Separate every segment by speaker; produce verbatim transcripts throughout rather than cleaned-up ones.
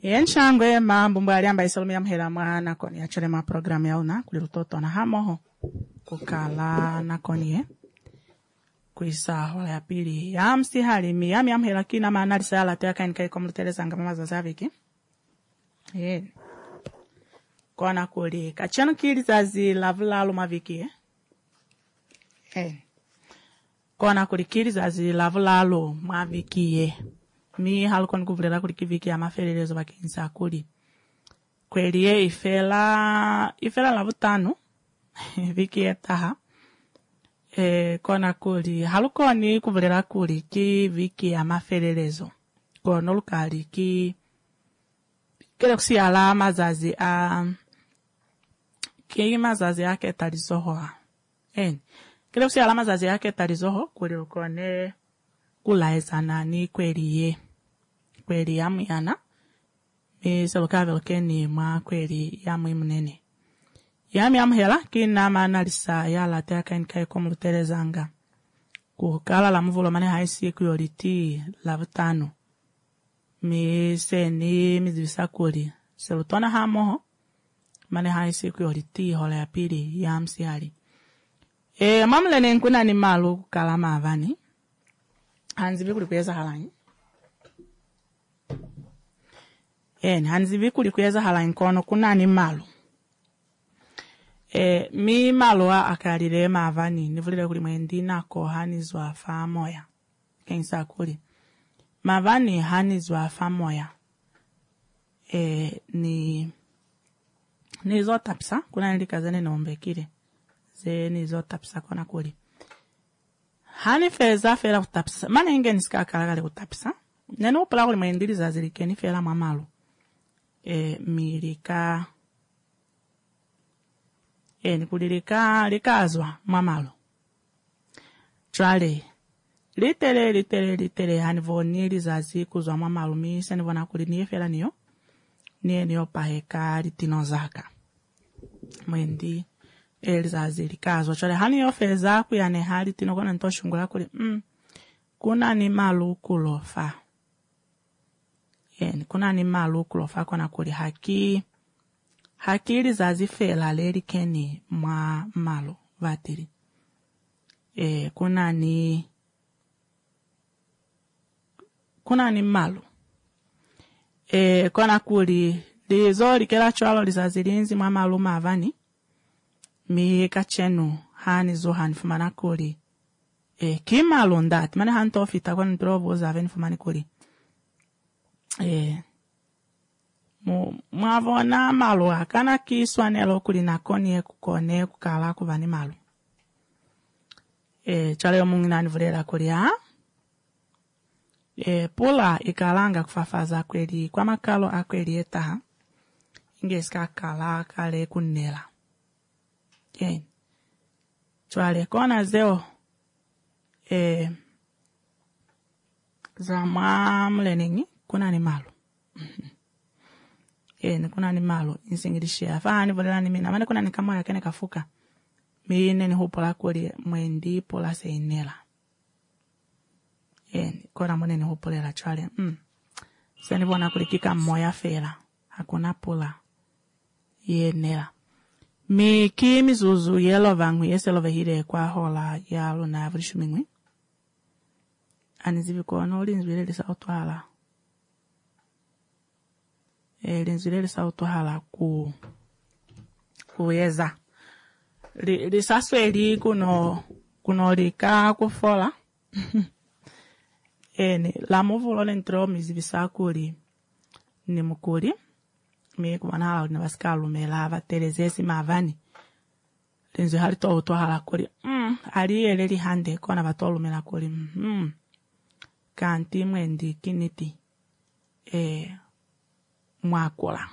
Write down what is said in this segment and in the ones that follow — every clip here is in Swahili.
Speaker 1: Yenshangwe mambo mbali amba isalumi ya mhela mwana koni ya chole ma programu ya una kulirutoto na hamoho kukala na koni ye kuisa wala ya pili ya msi hali mi ya mi ya mhela kina maanari sayala tuya kaini kai komluteleza nga mama zazaviki ye kona kuli kachano kili zazi lavulalo maviki ye he kona kuli kili zazi lavulalo maviki ye mi halukoni kuvulera kuli kiviki ya maferelezo bakinsa kuli kweli ye ifela ifela lavutano viki etaha e kona kuli halukoni kuvulera kuli ki viki ya maferelezo kono lukali ki kile kusi alama zazi a ki mazazi yake talizoho en kile kusi alama zazi yake talizoho kuli lukone kulaeza nani kweli ye kweli ya muyana mi selukavel keni mwa kweli ya muyimnene yami amhela kina manalisa ya la teka nkai komlutelezanga kukala la mvulo mane haisi kuyoliti la vutano mi seni mizivisa kuli selutona hamoho mane haisi kuyoliti hola ya pili ya msiali e mamlene nkuna ni malu kukala mavani hanzivi kuli kuyeza halanyi en hanzivi kuli kuyeza halanyi kono kuna ni malu e mi malwa akalile mavani nivulile kuli mwendi nako hanizwa fa moya kensa kuli mavani hanizwa fa moya e ni nizo tapsa kuna nilikazane nombe kile ze nizo tapsa kona kuli hani feza fela kutapsa mana inge niska kalagale kutapsa neno upala kuli mwendi zazilike ni fela mamalu e milika eni kulilika likazwa mamalo trale litele litele litele hanivoni lizazi kuzwa mamalo mi senivona kuli niyefela niyo niye niyo paheka litinozaka mwendi elizazi likazwa trale hani yofeza kuyane hali tinokona ntoshungula kuli mm, kuna ni malu kulofa eni kuna ni malu kulofa kona kuli haki hakili zazi fela leri keni mwa malo vatiri e kuna ni kuna ni malo e kona kuli lizo likela chwalo lizazi linzi mwa malo mavani mi kachenu hani zo hani fumana kuli e kimalo ndati mane hanto fita kwa ndrovo za veni fumani kuli e mwavona malu akana kiswanelo kuli nakoni ye kukone kukala kuvani malu e chale yomungi nani vulera kuli ha e pula ikalanga kufafaza kweli kwa makalo akweli etaha ingeska kala kale kunela e chale kona zeo e zama mlenengi kuna ni malu ene kuna ni malo insingilishia fani volera ni mina mane kuna ni kama yakene kafuka mine ni hupola kuli mwendi pola seinela ene kona mone ni hupolera chwale mm sani bona kulikika moya fela hakuna pola yenela mi kimi zuzu yelo vangu yeselo vehire kwa hola ya luna vrishumingwi anizivi kono ulinzwile lisa otwala e linzulele sautohala ku kuyeza li lisasweli kuno kuno lika kufola ene la muvulo lentro mizivisa kuli ni mukuli mi kumana hala ni baskalu melava telezesi mavani linzu hali to tohala kuli mm ali eleli hande kona batolu mela kuli mm kanti mwendi kiniti e mwakola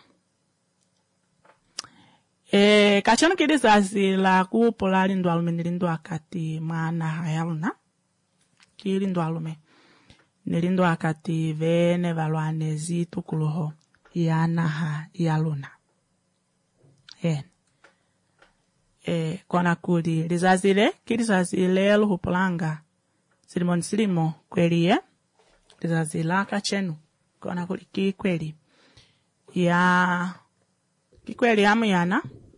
Speaker 1: e kachano kidi zazi la kupola lindo alume nilindo akati mwana hayaluna kilindo alume nilindo akati vene valwane zitu kuluho yana ha yaluna e e kona kuli lizazile kidi zazi lelo hupolanga silimon silimo kweli ye lizazila kachenu kona kuli ki kweli ya kikweli yamuyana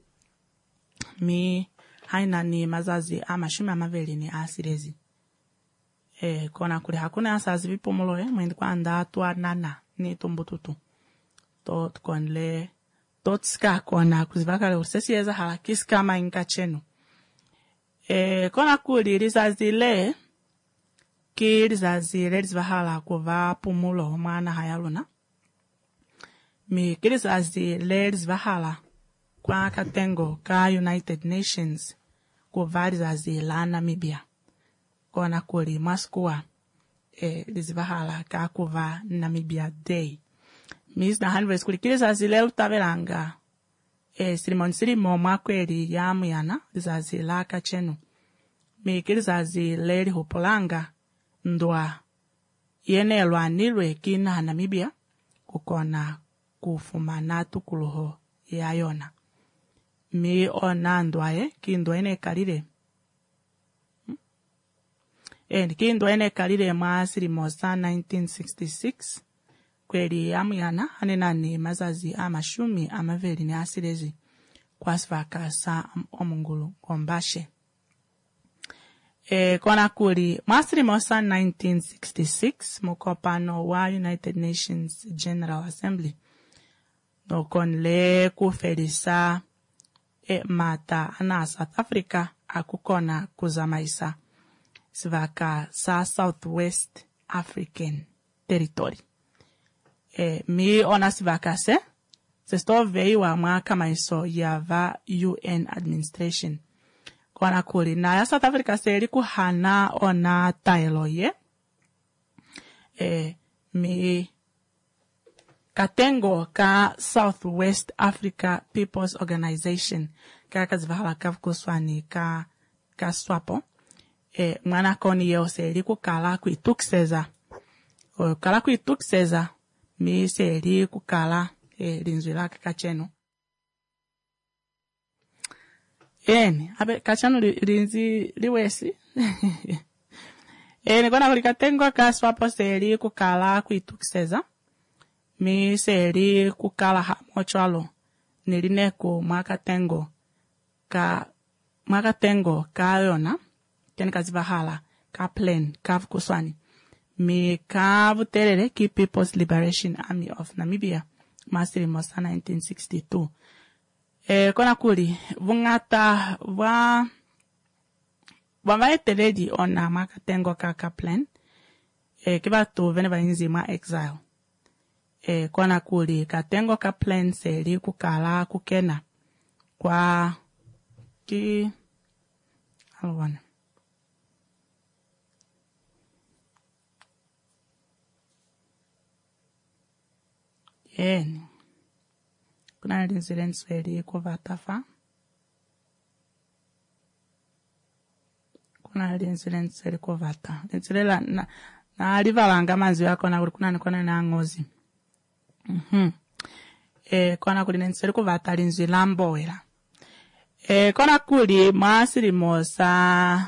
Speaker 1: mi haina ni mazazi amashumi amaveli ni asirezi e kona kuli hakuna asazi vipumulo eh mwendi kwa ndatwa nana ni tumbututu to tukonle totska kona kuzivakale usesieza halakisi kama inka chenu e kona kuli lizazi le ki lizazi le lizivahala kuva pumulo mwana hayaluna mi kilizazi le lizivahala kwa katengo ka United Nations kuva lizazi la Namibia kona kuli maskuwa e lizivahala ka kuva Namibia Day mis na hanvers kuli kilizazi le utavelanga e sirimoni sirimo mwakweli ya muyana lizazi la kachenu mi kilizazi le lihupolanga ndwa yene lwanilwe kina Namibia kukona kufumana tukuluho ya yona mi ona ndwaye kindwa ene kalire hmm? en kindwa ene kalire masiri mosa nineteen sixty-six kweli amuyana hanenani mazazi amashumi amaveli ni asirezi kwasivaka sa omungulu kombashe e kona kuli masiri mosa nineteen sixty-six mukopano wa United Nations General Assembly no konle kufelisa e mata ana South Africa akukona kuzamaisa sivaka sa Southwest African Territory e mi ona sivaka se se sto veiwa mwaka maiso yava U N administration kona kuli na ya South Africa se liku hana ona tailo ye e mi katengo ka Southwest Africa People's Organization ka kazivahala kavukuswani ka ka swapo e mwana koni yeo se liku kala kuitukseza o kala kuitukseza mi se liku kala e linzwila kakachenu eni abe kachanu linzi liwesi eni kona kulikatengo ka swapo se liku kala kuitukseza mi seri kukala ha mochalo nilineko mwakatengo ka mwakatengo ka yona ken kazivahala ka plan ka vukuswani mi ka vuterere ki People's Liberation Army of Namibia masiri mosa nineteen sixty-two e kona kuli vungata va vavaeteledi ona mwakatengo ka ka plan e kibatu vene vainzi mwa exile e kona kuli katengo ka plan seri kukala kukena kwa ki alwana eni kuna linzilen seri kuvatafa kuna linzilen seri kuvata linzilela na na alivalanga manzi yako na kuna nikona na ngozi Mhm. E kona kuli nenseri kuvata linzwi lambowela. E kona kuli masiri mosa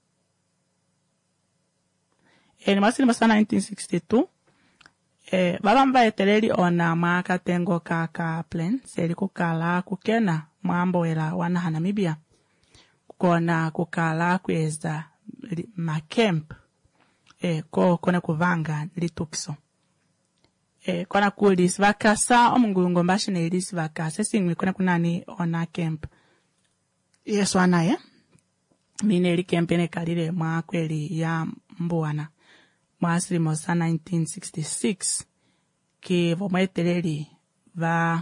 Speaker 1: e ni masiri mosa nineteen sixty-two e babamba eteleli ona makatengo kaka plan seri kukala kukena mwambowela wana Namibia kukona kukala kweza makemp e ko kone kuvanga litukso e kona kuli sivakasa omungulungo mbashine ili sivakasa singwi kona kunani ona camp yesu anaye mine ili camp ene kalile mwa kweli ya mbuana mwasiri mosa nineteen sixty-six ki vometeleli va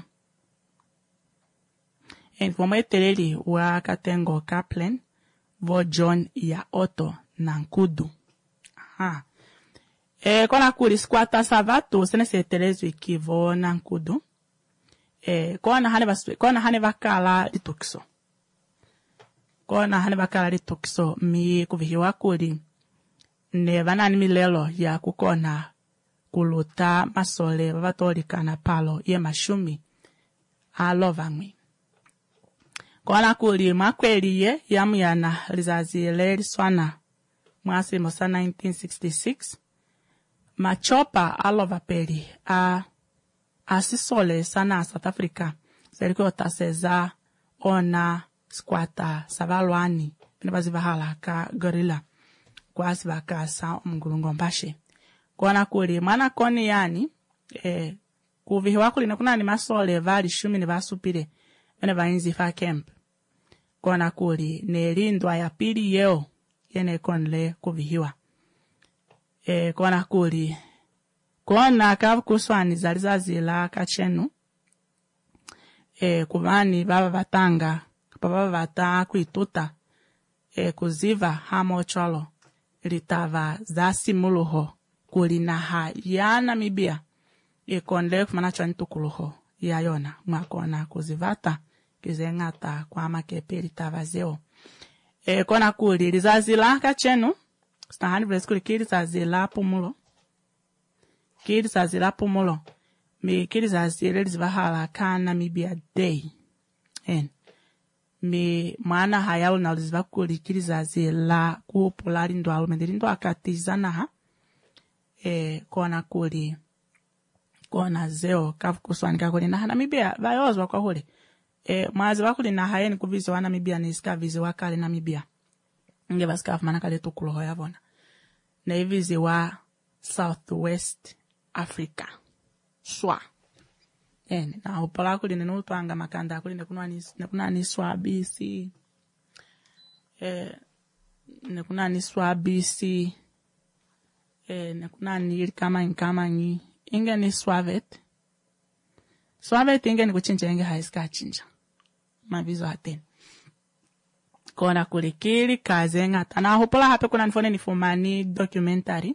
Speaker 1: en vometeleli wa katengo kaplan vo John ya Otto na Nkudu aha e kona kuli squata savatu sene se telezu ikivo na Nkudu e kona hane baswe kona hane bakala litukso kona hane bakala litukso mi kuvihiwa kuli ne banani milelo ya kukona kuluta masole vatolikana palo ye mashumi alovangwi kona kuli makweli ye yamuyana lizazi le liswana mwasi mosa nineteen sixty-six machopa alova peli a asisole sana South Africa seriko taseza ona squata savalwani pinabazi bahala ka gorilla kwasi bakasa umgulungo mbashe kona kuri mana koni yani eh kuvihiwa kuli nakuna ni masole vali shumi ni basupire bene bainzi fa camp kona kuri nelindwa ya pili yeo yene konle kuvihiwa eh kona kuri kona kavukuswani zalizazila kachenu eh kubani baba batanga baba bata kuituta eh kuziva hamo cholo litava zasimuluho kulinaha ya Namibia ikonle kumana chantukuluho ya yona mwakona kuzivata kizengata kwa makepe litava zeo e kona kuli lizazila kachenu stahani vleskuli kili zazila pumulo kili zazila pumulo mi kili zazila lizivahala ka Namibia Day en mi mwana hayalu na lizivakuli kili zazila kupulari ndo alumendiri ndo akatizana ha e kona kuli kona zeo kafukuswani kakuli na Namibia vayozwa kwa hule e mwazi wakuli na hayeni kuvizo wa Namibia nisika vizi wakale Namibia nge basikafu manakale tukuloho yavona na hivizi wa Southwest Africa swa ene na upala kuli nenutwanga makanda kuli nekuna ni swa B C e nekuna ni swa B C e nekuna ni kama nkama nyi inge ni swavet swavet inge ni kuchinja inge haiska chinja mavizo hateni kona kulikili kazenga tana hopola hape kuna nifone nifumani documentary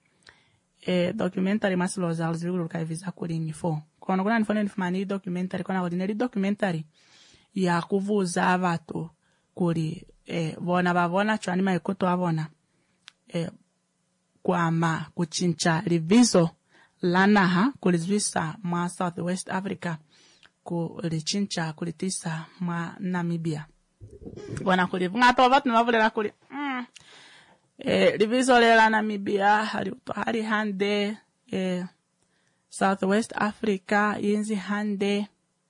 Speaker 1: e documentary masilo za alziulu kaiviza kuli nifo kona kuna nifone nifumani documentary kona ordinary documentary ya kuvuza abatu kuli e bona babona chwani maikoto abona e kwa ma kuchincha livizo lanaha kulizwisa ma Southwest Africa kulichincha kulitisa ma Namibia wana kulivunga to vatu navulera kuli mm. eh livizo lela Namibia hari hari hande eh Southwest Africa yinzi hande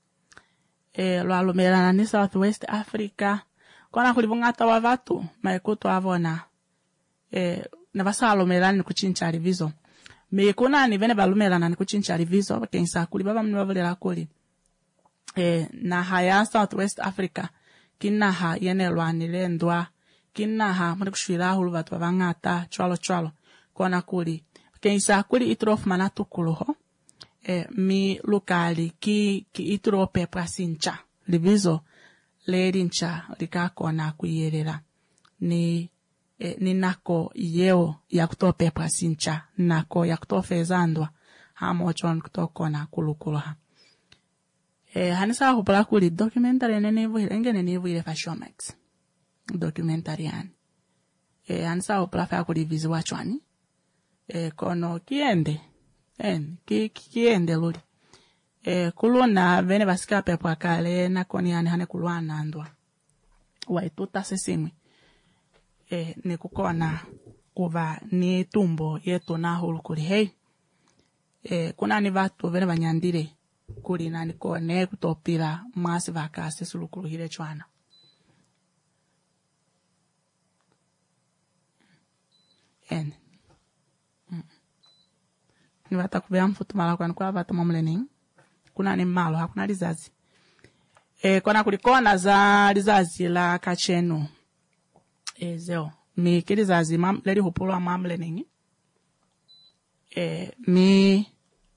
Speaker 1: eh lwalumela ni Southwest Africa kona kulivunga to vatu maikuto avona eh navasalumela ni kuchincha livizo me kuna ni vene balumela na ni kuchincha livizo bakensa kuli baba mnivavulera kuli eh na haya Southwest Africa kinaha yenelwani lendwa kinaha muri kushwira hulu batu babangata chwalo chwalo kona kuli kensa kuli itrof manatu kuluho eh mi lokali ki ki itrope prasincha livizo lerincha likakona kuyerera ni eh, ni nako yeo ya kutope prasincha nako ya kutofezandwa hamo chon kutokona kulukuluha Eh, hanisa hupala kuli documentary nenevu engene nevu ile Fashomax documentary yani eh hanisa hupala fa kuli vizi wachwani eh kono kiende en ki kiende luli eh kulona vene basika pepo akale na koni yani hane kulwana ndwa waituta sesimwe eh nikukona kuva ni tumbo yetu na hulu kuli hey eh kuna ni vatu vene banyandire kuli nani kone kutopira mwasi vakase sulukulu hile chwana en mm. ni wata kubea mfutu mala kwa nikuwa vata mamlening kuna ni malo hakuna lizazi e kona kulikona za lizazi la kachenu e zeo mi kilizazi mam leli hupulwa mamlening e mi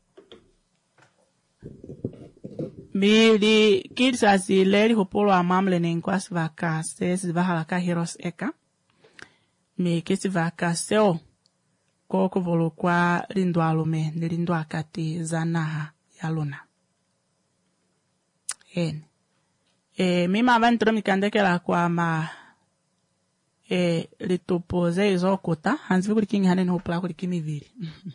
Speaker 1: Mili kilsazi leri hupolo amamle nenkwasi vaka sesi vahala ka heros eka. Mi kisi vaka seo koko volo kwa lindo alume ni lindo akati zanaha ya luna. En. E mima avantro mikandeke la kwa ma e litupoze izo kota. Hansi vikuli kingi hane hupula kuli kimi vili.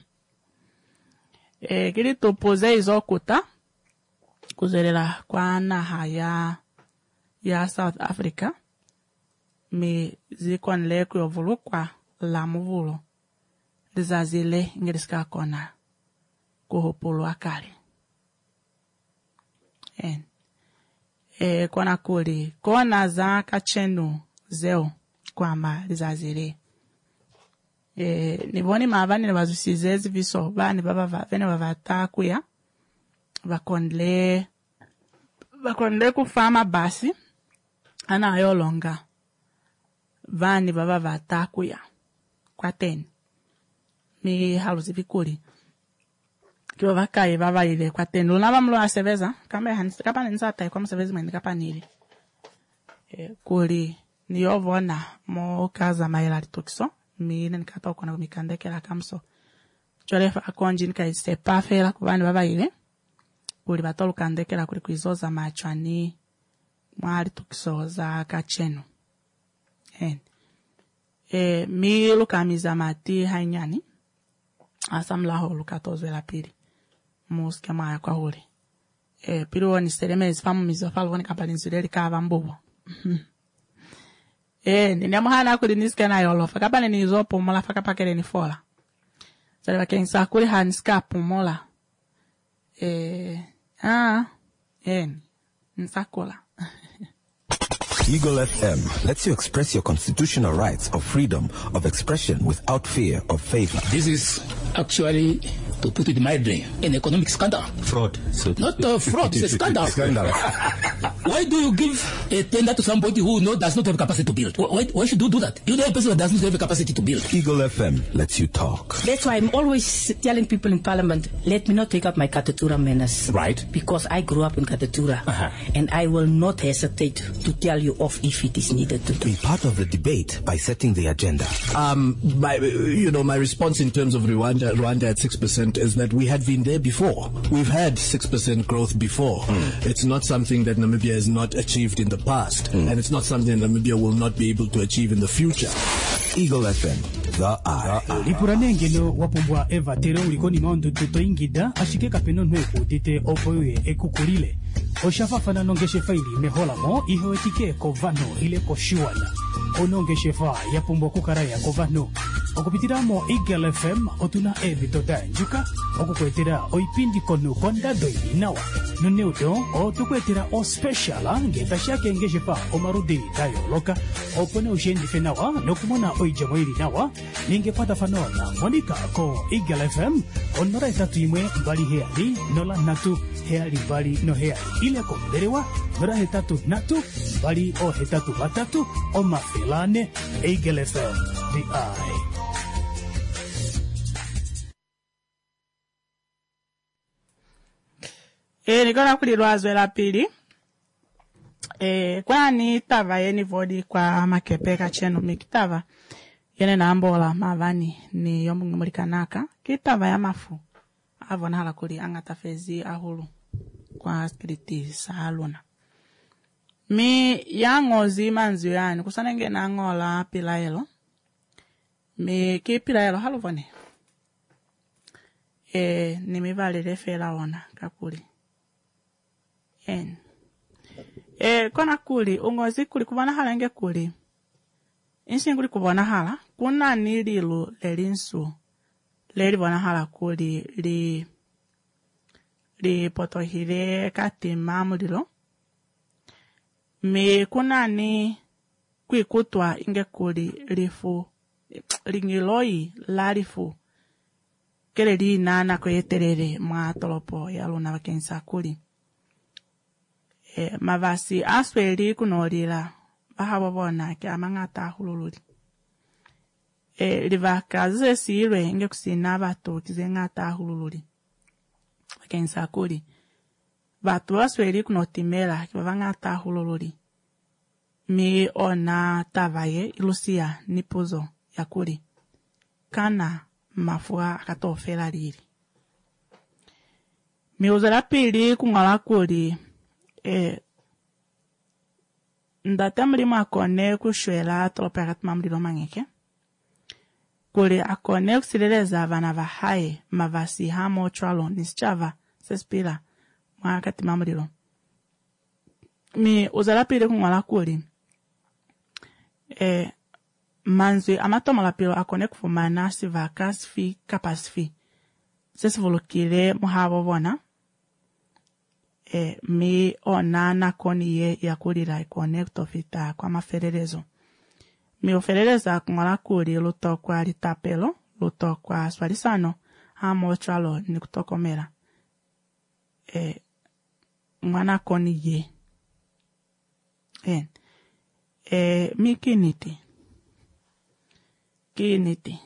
Speaker 1: e kili tupoze izo kota. Kuzelela kwa naha ya ya South Africa mi zikon le ku yovulu kwa la muvulo lizazile ngiriska kona kuhopolo akali en e kona kuli kona za kachenu zeo kwamba lizazire e niboni mavani bazusizezi viso bani baba va vene bavata kuya bakondle bakondle kufama basi ana yolonga vani baba vata kuya kwa ten mi haluzi vikuli kiwa vakai baba ile kwa ten luna bamlo aseveza kama hansi kapa nzata kwa msevezi mwe kapa nili e kuli niyovona mo kaza maila tokso mi nen kata kona mikandekela kamso cholefa akonjin kai sepa fela kubani baba ile kuli batolukandekela kuli kuizoza machwani mwali tukisoza kacheno en e mi lukamiza mati hanyani asamlaho lukatozo la pili muske maya kwa huli e pilo ni seremezi famu mizo falo wani kapalinzuleli kava mbubo e ni nyamuhana kuli niske na yolofa kapane ni izopo mola faka pakele ni fola zale wakensa kuli haniska pumola e ah en nsakola
Speaker 2: Eagle F M lets you express your constitutional rights of freedom of expression without fear of favor.
Speaker 3: This is actually, to put it mildly, an economic scandal.
Speaker 2: Fraud. So
Speaker 3: Not a fraud, it's a scandal.
Speaker 2: Scandal.
Speaker 3: Why do you give a tender to somebody who no, does not have capacity to build? Why, why should you do that? You know a person that does not have a capacity to build.
Speaker 2: Eagle F M lets you talk.
Speaker 4: That's why I'm always telling people in Parliament, let me not take up my Katatura manners.
Speaker 2: Right.
Speaker 4: Because I grew up in Katatura.
Speaker 2: Uh-huh.
Speaker 4: And I will not hesitate to tell you off if it is needed to do.
Speaker 2: Be part of the debate by setting the agenda.
Speaker 5: Um, my, you know, my response in terms of Rwanda, Rwanda at six percent is that we had been there before. We've had six percent growth before. Mm. It's not something that Namibia has not achieved in the past. Mm. And it's not something that Namibia will not be able to achieve in the future.
Speaker 2: Eagle F M, the eye.
Speaker 6: Lipuranenge no wapumbwa eva tere ulikoni maondo tuto ingida ashike kapeno nweko tite opoye ekukurile. Oshafafana nongeshe faili mehola mo iho etike kovano ile koshuana. Onongeshe fa ya pumbwa kukaraya kovano. Okupitiramo Eagle F M otuna evi tota njuka. Okukwetera oipindi konu konda doi nawa. Nuneudo o tukwetera o speciala ngeta shake ngeshe fa omarudi dayo loka. Opone ushendi fenawa nokumona oijamoiri nawa. Ningepata fanona monika ko Eagle F M onora etatu imwe mbali heali nola natu heali mbali no heali ile komderewa nora hetatu natu mbali o hetatu batatu o mafilane Eagle F M the eye.
Speaker 1: E nikona kulilwazwe la pili e kwani tava yeni vodi kwa makepeka chenu mikitava yene na ambola mavani ni yombu ngumulikanaka kitava ya mafu avona hala kuli angatafezi ahulu kwa spiriti saaluna mi yangozi manzu yani kusanenge na ngola pilaelo mi ki pilaelo haluvone e ni mivali refela ona kakuli en e kona kuli ungozi kuli kubona hala nge kuli insi kuli kubona hala kuna nililu lelinsu leli bona hala kuli li li potohile katima mulilo me kuna ni kwikutwa inge kuli lifu lingiloi larifu kele li nana kweterere mwa tolopo ya luna wakensa kuli e mavasi asweli kunolila bahabo bona ke amangata hulululi e livaka zesirwe inge kusina bato kizengata hulululi wakensa kuli batu asweli kunotimela kibavangata hulululi mi ona tavaye ilusia nipuzo ya kuli kana mafua akatofela lili mi uzala pili kungala kuli e ndata mlimo akone kushwela tolopera tumamlilo mangeke kuli akone kusileleza avana vahaye mavasi hamo chwalo nisichava sespila mwakati mamlilo mi uzala pili kungala kuli e manzwi amatomola pilo akone kufumana sivaka sifi kapasifi sesivulukile muhabo bona e mi ona na koni ye ya kulira ikonekto fita kwa mafererezo mi oferereza kumala kuri luto kwa litapelo luto kwa swalisano hamo chalo ni kutokomera e mwana koni ye en e mi kiniti kiniti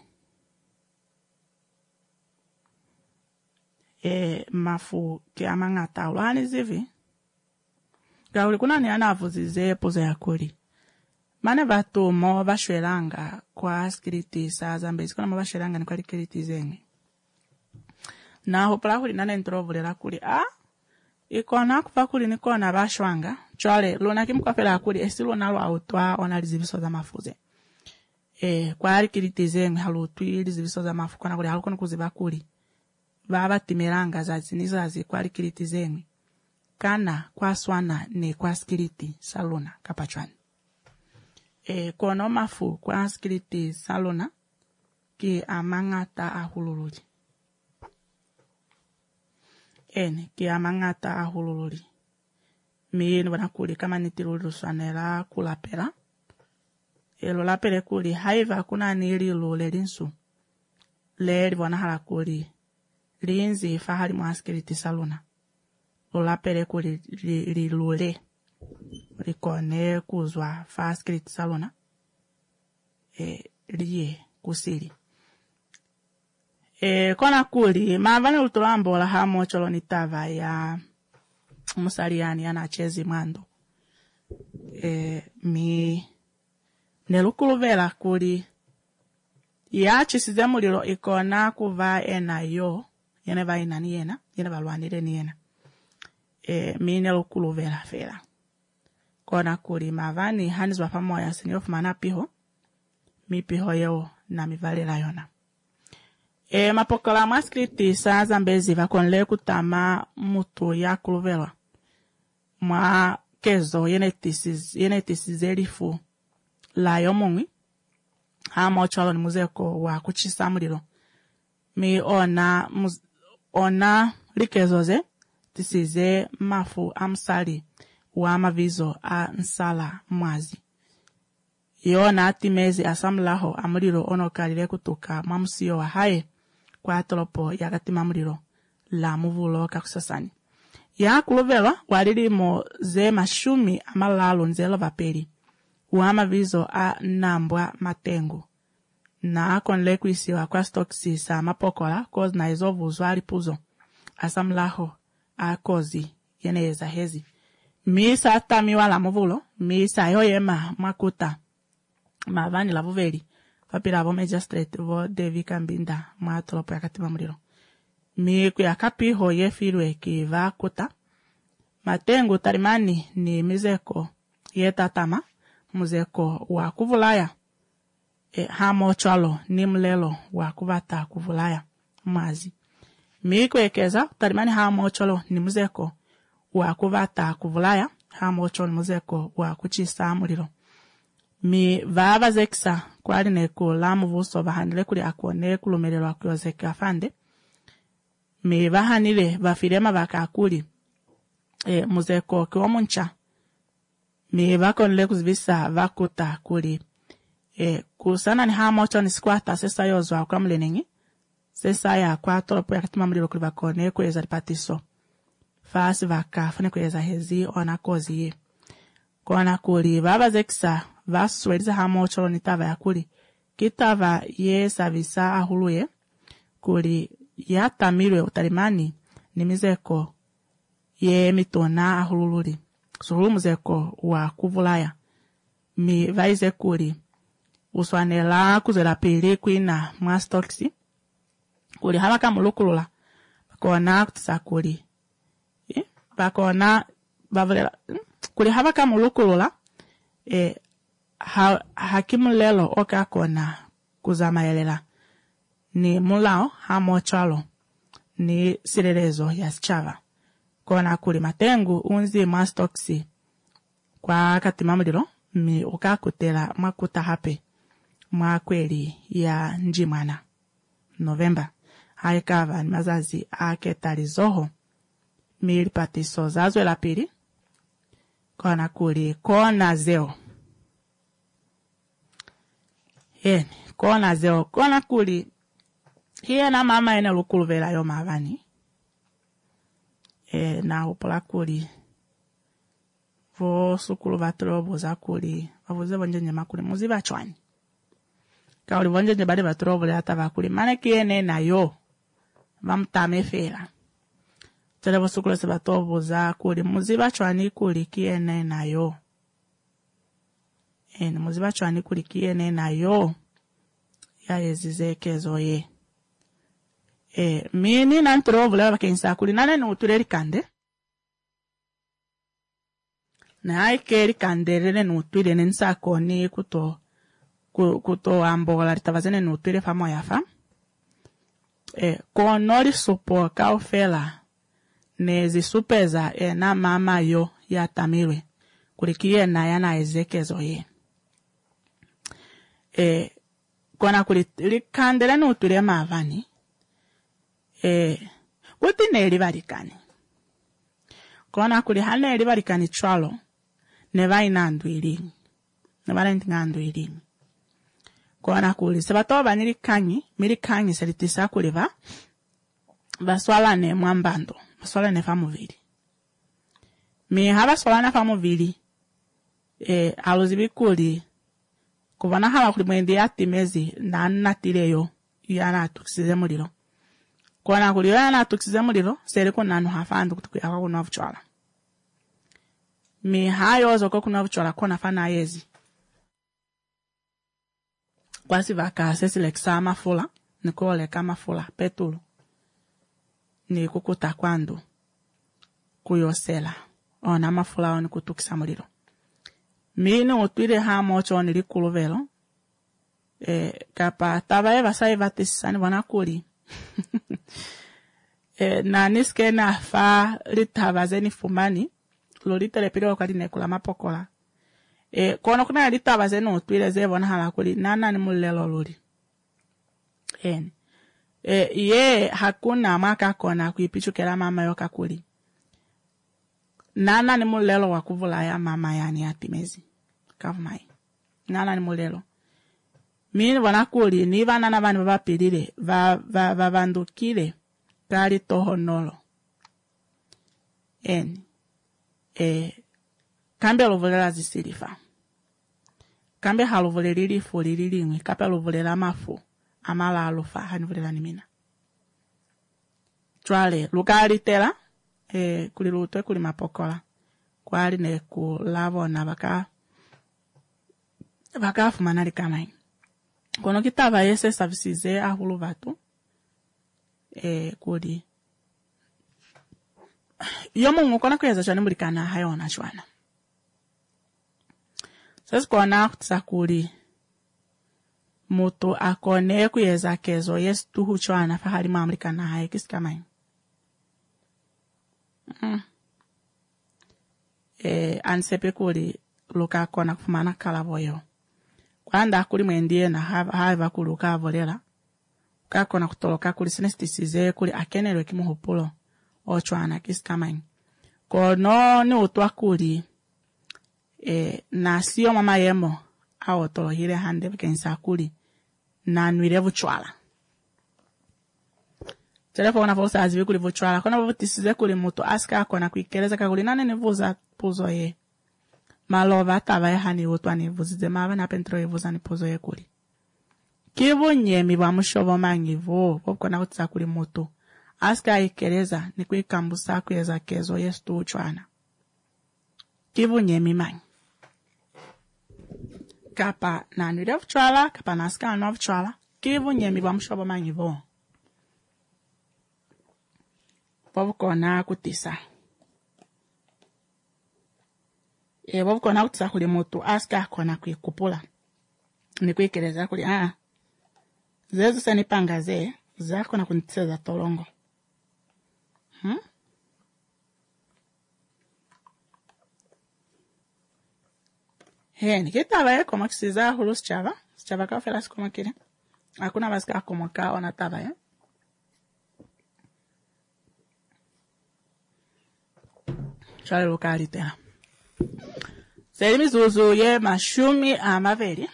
Speaker 1: e mafu ke amangata ulani zivi gauli kuna ni anavuzize pozo ya kuri mane batu mo bashweranga kwa skiriti sa zambezi kuna mo bashweranga ni kwa skiriti zengi na hopala kuri nane introvulera kuri a ikona kufa kuri nikona bashwanga chole luna kimkwapela kuri esilo nalo autwa ona liziviso za mafuze e kwa skiriti zengi halutwi liziviso za mafu kuna kuri halukono kuziba kuri baba timeranga za zinizo zi kwa skiriti zengi kana kwa swana ne kwa skiriti saluna kapachwani e kono mafu kwa skiriti salona ki amangata ahululuri ene ki amangata ahululuri mi wana kuli kama nitirulu swanera kulapera elo lapere kuli haiva kuna nili lule linsu leri wana hala kuli linzi fahali mwa skiriti salona olapere kuli li lule rikone kuzwa fa skiriti salona e liye kusiri e kona kuli mavane utulambo la hamo cholo nitava ya musariani anachezi mando e mi nelukuluvela kuli ya chisize muliro ikona kuva ena yo yene va ina ni yena yene va lwanire ni yena e mi nelukuluvela fela kona kuli mavani hanizwa pamoya siniofu mana piho mi piho yeo na mivalela yona e mapokola maskriti sa zambezi vakonle kutama mutu ya kuluvelwa mwa kezo yene tisiz yene tisizelifu la yomungi hama chalo ni muzeko wa kuchisa muliro mi ona muz, ona likezoze tisize mafu amsali wa mavizo a nsala mwazi yona atimezi asamlaho amuliro onokalile kutuka mamusio wa hae kwa tolopo ya katima muliro la muvulo kakusasani ya kulovela walilimo ze mashumi amalalo nzelo vapeli wa mavizo a nambwa matengu na akonle kuisiwa kwa stoksi sa mapokola kozi na izovu zwali puzo asamlaho a kozi yeneza hezi misa atami wala muvulo misa yoyema makuta mavani la vuveli papira vo magistrate vo Devi Kambinda mwa tolopo ya katima muliro mi kuya kapiho ye filwe ki va kuta matengu tarimani ni mizeko ye tatama muzeko wa kuvulaya e hamo chalo ni mlelo wa kuvata kuvulaya mazi mi kuekeza tarimani hamo chalo ni muzeko wa kuvata kuvulaya hamo chalo muzeko wa kuchisa muliro mi vava zeksa kwali neko lamu vuso vahanile kuli akone kulumelelwa kuyozeka afande mi vahanile vafirema vakakuli e muzeko kiwomuncha mi vakonile kuzivisa vakuta kuli e kusana ni hama ocho ni skwata sesa yozwa kwa mlenengi sesa ya kwa tolopo ya katima mlilo kuli vakone kueza lipatiso fasi vaka fune kueza hezi ona kozi ye kona kuli vava zeksa vasweliza hama ocho nitava ya kuli kitava ye savisa ahuluye kuli ya tamirwe utalimani ni mizeko ye mitona ahululuri suhulu muzeko wa kuvulaya mi vaize kuli uswanela kuzela pili kuina mwa stoksi kuli hamaka mulukulula bakona kutisa kuli e? bakona bavulela kuli hamaka mulukulula e ha, hakimu lelo oka kona kuzamayelela ni mulao hamo chalo ni sirerezo ya sichava kona kuli matengu unzi mastoksi kwa katima muliro mi ukakutela makuta hape mwa kweli ya njimana Novemba haikava ni mazazi ake talizoho mili patiso zazwe la pili kona kuli kona zeo eni kona zeo kona kuli hiye na mama ene lukuluvela yo mavani e na upola kuli vo sukulu batro boza kuli avuze bonje makuli muziba chwani kauli bonje ne bade batro bole ata bakuli mane kiene na yo bamtame fera tele vo sukulu se bato boza kuli muziba chwani kuli kiene na yo en muziba chwani kuli kiene na yo ya yezizekezo ye e mini nantro bole bakensa kuli nane no tureri kande na ai keri kanderere nutwire nensako ni kuto kuto ambola ritavazene nutwire famo yafa e konori supo kaufela nezi supeza e na mama yo ya tamirwe kulikie na yana ezekezo ye e kona kuli kandere nutwire mavani e kuti neri barikani kona kuli hane eri barikani chwalo neva inandwiri neva ndingandwiri kona kuli sebato baniri kanyi miri kanyi selitisa kuliva baswala ne mwambando baswala ne famuvili mi haba swala na famuvili e alozibi kuli kubana haba kuli mwende atimezi na natireyo yana tuksize muliro kona kuli yana tuksize muliro sere ko nanu hafandu kutukuya kwa kuno vuchwala mi hayo zoko kuna vuchwala kona fana yezi kwasi vaka sesi leksa mafula niko leka mafula petulu ni kukuta kwandu kuyosela ona mafula oni kutukisa muliro mini utwire ha mocho ni likuluvelo e kapa taba eva sai vatisani wana kuli e na niske na fa litabazeni fumani lolita le piro kadi nekula mapokola e kono kuna litabazeni utwire zebona hala kuli nana ni mulelo loli en e ye hakuna maka kona kuipichukela mama yoka kuli nana ni mulelo wakuvula ya mama yani atimezi kavumai nana ni mulelo mini wana kuli ni vana na vani vapilile va va va vandukile kali toho nolo en e kambe lovolela zisilifa kambe halovolelili folilili ngwe kape lovolela mafu amala alofa hanivolela nimina twale lukali tela e kulilutwe kuli mapokola kwali ne kulavona baka baka fumanali kamai kono kitava yese savisize ahulu vatu e kudi yomo ngokona kweza chane mulikana hayona chwana sasa kona kutsakuli mutu akone kuyeza kezo yes tuhu chwana fahali mamlikana haye kisikamai mm. e ansepe kuli luka kona kufumana kalavoyo kwanda kuli mwendie na hava kuluka avolela kakona kutoloka kuli sinestisize kuli akenelwe kimuhupulo ochwana kisikamai kono ni utwa kuli e na siyo mama yemo awo tolo hile hande kensa kuli na nwire vuchwala telefona fosa azivi kuli vuchwala kona vutisize kuli mutu aska kona kuikeleza kakuli nane nivuza puzo ye malova tava ya hani utwa nivuzize mava na pentro yevuza ni puzo ye kuli kivu nyemi wa mushovo mangivu popkona kutisa kuli mutu aska ikeleza ni kuikambusa kuyeza kezo yestu uchwana kivu nyemi mangi kapa na nwire vuchwala kapa naska anwa vuchwala kivu nyemi wa mushovo mangivu popkona kutisa e popkona kutisa kuli mutu aska kona kuikupula ni kuikeleza kuli ah zezu sani pangaze zako na kuniteza tolongo hmm he ni kitaba ye koma kisiza hulu sichava sichava ka fela sikoma kile hakuna basika koma ka ona taba ye chale lukali tena. Seli mizuzu ye mashumi amaveli.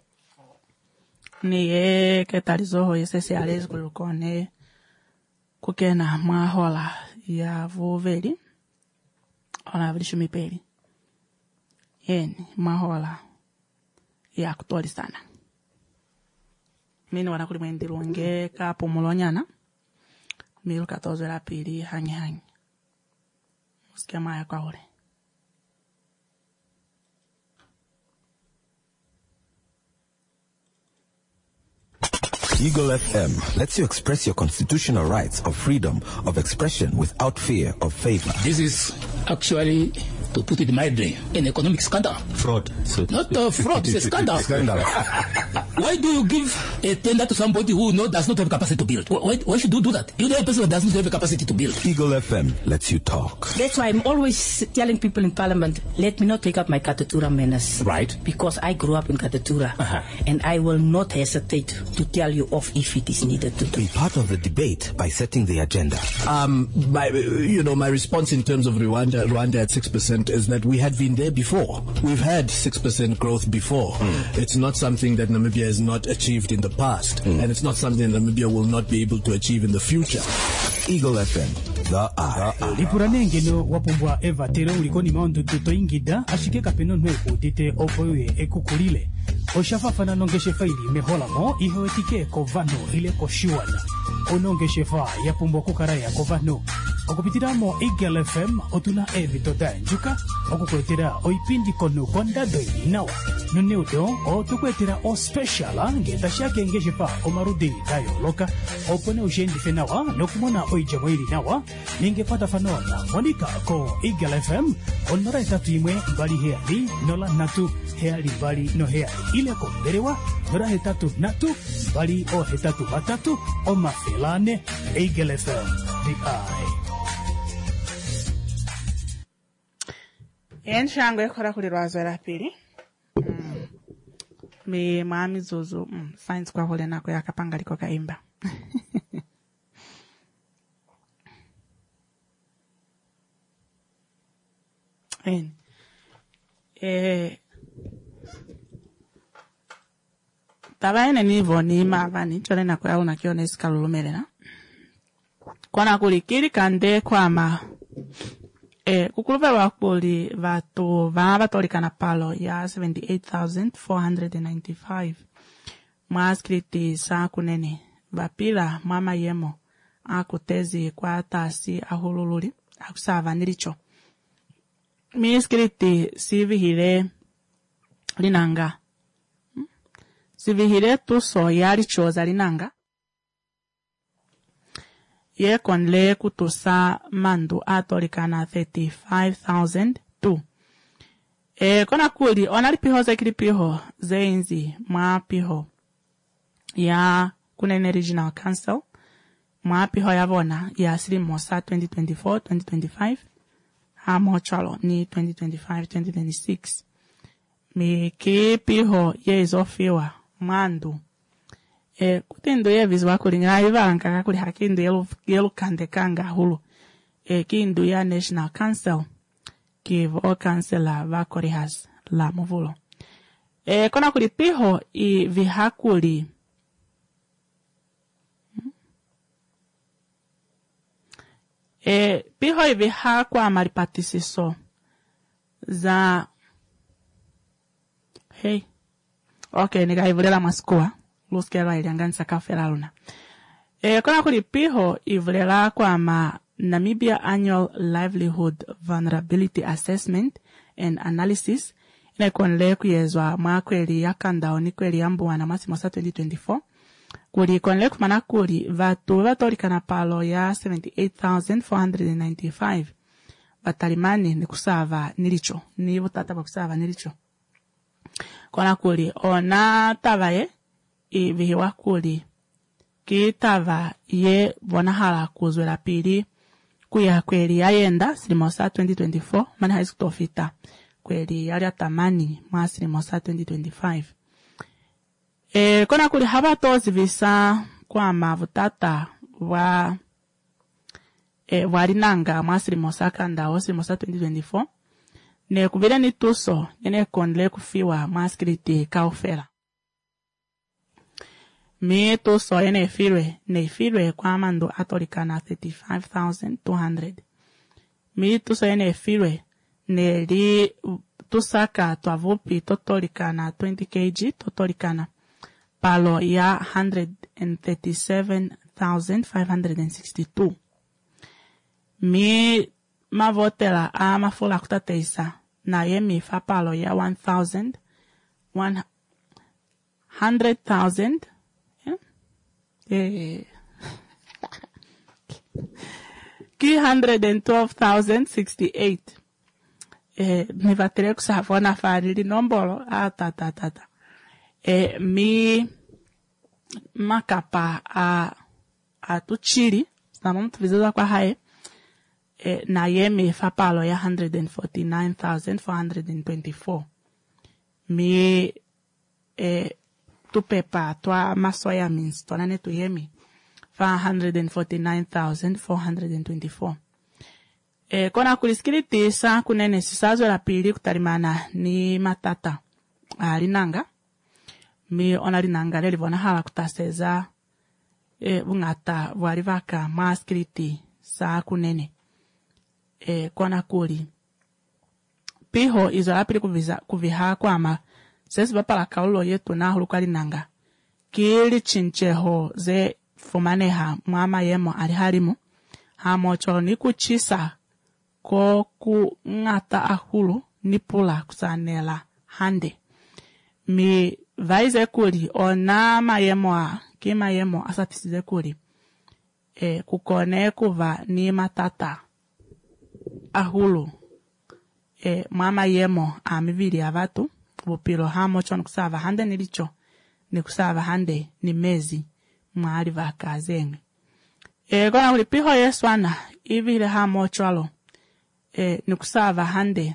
Speaker 1: Ni ye ketalizoho ye sesi alezi kulukone kukena mwahola ya vuveli. Ona vili shumi peli. Yeni mwahola ya kutoli sana. Mini wana kuli mwendiruange ka pumulonyana. Milu katozo la pili hangi hangi. Musikia maya kwa ule.
Speaker 2: Eagle F M lets you express your constitutional rights of freedom of expression without fear of favor.
Speaker 3: This is actually, to put it mildly, an economic scandal.
Speaker 7: Fraud. So
Speaker 3: Not a fraud, it's a scandal.
Speaker 2: Scandal.
Speaker 3: Why do you give a tender to somebody who no, does not have capacity to build? Why, why should you do that? You know a person that doesn't have a capacity to build.
Speaker 2: Eagle F M lets you talk.
Speaker 4: That's why I'm always telling people in Parliament, let me not take up my Katatura manners.
Speaker 3: Right.
Speaker 4: Because I grew up in Katatura.
Speaker 3: Uh-huh.
Speaker 4: And I will not hesitate to tell you off if it is needed to do.
Speaker 2: Be part of the debate by setting the agenda.
Speaker 5: Um, my, you know, my response in terms of Rwanda, Rwanda at six percent is that we had been there before. We've had six percent growth before. Mm. It's not something that Namibia has not achieved in the past. Mm. And it's not something that Namibia will not be able to achieve in the future.
Speaker 2: Eagle F M, the eye.
Speaker 6: Lipuranenge no wapumbwa Eva Tero ulikoni maondo tuto ingida ashike kapeno nweko dite opoye ekukulile. Oshafa fana nongeshe faili mehola mo iho etike kovano ile koshiwana. Onongeshe fa ya pumbo kukaraya kovano. Okupitiramo Eagle F M otuna evito da njuka. Okukwetera oipindi kono konda doi nawa. Nuneudo o tukwetera o speciala ngeta shake ngeshe fa omarudi dayo loka. Opone ushendi fenawa nokumona oijamoiri nawa. Ninge pata fanona monika ko Eagle F M onora etatu imwe bali heali nola natu heali bali no heali ile ko berewa nora hetatu natu bali o hetatu batatu o mafelane Eagle F M the eye.
Speaker 1: Enshango ekora kuli rwazo la pili. Mm. Mi mami zuzu mm. Science kwa hole nako yakapanga liko kaimba. En. Eh. Taba ene nivo ni mavani chole nako ya unakione isikalulumele na. Kona kulikiri kande kwa ma Eh, kukulupe wakuli vatu vama tolikana palo ya seventy-eight thousand four hundred ninety-five. Mwaskriti saa kunene. Vapila mama yemo. Akutezi kwa tasi ahulululi. Akusava nilicho. Miskriti sivihile linanga. Sivihile tuso yali choza linanga. Ye konle kutusa mandu atolikana thirty-five thousand two. E kona kuli onalipiho za kilipiho zeinzi maapiho ya kunene regional council maapiho ya vona ya silimosa twenty twenty-four twenty twenty-five hamo chalo ni twenty twenty-five twenty twenty-six. Mi kipiho ye izofiwa mandu Eh, kutendo ye vizwa kulinga ivanka kakuli hakindu yelu, yelu kande kanga hulu. Eh, kindu ya National Council. Kivo kansela vakori has la muvulo. Eh, kona kulipiho i vihakuli. Eh, piho i vihakwa maripatisiso. Za. Hey. Okay, nika ivulela maskua. Luskela ilianganisa kafela luna. E, kona kulipiho ivulela kwa ma Namibia Annual Livelihood Vulnerability Assessment and Analysis. Ina konle kuyezwa makweli ya kandao ni kweli yambu wana masi mwasa twenty twenty-four. Kuli konle kumana kuli vatu vatolikana palo ya seventy-eight thousand four hundred ninety-five. Batalimani ni kusava nilicho. Ni vutataba kusava nilicho. Kona kuli ona tavaye i vihiwa kuli kitava ye bonahala kuzwela pili kuya kweli yayenda silimosa twenty twenty-four mani haisutofita kweli yali atamani mwa silimosa twenty twenty-five. E, kona kuli haba tozi visa kwa mavutata wa e wari nanga mwasiri mosaka ndao siri mosa twenty twenty-four ne kubile ni tuso nene konle kufiwa mwaskriti kaufela mi tuso ene firwe ne firwe kwa mando atorikana thirty-five thousand two hundred mi tuso ene firwe ne li tusaka twavupi totorikana twenty kilograms totorikana palo ya one hundred thirty-seven thousand five hundred sixty-two mi mavotela a mafula kutateisa na ye mi fa palo ya one thousand one hundred thousand yeah? eh three hundred twelve thousand sixty-eight eh mi vatere kusafona farili nombolo ata ta ta ta eh mi makapa a a tuchiri na mtu vizeza kwa hae eh, na yemi fa palo ya one hundred forty-nine thousand four hundred twenty-four mi eh tupepa twa masoya means tonane tu yemi fa one hundred forty-nine thousand four hundred twenty-four eh kona kulisikiliti sa kunene sisazo la pili kutarimana ni matata alinanga mi onalinanga lelivona hala kutaseza e bungata bwali baka maskriti sa kunene e kona kuli piho izo lapili kuviza kuviha kwama sesi bapala kaulo yetu na hulukali nanga kili chincheho ze fumaneha mwama yemo aliharimu hamocho ni kuchisa ko ku ngata ahulu nipula kusanela hande mi vaize kuli ona mayemo a kima yemo asatisize kuli e kukone kuva ni matata ahulu e mama yemo amivili avatu bupilo hamo chon kusava hande nilicho ni kusava hande ni mezi mwali vakazenge e kona ulipiho yeswana ivile hamo chalo e ni kusava hande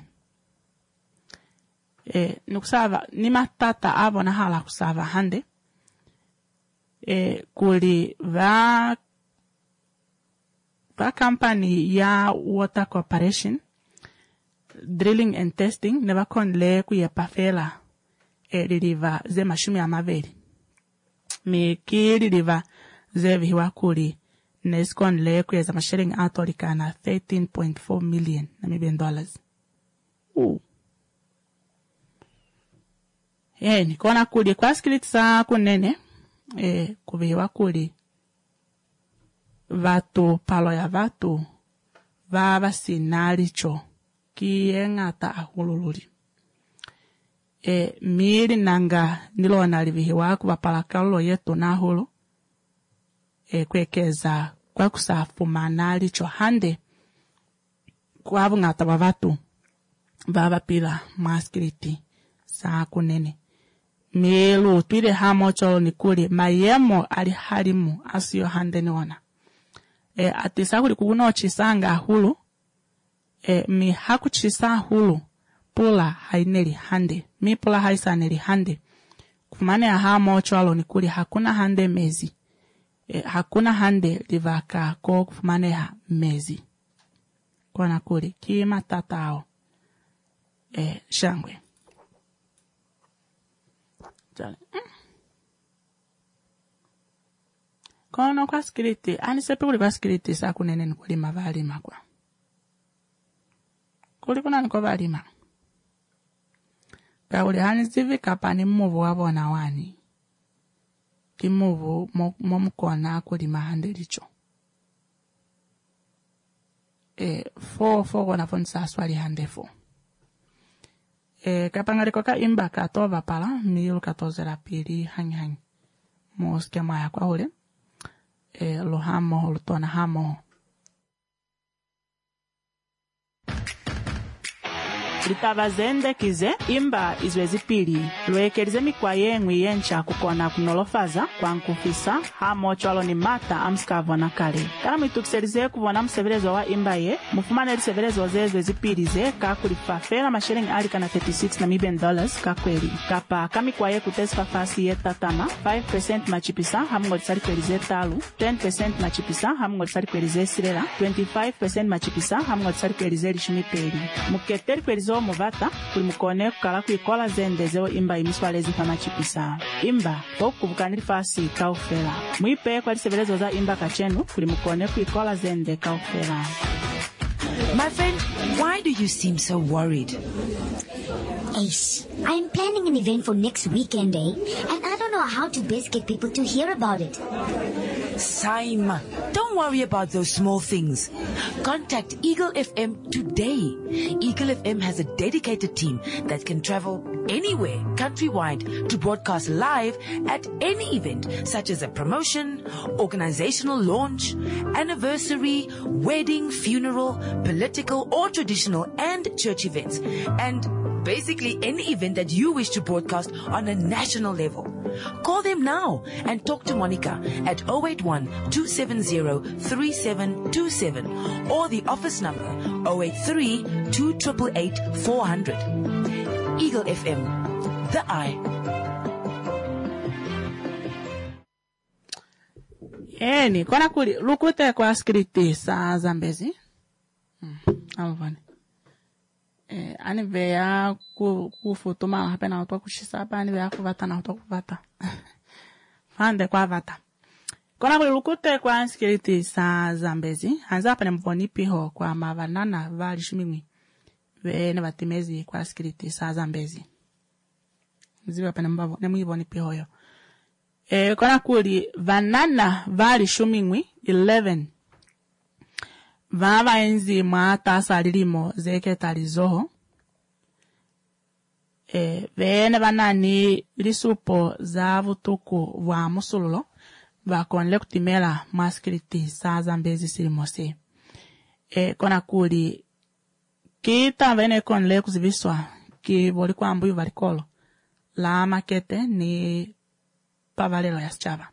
Speaker 1: e ni kusava ni matata abona hala kusava hande e kuli va va company ya Water Corporation drilling and testing neva konle kuye pafela e liliva ze mashumi ya maveli mi ki liliva ze vihiwa kuli neskonle kuye za masharing atorikana thirteen point four million Namibian dollars u e ni kona kuli kwa skilitsa kunene e kuvihiwa kuli vatu palo ya vatu vava sinalicho kiengata ahulululi e miri nanga nilona livihiwa kuvapala kaulo yetu nahulu e kwekeza kwa kusafumana licho hande kwa vungata wa vatu vava pila maskiriti saa kunene milu twile hamo cholo nikuli mayemo alihalimu asiyo hande niona e atisa kuli kukuno chisanga hulu e mi haku chisa hulu pula haineli hande mi pula haisaneli hande kumane ya hamo cholo nikuli hakuna hande mezi e hakuna hande livaka ko kumane ya mezi kwa nakuli kima tatao e shangwe jale mm. Kono kwa skiliti ani sepe kuli kwa skiliti sa kunene nikuli mavalima kwa kuli kuna niko valima kauli hani zivi kapani mmuvu wabona wani kimuvu momukona kuli mahande licho e fo fo wana fon sa swali hande fo e kapangaliko ka imba katova pala miyu katozera pili hangi hangi moske maya kwa ule e lo hamo lo tona hamo litava zende kize imba izwezi pili lwekelize mikwa yengwi yencha kukona kunolofaza kwa nkufisa hamo chwalo ni mata amskavo na kale kana mwitukiselize kuvona msevelezo wa imba ye mufumane lisevelezo zezwe zipilize kakulifafela mashilingi ali kana thirty-six na million dollars kakweli kapa kamikwa ye kutesifa fasi ye tatama five percent machipisa hamungo lisali kwelize talu ten percent machipisa hamungo lisali kwelize silela twenty-five percent machipisa hamungo lisali kwelize lishumipeli muketeli kwelizo muvata kuli mukone kukala kuikola zende zeo imba imiswalezi fa machipisa imba tokubukanili fasi kaufela mwipe kwa lisevelezo za imba kachenu kuli mukone kuikola zende kaufela.
Speaker 7: My friend, why do you seem so worried?
Speaker 8: Ace, I'm planning an event for next weekend, eh? And I don't know how to best get people to hear about it.
Speaker 7: Saima, don't worry about those small things. Contact Eagle F M today. Eagle F M has a dedicated team that can travel anywhere countrywide to broadcast live at any event, such as a promotion, organizational launch, anniversary, wedding, funeral, political or traditional and church events, and basically any event that you wish to broadcast on a national level. Call them now and talk to Monica at zero eight one, two seven zero, three seven two seven or the office number zero eight three, two eight eight, four hundred. Eagle F M, the eye.
Speaker 1: Eni, kona kuli lukute kwa skriti sa Zambezi. Hmm, alvani. Eh, ani veya ku kufutuma hapa na watu kushisa hapa ani veya kuvata na watu kuvata. Fande kwa vata. Kona kuli lukute kwa skriti sa Zambezi. Hanza hapa ni mvoni piho kwa mavanana vali shumimi. Ve ne batimezi kwa skriti sa Zambezi. Ziwa hapa ni mbavo ne mwivoni piho yo. Eh, kona kuli vanana vali shumimi eleven. Vava enzi mata salilimo zeke talizoho. E, vene vanani lisupo za vutuku wa musululo vakonle kutimela maskriti sa Zambezi silimose. E, kona kuli kita vene konle kuziviswa ki voli kwa ambuyu valikolo la makete ni pavalelo ya schava.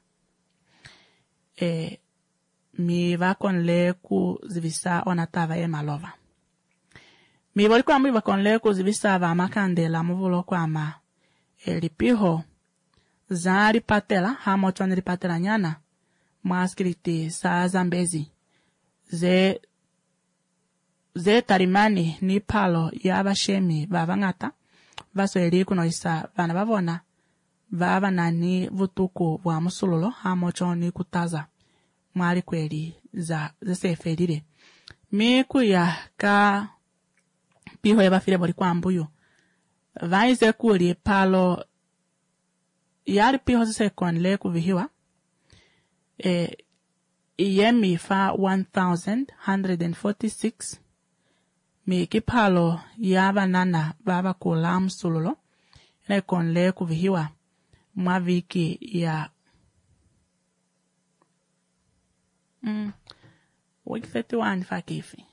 Speaker 1: E, mi va con le ku zivisa onatava e malova. Mi voli kwa mwi va con le ku zivisa va makande la muvulo kwa ma e lipiho za ripatela hamo chone ripatela nyana maskriti sa Zambezi ze ze tarimani ni palo ya bashemi va vangata vaso eri kuno isa vana bavona va vanani vutuku wa musululo hamo chone kutaza mwari kweli za zeseferire mi kuya ka piho eba file boli kwa mbuyo vaize kuli palo yari piho zese konle kuvihiwa e yemi fa one thousand one hundred forty-six mi kipalo yaba nana baba kulam sululo ne konle kuvihiwa mwaviki ya Mm. Wiki thirty-one fakifi.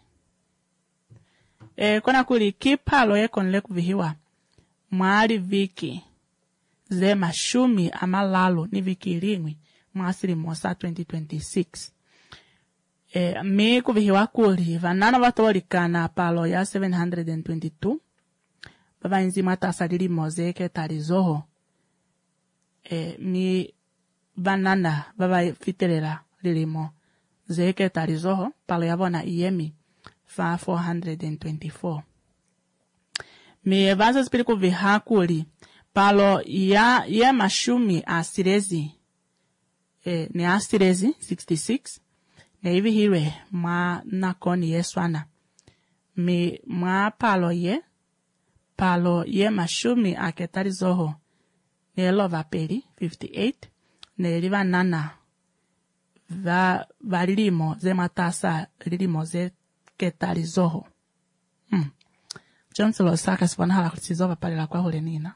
Speaker 1: E kona kuli kipalo ye konle kuvihiwa. Mwari viki. Ze mashumi amalalo ni viki lingwi. Mwasiri mosa twenty twenty-six. E mi kuvihiwa kuli. Vanana watoli kana palo ya seven hundred twenty-two. Baba inzi mata sadiri mozeke tarizoho. E mi vanana baba fitelela lilimo. Zeke tarizoho palo yabona iyemi fa four hundred twenty-four. Mi evanza spiriku vihakuli palo ya ye mashumi asirezi e, ne asirezi sixty-six ne hivi hiwe ma nakoni yeswana mi ma palo ye palo ye mashumi aketarizoho ne lova peri fifty-eight ne riva nana va valilimo ze matasa lilimo ze ketalizoho. Hmm. Johnson lo saka sibona hala kulisizova pale la kwa hule nina.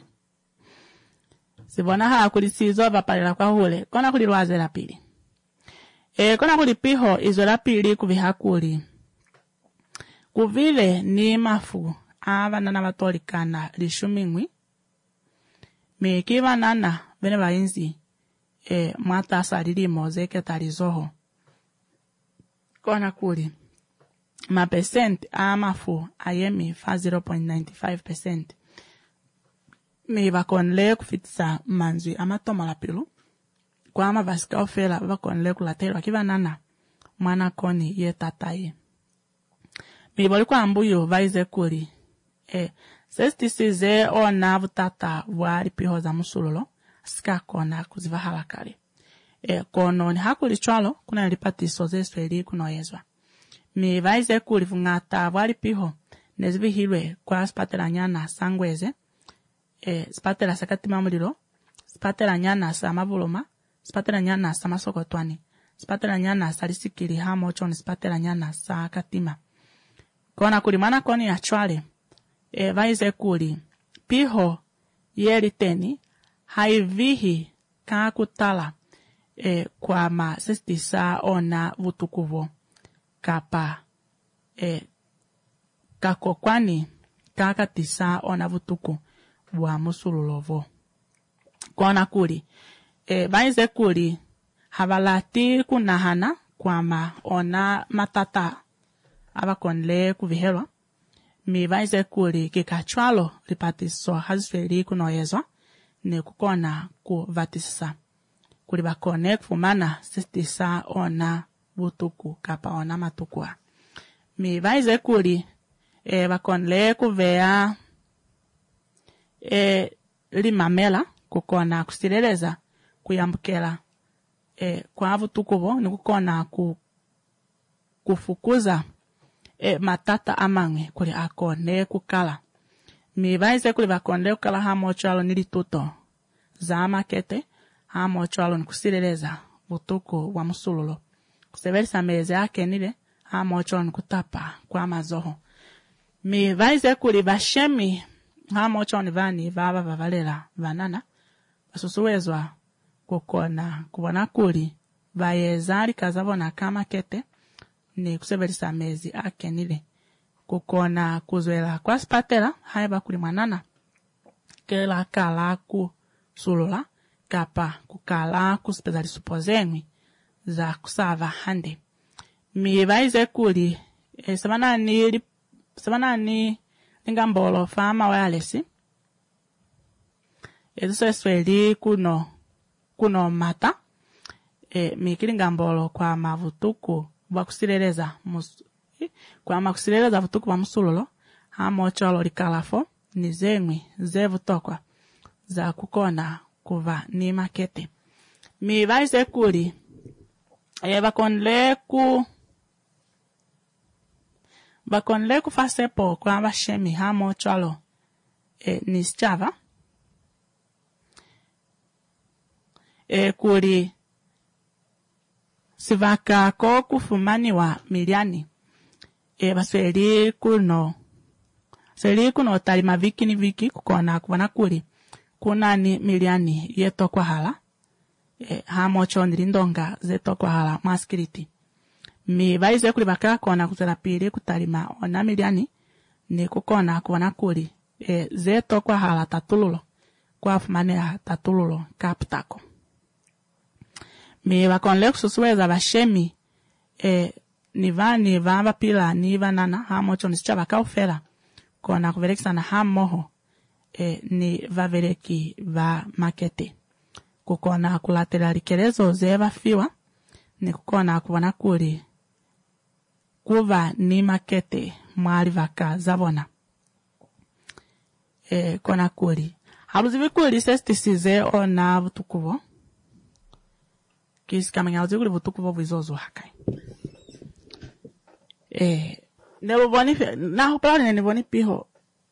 Speaker 1: Sibona hala kulisizova pale la kwa hule. Kona kulilwaze la pili. E kona kulipiho izo la pili kuvihakuli. Kuvile ni mafu abanana batolikana lishumingwi miki banana bene bainzi e mata salilimo zeke talizoho kona kuli ma percent amafu ayemi fa zero point nine five percent mi bakonle kufitisa manzwi amatoma la pilu kwa ama basika ofela bakonle kulatero kibanana mwana koni ye tataye mi boli kwa ambuyo vaize kuli e sestisize ona vutata wali piho za musulolo sika kona kuziva halakali e kono ni hakuli chwalo kuna nilipati soze sweli kunoyezwa mi vaize kuli vungata wali piho nezivihilwe kwa spatela nyana sangweze e spatela sakatima mulilo spatela nyana sa mavuloma spatela nyana sa masokotwani spatela nyana sa lisikili hamo choni spatela nyana sa katima kona kuli mana koni ya chwale e vaize kuli piho yeli teni haivihi kakutala e kwa ma sestisa ona vutukuvo kapa e kako kwani kakatisa ona vutuku bwa musululovo kona kuli e vaize kuli havalati kunahana kwa ma ona matata abakonle kuvihelwa mi vaize kuli kikachwalo lipatiso hazfeli kunoyezwa ne kukona kuvatisa kuli bakone kufumana sestisa ona butuku kapa ona matukua mi vaize kuli e bakonle kuvea e limamela kukona kusileleza kuyambukela e kwa vutukuvo ni kukona ku, kufukuza e matata amange kuli akone kukala mi vaize kuli bakonle kukala hamo chalo nilituto za makete hamo chalo nikusileleza butuku wa musulolo kuseverisa meze yake nile hamo chalo nikutapa kwa mazoho mi vaize kuli bashemi hamo chalo nivani vava vavalela vanana basusuwezwa kukona kubona kuli vayezari kazabona kama kete ni kuseverisa mezi ake nile kukona kuzwela kwa spatela haiba kuli manana kela kala ku sulula kapa kukala kuspezali supozengwi za kusava hande mi vaize kuli e, sabana ni sabana ni ngambolo fama wireless ezo sweli kuno kuno mata e mi ngambolo kwa mavutuku bakusileleza mus kwa makusileleza vutuku ba musulolo hamo cholo likalafo ni zengwi zevutokwa za kukona kuva ni makete mi vaize kuli e bakonle ku bakonle ku fasepo kwa bashemi hamo cholo e ni schava e kuli sivaka ko kufumani wa miliani e basweli kuno seli kuno talima viki ni viki kukona kubana kuli kuna ni miliani yeto kwa hala e hamo chondri ndonga zeto kwa hala maskiriti mi vaize kuli baka kona kuzela pili kutalima ona miliani ni kukona kubana kuli e zeto kwa hala tatululo kwa fumane tatululo kaptako mi bakonle kususuweza bashemi e nivani vamba pila ni vanana hamo choni sichaba kaufela kona kuverekisa na hamoho e ni vavereki va makete kukona kulatela likelezo zeva fiwa ni kukona kubona kuli kuva ni makete mwali vaka zabona e kona kuli haluzivi kuli sestisize ona vutukuvo kisi kama ngaluzivi kuli vutukuvo vizozo hakai e nebo boni na hopala ne boni piho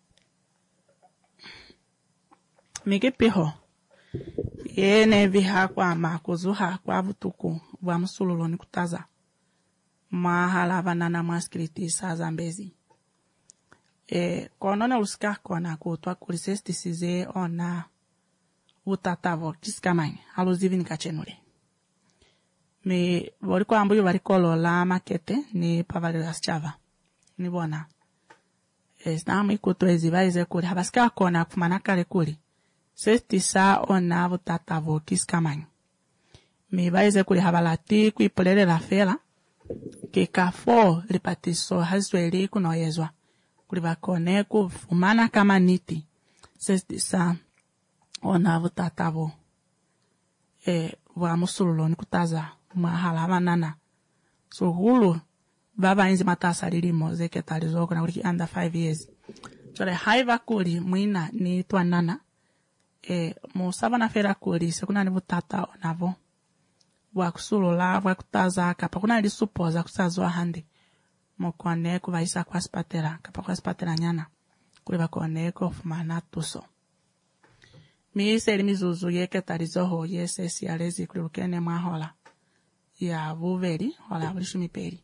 Speaker 1: mike piho yene viha kwa makuzuha kwa vutuku wa musulolo ni kutaza mahala banana maskriti sa zambezi e konone uska kona kutwa kulisestisize ona utatavo kiskamanye haluzivi nikachenule me bori kwa ambuyo bari kolola makete ni pavale aschava ni bona Esnamu ikutwezi vaize kuli habasika kona kufumana kale kuli. Sestisa ona vutatavo kiskamanyi. Mi vaize kuli habalati kuipolele la fela. Kikafo lipatiso hazweli kunoyezwa. Kuli bakone kufumana kama niti. Sestisa ona vutatavo. E wa musululo nikutaza mahala manana. So hulu baba inzi matasa lilimo zeke talizoko na kuli under five years. Chole haiva kuli mwina ni tuwa nana. E musaba na fera kuli sekuna ni vutata onavo. Wakusulula wakutaza kapa kuna li supoza kusazwa handi. Mokone kuvaisa kwa spatera kapa kwa spatera nyana. Kuli bakone kufumana tuso. Mi seri mizuzu yeke talizoho yese siyalezi kuli lukene mahola. Ya vuveri hola vulishumiperi.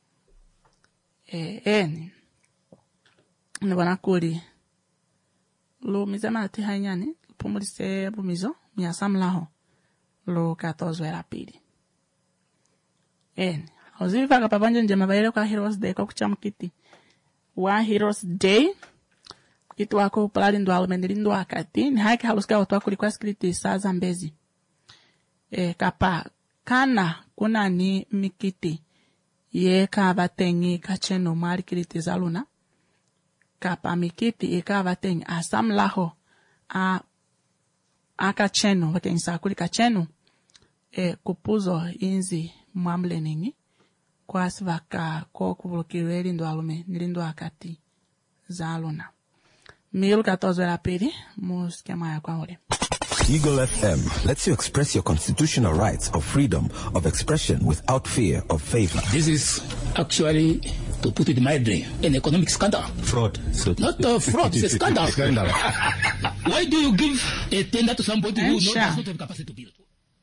Speaker 1: Eh, eni. Nibona kuli. Lu mizema ati hanyani. Pumulise bumizo. Miyasamlaho. Lu katozo era pili. Eni. Oziviva kapabanje njema baile kwa Heroes Day kwa kuchamkiti. Wa Heroes Day. Kitu wako upalali ndo alumendili ndo wakati. Ni haiki haluska watu wako likuwa skriti saa zambezi. Eh, kapa kana kuna ni mikiti. Ye kava tengi kacheno mari kiriti zaluna. Kapa mikiti ye kava tengi asam laho a a kacheno wake insakuli kacheno e kupuzo inzi mwamle ningi kwa sivaka kwa kubulukirwe lindo alume nilindo akati zaluna. Milu katozo la pili muskema ya kwa ule.
Speaker 2: Eagle F M lets you express your constitutional rights of freedom of expression without fear of favor.
Speaker 3: This is actually, to put it mildly, an economic scandal.
Speaker 2: Fraud. So
Speaker 3: Not a fraud, it's a scandal.
Speaker 2: Scandal.
Speaker 3: Why do you give a tender to somebody who knows does not have capacity to build?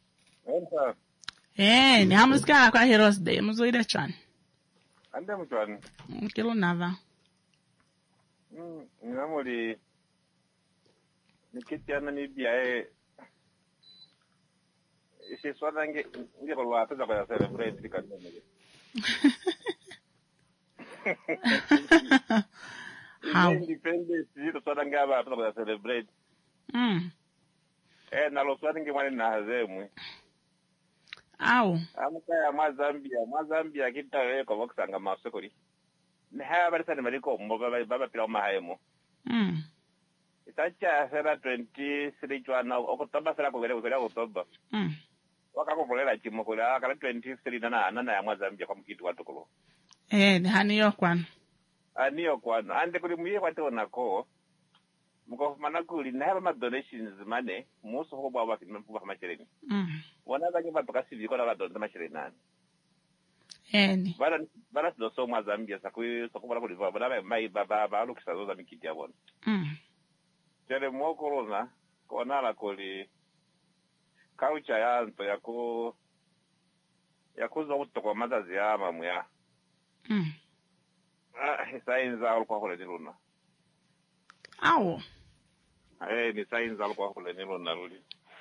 Speaker 1: Eh, ni hamuska kwa Heroes Day muzoide chan.
Speaker 9: Ande mchwan.
Speaker 1: Kilo nava.
Speaker 9: Mm, ngamuli nikitiana ni biae isi swada nge nge balwa pesa kwa celebrate dikani nge.
Speaker 1: How?
Speaker 9: Independence ito swada nge aba pesa kwa celebrate.
Speaker 1: Mm.
Speaker 9: Eh na lo swada nge mwana na hazemwe.
Speaker 1: Au.
Speaker 9: Amuka ya Mazambia, Mazambia kitawe kwa wakusanga masokori. Ni haya bali sana maliko mboga baba pila mahayemo.
Speaker 1: Mm.
Speaker 9: Itacha sera twenty-three chwana Oktoba sera kugere kugere Oktoba.
Speaker 1: Mm.
Speaker 9: Wakakubolela chimo kula akala twenty-three na nana ya Mazambia kwa mkitu watukulo.
Speaker 1: Eh, ni haniyo kwan.
Speaker 9: Aniyo kwan ande kuli muye kwate nako. Muko manakuli na haba donations mane muso ho baba kimempuba machireni.
Speaker 1: Mm.
Speaker 9: Wana zange batoka sivi kwa donda machireni nani.
Speaker 1: Eni.
Speaker 9: Bala bala ndo so Mazambia sakwe sakubala kuliva bala mai baba baba lukisa zoza mikiti yabona.
Speaker 1: Mm.
Speaker 9: Tere mo corona kona la koli culture yanto yako yakuza utoko mazazi ya mamuya.
Speaker 1: Mm.
Speaker 9: Ah, sainza alikuwa kule niluna.
Speaker 1: Au.
Speaker 9: Eh, ni sainza alikuwa kule niluna rudi.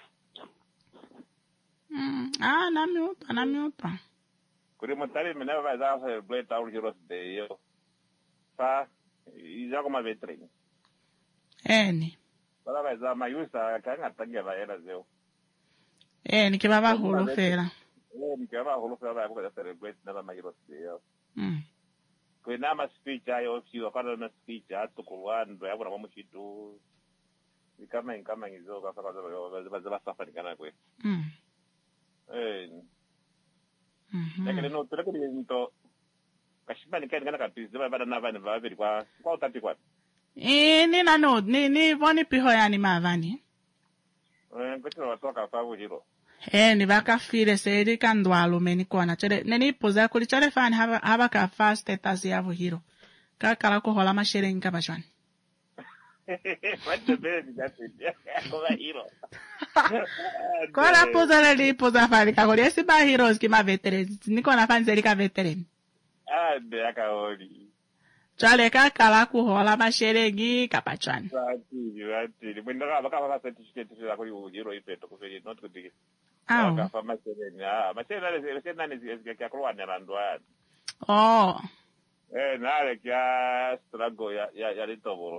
Speaker 1: Mm. Ah, na miuta, na miuta.
Speaker 9: Kuri motari mena va za celebrate our Heroes Day yo. Sa iza kama veteran.
Speaker 1: Eni.
Speaker 9: Bala va za mayusa kanga tangia va era zeo.
Speaker 1: Eni kibaba hulu fera.
Speaker 9: Eh, ni kama holo fera va celebrate na ma Heroes Day yo.
Speaker 1: Mm.
Speaker 9: Kwena ma speech ayo sio akana na speech atukulwa ndo yabona bamushitu. Ikama ikama ngizo ka saka za za safari kana kwe.
Speaker 1: Mm.
Speaker 9: Eh.
Speaker 1: Mhm.
Speaker 9: Lakini no tulekele nto kashibani kani kana kapisi baba na vani va veri kwa kwa utati kwa.
Speaker 1: Eh, ni na no, ni ni voni piho yani mavani.
Speaker 9: Eh, kwetwa watoka fa hilo.
Speaker 1: Eh, ni baka fire seri kandwalu meni kona chere neni poza kuli chere fani haba haba ka fast status ya hiro. Ka kala ko hola mashere nka bashwan.
Speaker 9: What the baby that's it. Kwa hilo.
Speaker 1: Kora poza le poza fani ka kuli esi ba heroes ki ma veterans. Niko na fani seri ka veteran.
Speaker 9: Ah, de akaoli.
Speaker 1: Chale ka kala ko hola mashere ngi kapachwan.
Speaker 9: Ati, ati. Mwenda ka baka baka certificate ya kuli hilo ipeto kufeli not kutiki.
Speaker 1: Ah.
Speaker 9: Ka fama sere na, mashere na sere na ni ya kwa na ndwa.
Speaker 1: Oh.
Speaker 9: Eh, nale kia struggle ya ya ya litoboro.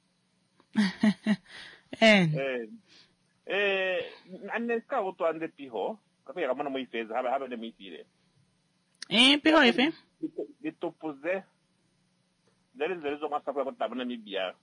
Speaker 1: En.
Speaker 9: Eh, eh, ane ka uto ande piho. Kapia kama na muifeza haba haba ne muifile.
Speaker 1: Eh, piho ife?
Speaker 9: Litopuze. Dele dele zo masapo kwa tabana mibia.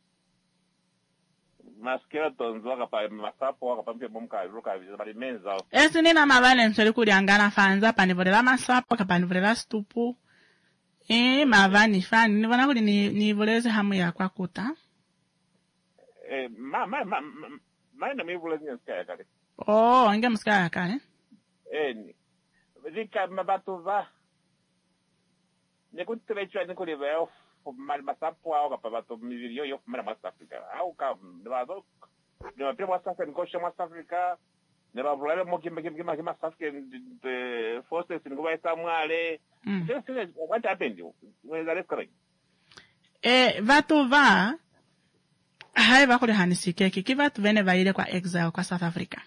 Speaker 9: Maskera tonzo kapa masapo kapa mpia bomka ruka vizaba menza.
Speaker 1: Esi nina mavane msori kuliangana fanza panivorela masapo kapanivorela stupu. Eh, mavani fani nivona kuli ni nivoleze hamu ya kwa kuta.
Speaker 9: Eh, ma ma ma ma na mivulezi nskaya kale.
Speaker 1: Oh, inge mskaya kale.
Speaker 9: Eh, ni. Vika mabatu va. Nekutrecha nikuliveo mal masapo au kapa batu mivilio yo mara masafrika. Au ka ndwazo. Ndio pia masafrika nikosha masafrika. Nero problema mo kimbe kimbe kimbe masafrika de forces ngoba esamwale. What happened? When is that correct?
Speaker 1: Eh, vatu va hai va kule hanisikeki kivatu vene vaile kwa exile kwa South Africa.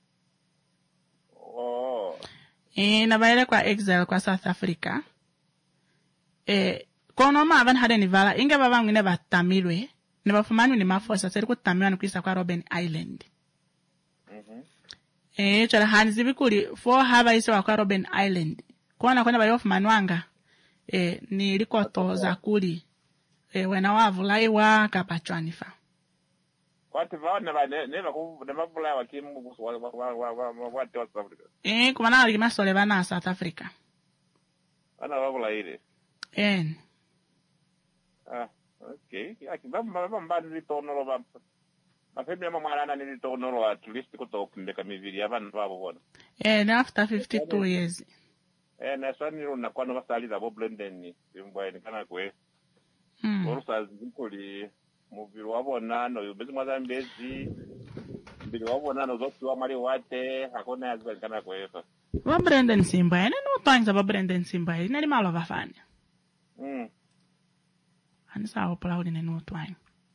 Speaker 9: Oh.
Speaker 1: Eh, na vaile kwa exile kwa South Africa. Eh, kono ma van hade ni vala inge baba ngine batamilwe ne bafumani ni mafosa seri kutamilwa nkwisa kwa Robben Island.
Speaker 9: Mhm.
Speaker 1: Eh, chala hanzi bikuri for haba ise wa kwa Robben Island. Kwana kwenda bayofu manwanga eh ni likoto za kuli eh wena wavulaiwa kapachwanifa.
Speaker 9: Kwati vaona ba ne ne ku ne mavula wa kimu wa wa wa wa wa South Africa.
Speaker 1: Eh kumana ali masole bana South Africa.
Speaker 9: Ana wavula ile.
Speaker 1: En.
Speaker 9: Ah, okay. Aki bamba bamba ndi tono ro bamba. Mafemi ya mama ana ni tono ro at least kutokunde kamivili abantu babo bona.
Speaker 1: Eh after fifty-two years.
Speaker 9: Eh na swani ro na kwano basaliza bo blenden simbwa ni kana kwe.
Speaker 1: Mm.
Speaker 9: Orusa zikuli muviri wabona no yubezi mwazambezi. Mbili wabona no zosi wa mali wate hakuna yazwa kana kwefa.
Speaker 1: Wa Brendan Simba ene no thanks ba Brendan Simba ene malo bafanya.
Speaker 9: Mm.
Speaker 1: Anisa opla udi ne no twine.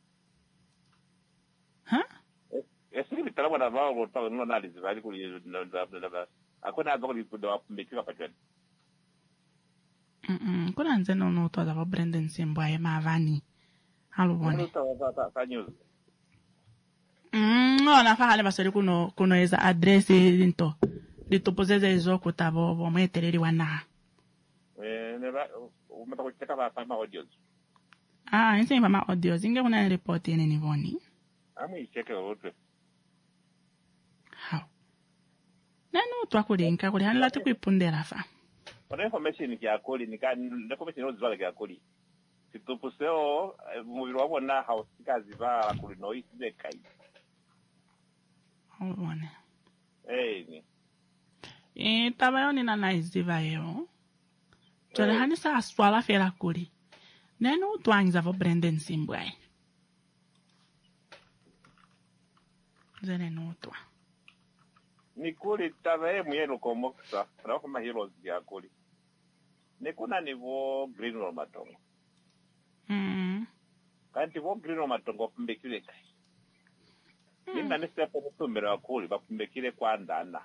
Speaker 1: Huh?
Speaker 9: Esi bitala bwana ba ro ta no na lizali kuli na na akona azoko lipudo apumbekiwa patwani.
Speaker 1: Mm kuna nze no no to za Brendan Simba e mavani. Halubone. Mm no na fa hale basori kuno kuno eza address into. Litopozeza izo kutabo bo mwetereri wana.
Speaker 9: Eh ne ba umata kucheka ba fama audios.
Speaker 1: Ah, nse fama audios inge kuna report ene ni voni.
Speaker 9: Amu icheke wote.
Speaker 1: How? Nanu twakulinka kuli hanla tukuipundela fa.
Speaker 9: Ona information ki akoli nika information ozwala ki akoli. Kitupuseo muviri wabona hausikazi ba kuli no isibekai.
Speaker 1: Halubone.
Speaker 9: Eh ni.
Speaker 1: Eh tabayo ni na naiziva yo. Jole hani sa swala fela kuli. Nenu twangiza vo Brendan Simbwa. Zene notwa.
Speaker 9: Nikuli tabaye muyeno komoksa. Na kama heroes ya akoli. Nekuna nivo green roll matongo.
Speaker 1: Mm.
Speaker 9: Kanti vo green roll matongo kumbekile kai. Ninga nisepo kutumira akoli bakumbekile kwa ndana.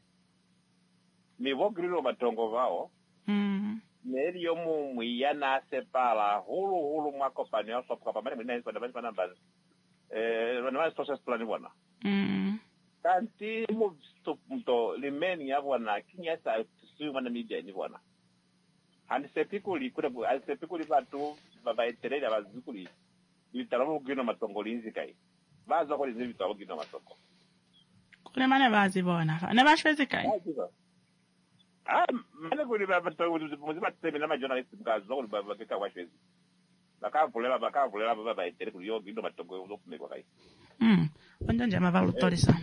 Speaker 9: Nivo green roll matongo vao.
Speaker 1: Mm.
Speaker 9: Neri yomu mwiyana sepala hulu hulu mwako panyo sopo kapa mani mwina ispada mani panambaz. Eh, wana process plan wana.
Speaker 1: Mm.
Speaker 9: Kanti mu mto limeni ya wana kinya sa suyu wana media ni wana. Hani sepikuli kuna bu al sepikuli batu baba eterera bazikuli. Bitaramu gino matongo linzi kai. Bazo ko linzi bitaramu gino matongo.
Speaker 1: Kule mane bazi bona fa. Ne bashwezi kai.
Speaker 9: Ah, mane kuli baba to muziba tsemi na journalist ngazo ko baba keka washwezi. Baka vulela baka vulela baba etere kuli yo gino matongo uzokumekwa kai.
Speaker 1: Mm. Bonjanja mava lutorisa.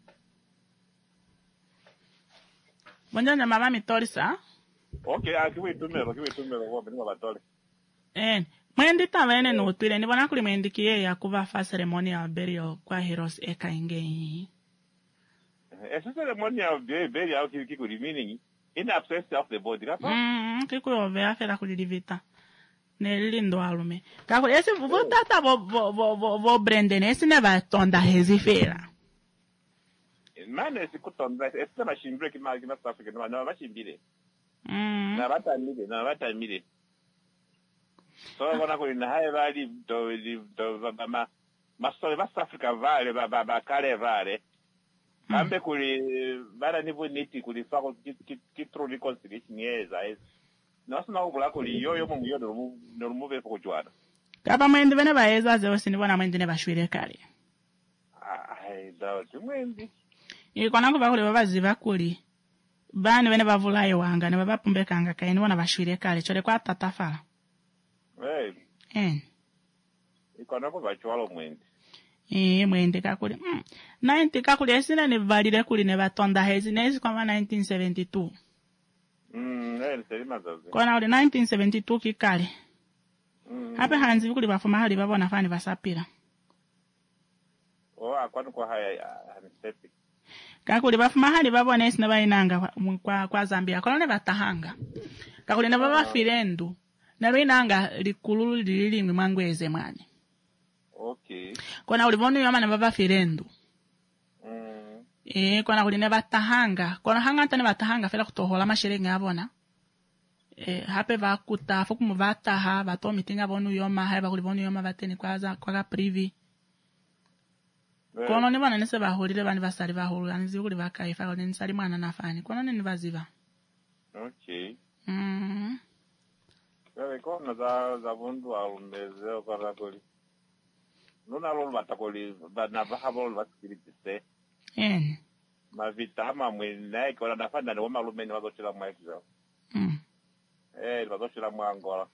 Speaker 1: Bonjanja mava mitorisa.
Speaker 9: Okay, akiwe tumero, akiwe tumero kwa bini wabatole.
Speaker 1: Eh, mwendi tavene no twile ni bona kuli mwendi kiye ya kuva fa ceremonial burial kwa heroes eka inge.
Speaker 9: Esa ceremonial burial kiki kuli meaning in absence of the body, right?
Speaker 1: Mm, kiku ove afera kuli divita. Ne lindo alume. Kako ese vo tata vo vo vo vo Brendan ese ne va tonda hezifera.
Speaker 9: Man ese kutonda ese machine ki ma ki ma Africa no na machine bile.
Speaker 1: Mm.
Speaker 9: Na bata mile, na bata mile. So kona kuli na hae vali do do ma masole bas Africa vale ba ba ba kale vale. Kambe kuli bara nivo niti kuli fako kitro reconciliation yeza es. Nasi na ukula kuli yoyo mu yodo mu no move for jwada.
Speaker 1: Kapa mwendi bene baeza ze osini bona mwendi ne bashwire kale.
Speaker 9: Ai da tumwendi.
Speaker 1: Iko kona kuba kuli babaziba kuli. Bani bene bavulayo wanga ne babapumbekanga kaini bona bashwire kale chole kwa tatafala.
Speaker 9: Eh.
Speaker 1: Eh.
Speaker 9: Iko na kuba chwalo mwendi.
Speaker 1: Eh mwendi kakuli. Mm. ninety kakuli esina ne valire kuli ne batonda hezi nezi kwa nineteen seventy-two.
Speaker 9: Mm, eh selima zazi.
Speaker 1: Kona uli nineteen seventy-two kikale.
Speaker 9: Mm.
Speaker 1: Hape hanzi kuli bafuma hali babona fani basapira.
Speaker 9: Oh, akwani kwa haya anisepi.
Speaker 1: Kakuli bafuma hali babona esina bayinanga kwa kwa Zambia. Kona ne batahanga. Kakuli ne baba firendu. Na ruinanga likululu lili mwangweze mwani.
Speaker 9: Okay.
Speaker 1: Kona uli bonu yoma ne baba firendu.
Speaker 9: Mm.
Speaker 1: Eh kona uli ne batahanga. Kona hanga tane batahanga fela kutohola mashirenga abona. Eh hape bakuta foku mubataha bato mitinga bonu yoma haba kuli bonu yoma bateni kwaza kwa privi. Kono ni bana nese bahulire bani basali bahulu anizi kuli bakaifa kone nsali mwana nafani. Kono ni baziva.
Speaker 9: Okay.
Speaker 1: Mm.
Speaker 9: Kale kona za za bundu alumeze okara kuli. Nuna lolu batakoli bana bahabo basikiriti se.
Speaker 1: En.
Speaker 9: Mavitama mwina ikola nafanda ni wama lumeni wazochila mwakizo.
Speaker 1: Mm.
Speaker 9: Eh, wazochila mwangola.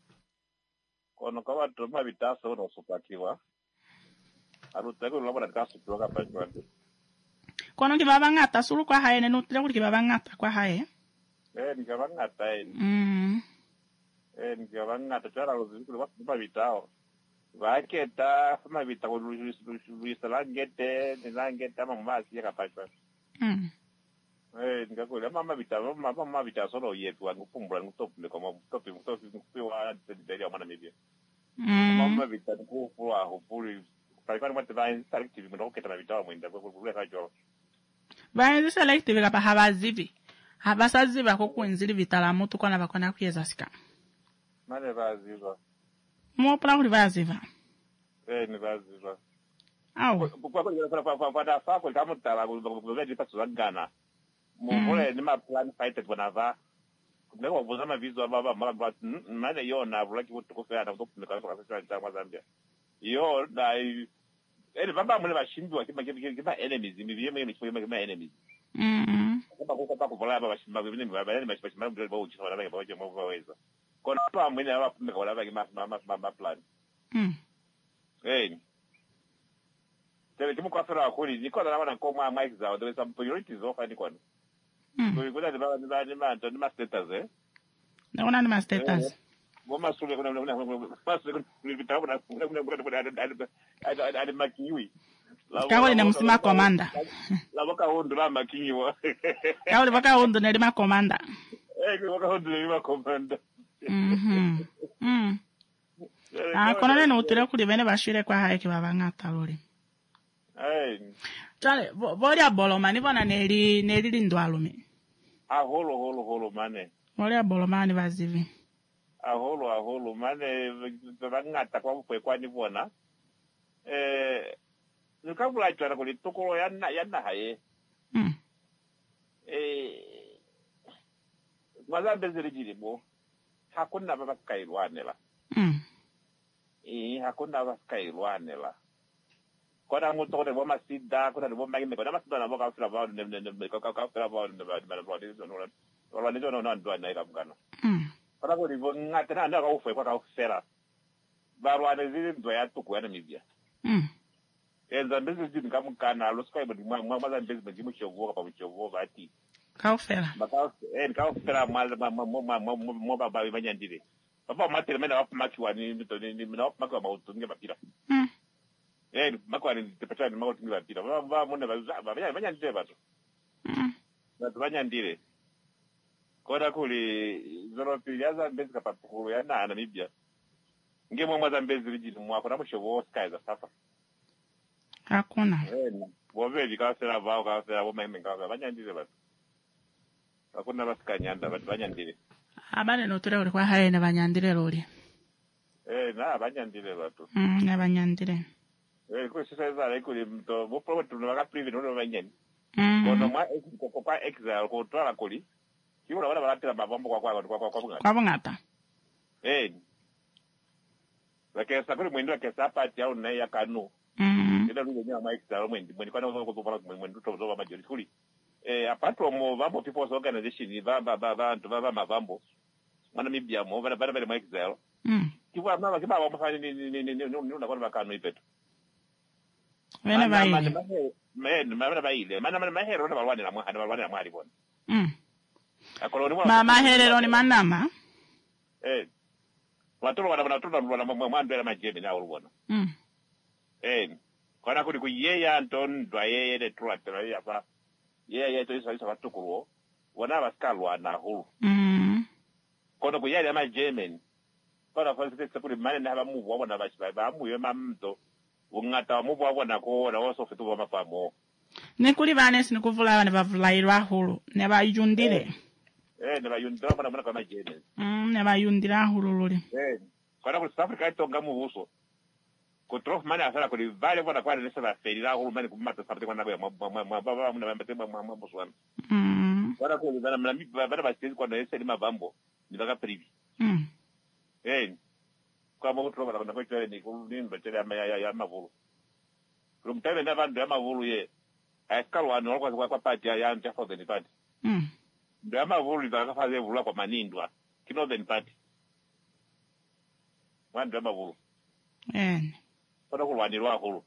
Speaker 9: Kono kawa tuma vitasa uno supakiwa. Arutego lobora kasu tuloka pajwa.
Speaker 1: Kono kibaba ngata sulu kwa hae ne nutile kuli kibaba ngata kwa hae.
Speaker 9: Eh, nikaba ngata eh.
Speaker 1: Mm.
Speaker 9: Eh, nikaba ngata chara lozi kuli wama vitao. Vaketa fama vita ko luisalangete nilangete ama masi yakapashwa.
Speaker 1: Mm.
Speaker 9: Eh ngakole mama vita mama mama vita solo yetu ngupumbula ngutopule koma topi topi kupiwa ndeli ya mwana mibye.
Speaker 1: Mm.
Speaker 9: Mama vita kufuwa hopuli palikani mwate va selective mno keta vita mwenda kwa kule kajo.
Speaker 1: Baenzi selective kapa habazivi. Habasaziva ko kwenzili vitala mutu kona bakona kuyeza sika.
Speaker 9: Mane vaziva.
Speaker 1: Mo pra kuli vaziva.
Speaker 9: Eh ni vaziva.
Speaker 1: Au.
Speaker 9: Kwa kwa kwa kwa kwa da fa ko kama tala ko ko pasu ngana. Muvule ni ma plan fight bonava. Leo wazama vizo baba mara maana yo na bulaki wote ko fera ndo kupeleka kwa sasa kwa Zambia. Yo dai ele baba mule bashindwa kima kima enemies mibiye mimi kima kima enemies.
Speaker 1: Mm.
Speaker 9: Kama kwa kwa kwa baba bashimba bibini baba yani bashimba ndio baba uchisa baba baba je mwa weza. Kona pa mwene baba kumeka baba kima mama mama plan.
Speaker 1: Mm.
Speaker 9: Eh. Tele kimu kwa fera akuli niko na wana koma mic zao there is some priorities of any one.
Speaker 1: Mm.
Speaker 9: So ikuda ni baba ni baba ni baba ni status eh.
Speaker 1: Na una ni status.
Speaker 9: Goma sule kuna kuna kuna pasule kuna vitabu na kuna kuna kuna kuna ada ada makiwi.
Speaker 1: Kauli na msima komanda.
Speaker 9: La boka hondo la makiwa.
Speaker 1: Kauli boka hondo na lima komanda.
Speaker 9: Eh boka hondo na lima komanda.
Speaker 1: Mhm. Mm. Ah kono ne utire kuli bene bashire kwa hae kibaba ngata lori.
Speaker 9: Eh.
Speaker 1: Chale bori aboloma ni bona neli neli lindwalume.
Speaker 9: Ah holo holo holo mane.
Speaker 1: Bori aboloma ni bazivi.
Speaker 9: Aholo aholo mane bangata kwa mfwe kwa ni bona eh nikabula chana kuli tokolo yana yana haye
Speaker 1: mm
Speaker 9: eh mazambe ziliji bo hakuna baba kairwanela
Speaker 1: mm
Speaker 9: eh hakuna baba kairwanela kona muto de boma sida kona de boma ngime kona masida na boka fira ba ne ne ka ka fira ba ne ba ne ba ne no wala ne no no ndo na ikabugana
Speaker 1: mm
Speaker 9: para ko rivo ngata na ndo ka ufwe kwa ka fera barwane zili ndo ya tuku ya mibia
Speaker 1: mm
Speaker 9: enza mbezi zili ngamukana lo sky bodi mwa mwa za mbezi bodi mushovo kwa mushovo bati
Speaker 1: ka fera
Speaker 9: baka eh ka fera mal mo mo mo mo baba banyandire baba matele mena wap makiwa ni ndo ni mena wap makiwa mautunge bapira
Speaker 1: mm
Speaker 9: eh makiwa ni tepata ni mautunge bapira baba baba mona baba banyandire bato
Speaker 1: mm
Speaker 9: bato banyandire kona kuli zoro pijaza mbezi kapapukulu ya na Namibia ngemo mwa za mbezi rijini mwako na mushovo sky za safa
Speaker 1: hakuna
Speaker 9: eh wobe dikasera bao kasera wo meme ngaba banyandire bato hakuna basikanyanda bato banyandire
Speaker 1: abane no ture uri kwa hae na banyandire lori
Speaker 9: Eh, na banyandile batho.
Speaker 1: Mm, na banyandile.
Speaker 9: Eh, ko sisa za le kuli mto, bo pro tu no ga privi no banyani.
Speaker 1: Mm.
Speaker 9: Kono mwa ko ko kwa exile ko twala kuli. Kiula wala balatira mabombo kwa kwa kwa kwa kwa.
Speaker 1: Kwa bungata.
Speaker 9: Eh. Lakini sakuri mwendo ke sapati au na ya kanu.
Speaker 1: Mm.
Speaker 9: Ila lungo nya Mike Zaro mwendi mwendi kwa no ko kwa mwendi to zo ba majori kuli. Eh, apart from Vambo People's Organization, Vamba Baba to Vamba Mavambo. Mana mibia mo bana bana bana Mike Zaro.
Speaker 1: Mm.
Speaker 9: Kiwa mama kiba wa mfani ni ni ni ni ni kwa bakano ipeto.
Speaker 1: Wena ba
Speaker 9: Mana
Speaker 1: ile.
Speaker 9: men mana ba ile. Mana mana mahero na balwani na mwana balwani na mwali bona.
Speaker 1: Mm.
Speaker 9: Akolo ni
Speaker 1: Mama herero ni manama.
Speaker 9: Eh. Watu wana wana tuna wana mwandwe na majemi na ulibona.
Speaker 1: Mm.
Speaker 9: Eh. Kwana kuli ku yeya Anton dwa yeye de tractor ya fa. Yeya yeto isa isa watukuru. Wana baskalwa na hulu.
Speaker 1: Mm.
Speaker 9: Kono ku yale ama German. Kono kwa sisi kuli mane na bamu wabona bashiba bamu yo mamto. Ungata mu wabona ko na woso fitu wa mafamo.
Speaker 1: Ne kuli bane sini kuvula ne bavulairwa hulu ne bayundire.
Speaker 9: Eh ne bayundira bana bana kama German.
Speaker 1: Mm, ne bayundira hulu luli.
Speaker 9: Eh. Kono ku South Africa itonga mu buso. Kutrof mane asala kuli vale bona kwa nesa ba ferira hulu mane kumata sabte kwa nabe baba mna mbete mama boswana.
Speaker 1: Mm.
Speaker 9: Bana ko bana mna bana ba sisi kwa nesa ni mavambo. Ni baka privi.
Speaker 1: Mm.
Speaker 9: Eh. Kwa mo tro bana kwa tele ni ku ni mbete ya ya ya mavulu. Lumtele na bandu ya mavulu ye. Aikalwa no kwa kwa pati ya anja for the party.
Speaker 1: Mm.
Speaker 9: Ndio mavulu itakafaze vula kwa manindwa. Kino the party. Wandu ya mavulu.
Speaker 1: En.
Speaker 9: Kono kulwanirwa hulu.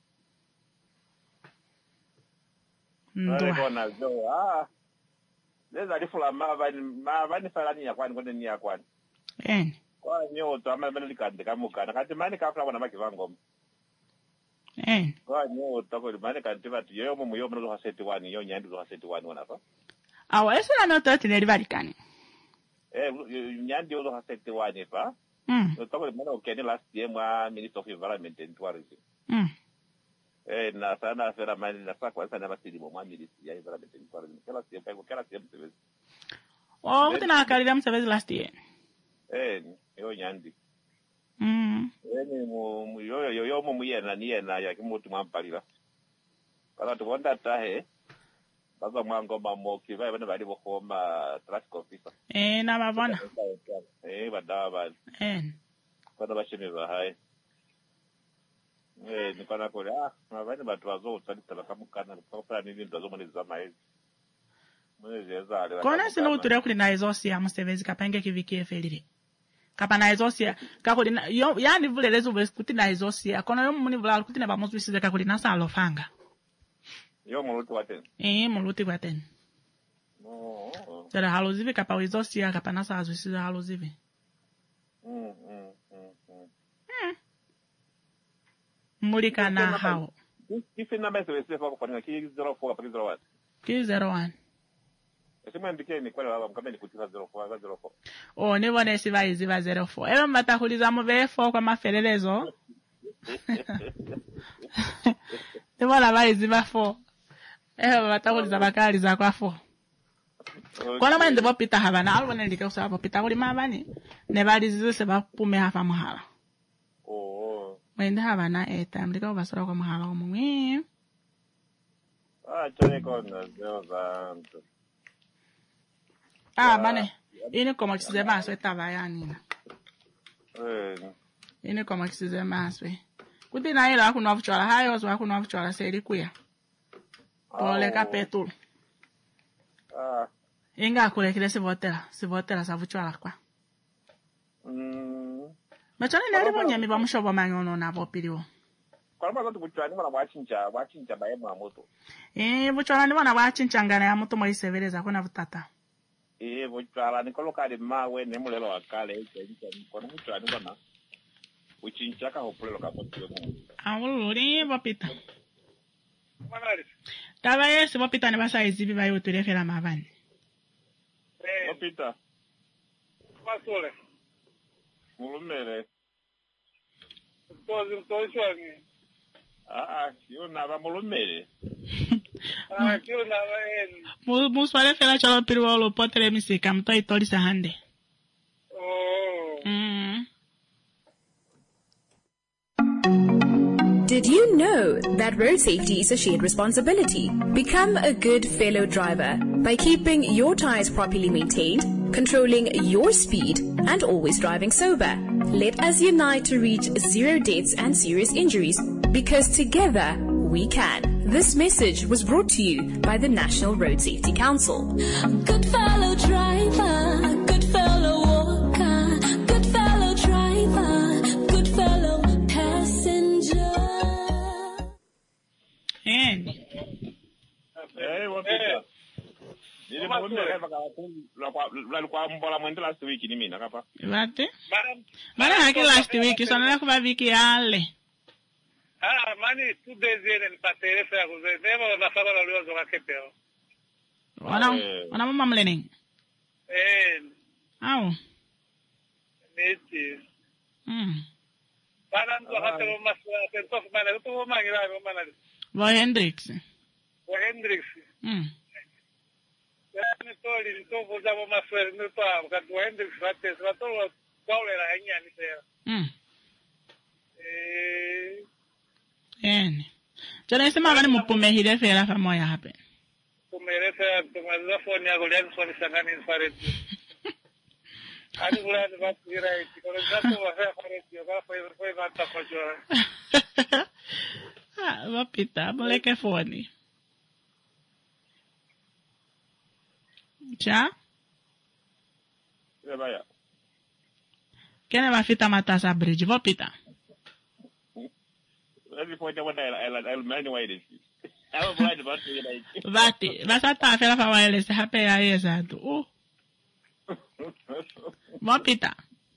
Speaker 1: Ndwa.
Speaker 9: Kona zo ah. Leza lifula mavani mavani falani ya kwani kwani ni ya kwani.
Speaker 1: En.
Speaker 9: Kwa nyo to ama bana likande kamuka nakati mani kafuna bona makivango.
Speaker 1: En.
Speaker 9: Kwa nyo to ko mani kanti bati yo mu yo mno haseti wani yo nyandi zo haseti wani wana fa.
Speaker 1: Awa esula no to tine rivalikani.
Speaker 9: Eh nyandi zo haseti wani fa.
Speaker 1: Mm.
Speaker 9: No to ko mano kene last year mwa Minister of Environment and Tourism.
Speaker 1: Mm.
Speaker 9: Eh na sana fera mani na sakwa sana basidi mo mwa Minister ya Environment and Tourism. Kala siya pa ko kala siya msebezi.
Speaker 1: Oh, kutina kalira msebezi last year.
Speaker 9: Eh yo nyandi.
Speaker 1: Mm.
Speaker 9: Ene mu yo yo yo mu yena ni yena ya kimutu mwampalira. Kala tubonda tahe. Baba mwango mamoki vai bana bali bokoma traffic officer.
Speaker 1: Eh na bavona.
Speaker 9: Eh badaba.
Speaker 1: En.
Speaker 9: Bana bashime bahai. Eh ni kana kule ah mabani batu bazo utalitala kamukana kwa nini ndo zomani zama hizi. Mwezi zale.
Speaker 1: Kona sino uture kuli na ezosi ya msebezi kapenge kivikie felire. Kapa na ezosi ya kakuli na yo yani vule lezo vule kuti na ezosi ya kono yo muni vula kuti na bamozu isize kakuli na sa alofanga.
Speaker 9: Yo muluti waten.
Speaker 1: Eh muluti waten.
Speaker 9: No.
Speaker 1: Tere halozivi kapa ezosi ya kapa na sa azu isize halozivi.
Speaker 9: Mm mm mm.
Speaker 1: Mm. Mulika na hao.
Speaker 9: Kifi namba ese sefa kwa kwa ki zero four pa zero one.
Speaker 1: Ki zero one.
Speaker 9: Ese mwandike ni kwa baba mkameni kutika zero four zero four.
Speaker 1: Oh ne bone siva iziva zero four. Ebe mbatakuliza mu befo kwa maferelezo. Ne bona ba iziva four. Ebe mbatakuliza bakali za kwa four. Kona mwende bopita habana alwone ndike usaba bopita kuli mabani. Ne bali zise bapume hafa muhala.
Speaker 9: Oh.
Speaker 1: Mwende habana eta ndike basura kwa muhala omwe.
Speaker 9: Ah chane kona zero zanto.
Speaker 1: Ah bane. Ini como que se llama sueta bayani.
Speaker 9: Eh.
Speaker 1: Ini como que se llama swe. Kuti na ila hakuna wafuchwala hayo zo hakuna wafuchwala seri kuya. Pole ka petul.
Speaker 9: Ah.
Speaker 1: Inga kule kile se votela, se votela sa vuchwala kwa.
Speaker 9: Mm.
Speaker 1: Machani nari bonya mi bamushobo manyono na bopiriwo.
Speaker 9: Kwa maana tukuchwani mwana wachinja wachinja baye mwa moto.
Speaker 1: Eh vuchwala ni bana bachinchangana ya moto moi severeza kuna vutata.
Speaker 9: Eh vuchwala ni koloka de mawe ne mulelo wakale echenja kwa vuchwani bana. Uchinchaka hopulelo ka moto.
Speaker 1: Awuluri bopita.
Speaker 9: Mwanali.
Speaker 1: Taba yesi bopita ne basa izibi bayo turefela mabani.
Speaker 9: Eh bopita.
Speaker 10: Pasole.
Speaker 9: Mulumere.
Speaker 10: Pozi mtoshwani.
Speaker 9: Ah ah, yo naba mulumere.
Speaker 10: Ah, yo naba en.
Speaker 1: Mu muswale fela chala pirwa lo potere misika mto itori sahande.
Speaker 10: Oh.
Speaker 1: Mm.
Speaker 11: Did you know that road safety is a shared responsibility? Become a good fellow driver by keeping your tires properly maintained, controlling your speed, and always driving sober. Let us unite to reach zero deaths and serious injuries, because together we can. This message was brought to you by the National Road Safety Council.
Speaker 12: Good fellow driver, good fellow walker, good fellow driver, good fellow passenger.
Speaker 1: And
Speaker 9: Hey, what is that? Nili mwende kapa kwa kwa mbola mwende last week ni mina kapa.
Speaker 1: Vate? Mara haki last week so na kwa wiki yale.
Speaker 10: Ah, mani two days in and patere fa kuze. Demo na fala la leo zoka kepeo.
Speaker 1: Wana wana mama mlening.
Speaker 10: Eh.
Speaker 1: Au.
Speaker 10: Neti.
Speaker 1: Mm.
Speaker 10: Bana ndo hatero maswa tento mana to mangira mana.
Speaker 1: Bo Hendrix.
Speaker 10: Bo Hendrix.
Speaker 1: Mm.
Speaker 10: Yani to li to boza bo maswa no to ka Bo Hendrix vate va to kaule la nya ni se.
Speaker 1: Mm.
Speaker 10: Eh.
Speaker 1: En. Jana sema gani mupumehile fera fa moya happen.
Speaker 10: Kumeresa tumaza phone yako leo swali sangani infrared. Ani gula va tira iti ko zato va fa fare io ga fa fa va ta fa jo.
Speaker 1: Ah, va pita, moleke phone. Cha?
Speaker 9: Ya vaya.
Speaker 1: Kene va fita matasa bridge, va pita.
Speaker 9: Every point I want I I I'll manage why this. I will blind about you like.
Speaker 1: Vati, vas ta fera fa wireless hape ya esa tu. Oh. Va pita.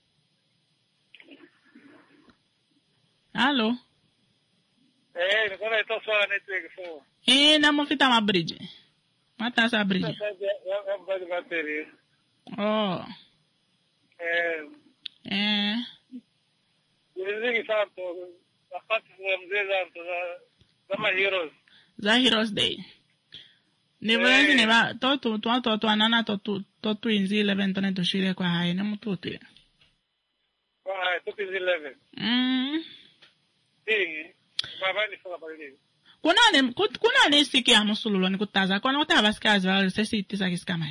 Speaker 1: Allo?
Speaker 10: Eh, come to sola network fo.
Speaker 1: Eh, na mo fita ma bridge. Matasa bridge.
Speaker 10: Ya va de bateria.
Speaker 1: Oh.
Speaker 10: Eh.
Speaker 1: Eh.
Speaker 10: Dice santo, la parte de mzee santo, kama heroes.
Speaker 1: Za Heroes Day. Ni vwenzi ni ba to tu tu to tu anana to tu to tu inzi eleven to neto shire kwa hai ne mutu tu.
Speaker 10: Kwa to is eleven.
Speaker 1: Mm.
Speaker 10: Ding. Baba ni foka pale.
Speaker 1: Kuna ne kuna ne siki ya musululo ni kutaza kwa nota baskazi wa sesi tisa kiskama.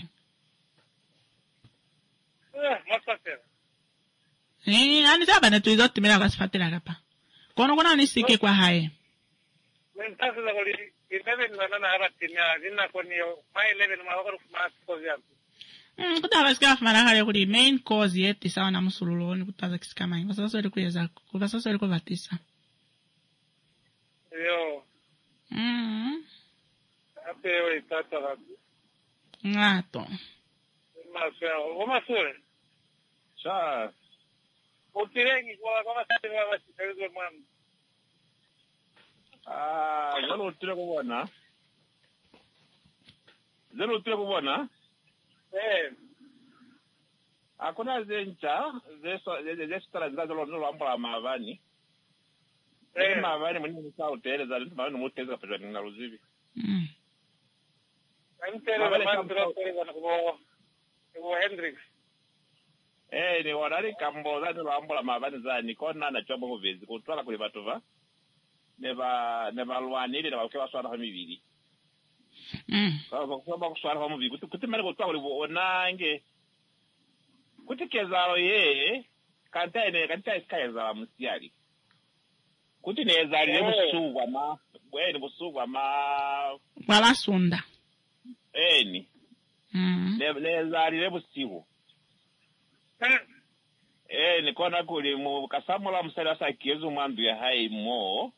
Speaker 10: Eh, mastafera.
Speaker 1: Eh, ani saba ne tu izotti mira kwa sifatila kapa. Kono kuna ne siki kwa hai.
Speaker 10: Mentasi la koli eleven na na harati na dina koni mai eleven ma hokoro ma kozi yangu.
Speaker 1: Mm, kuta baska fumana hali kuli main cause yeti sawa na musululo ni kutaza kiskama. Kwa sasa ile kuyeza, kwa sasa ile kuvatisa.
Speaker 10: Yo.
Speaker 1: Mm.
Speaker 10: Ape oi tata la.
Speaker 1: Ngato.
Speaker 10: Maswa, o masure.
Speaker 9: Cha.
Speaker 10: Utirengi kwa kama sasa ni wa sisi mwana.
Speaker 9: Ah, zalo utire kubona. Zalo utire kubona.
Speaker 10: Eh.
Speaker 9: Akona zencha, zeso zesitara zalo no lambala mavani. Eh, mavani mwenye msa hotel za mavani muteza kwa na ruzivi.
Speaker 1: Mm.
Speaker 10: Antero la mandro kwa na kwa kwa Hendrix.
Speaker 9: Eh, ni warari kambo za no lambala mavani za nikona na chombo kuvezi kutwala kuli batova. Neba neba lwanile na bakewa swara ha mibiri.
Speaker 1: Mm.
Speaker 9: Kwa kwa kwa swara ha mibiri kuti kuti mali kutwa kuli onange. Kuti kezalo ye kanta ene kanta iskaeza musiali. Kuti nezali le busugwa ma bweni busugwa ma
Speaker 1: Bala sunda.
Speaker 9: Eni.
Speaker 1: Mm.
Speaker 9: Ne nezali le busigo. Eh ni kona kuli mu kasamula musala sakiyezu mwandu ya hai mo.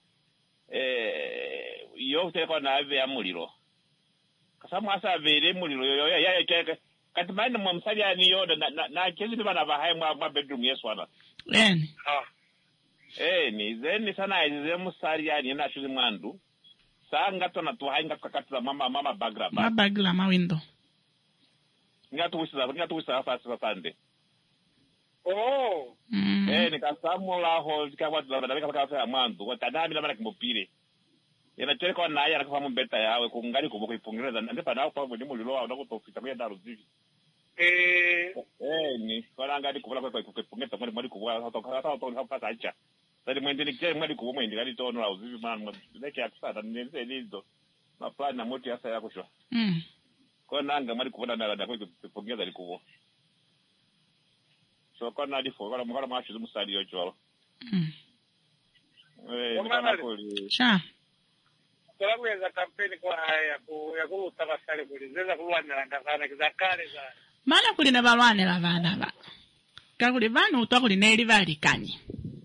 Speaker 9: Eh yo te kona ave amuliro. Kasamu asa vere muliro yo ya ya ya kati mani mu musali ani yo na na kezi ni bana ba hai mu bedroom yeswana.
Speaker 1: Eni.
Speaker 9: Ah. Eh ni zeni sana ize musali yani na shuzi mwandu. Sanga tona tu hai ngakakatza mama mama bagra ba.
Speaker 1: Ma bagla ma window.
Speaker 9: Ngatu wisa ngatu wisa fasa sande.
Speaker 10: Oh.
Speaker 1: Mm.
Speaker 9: Eh nikasamula ho zikawa zalabadalika paka fa mwandu watadami na bana kimbopire. Yana chere kwa naye anakufamu beta yawe kungali kuboko ipungereza ndepa nawo kwa ndi mulilo wa ndakutofika kwa daru zivi.
Speaker 10: Eh
Speaker 9: eh ni kwa ngadi kubula kwa kwa kupungeta kwa mwali kubwa hata hata hata hata acha. Sali mwendele kile mwali kubo mwendele ali tono la uzivi man leke akusata ndenze lizo. Maplan na moti asa yako shwa.
Speaker 1: Mm.
Speaker 9: Kwa nanga mwali kubona na da kwa kupongeza likubo. So kwa nadi fo kwa mkala mwashi zumusali yo chwalo.
Speaker 1: Mm.
Speaker 9: Eh, mkala kuli.
Speaker 1: Sha.
Speaker 10: Kwa kuweza kampeni kwa haya ya kuluta basale kuli zeza kulwanira ngazana kizakale za.
Speaker 1: Mana kuli ne balwanira bana ba. Kakuli bana utwa neli balikanye.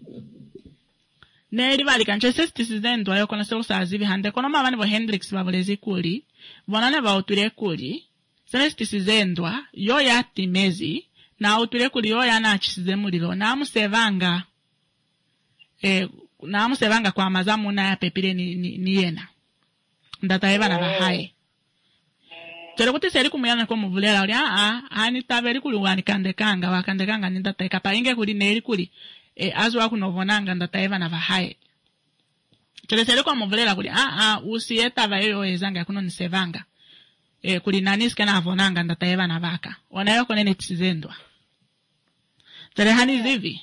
Speaker 1: Neli balikanye sestisizendo ayo kona selo sazibi hande kono mabane bo Hendrix babulezi kuli. Bonane ba utule kuli. Sestisizendwa yo yati mezi na utule kuli yo yana chisize muliro na musevanga. Eh na musevanga kwa mazamu na ya pepile ni, ni, ni yena. Ndataeva na bahai. Tere kuti seri kumuyana ko muvulera uri a ani taberi kuli wani kandekanga wakandekanga ndataeka painge kuli neri kuli e azwa kunovonanga ndataeva na bahai. Tere seri ko muvulera kuli a a usieta vayo ezanga kuno nisevanga. E kuli nani skana avonanga ndataeva na baka. Wanayo ko nene tsizendwa. Tere hani zivi.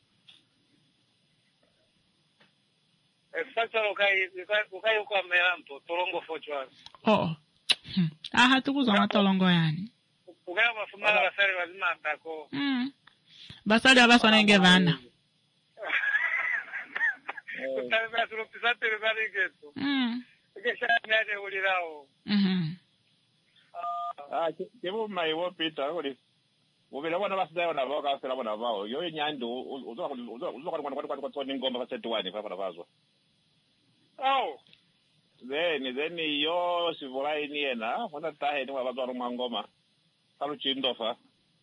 Speaker 10: Sasa ukai ukai uko merampo torongo fochwa.
Speaker 1: Oh. Aha tukuza matolongo yani.
Speaker 10: Ukai mafumala basari bazima ndako.
Speaker 1: Mm. Basari abasona nge bana.
Speaker 10: Kutana tulopisate bali geto.
Speaker 1: Mm.
Speaker 10: Kesha ngade ulirao.
Speaker 1: Mhm.
Speaker 9: Ah, kebo mai wo pita uri. Ubela wana basida na boka sela bona bao. Yo nyando uzo uzo uzo kwa kwa kwa kwa kwa ngomba ba setwani kwa kwa bazwa.
Speaker 10: Oh.
Speaker 9: Then then yo sivolai ni ena, wana tahe ni wabazwa rumangoma. Salu chindofa.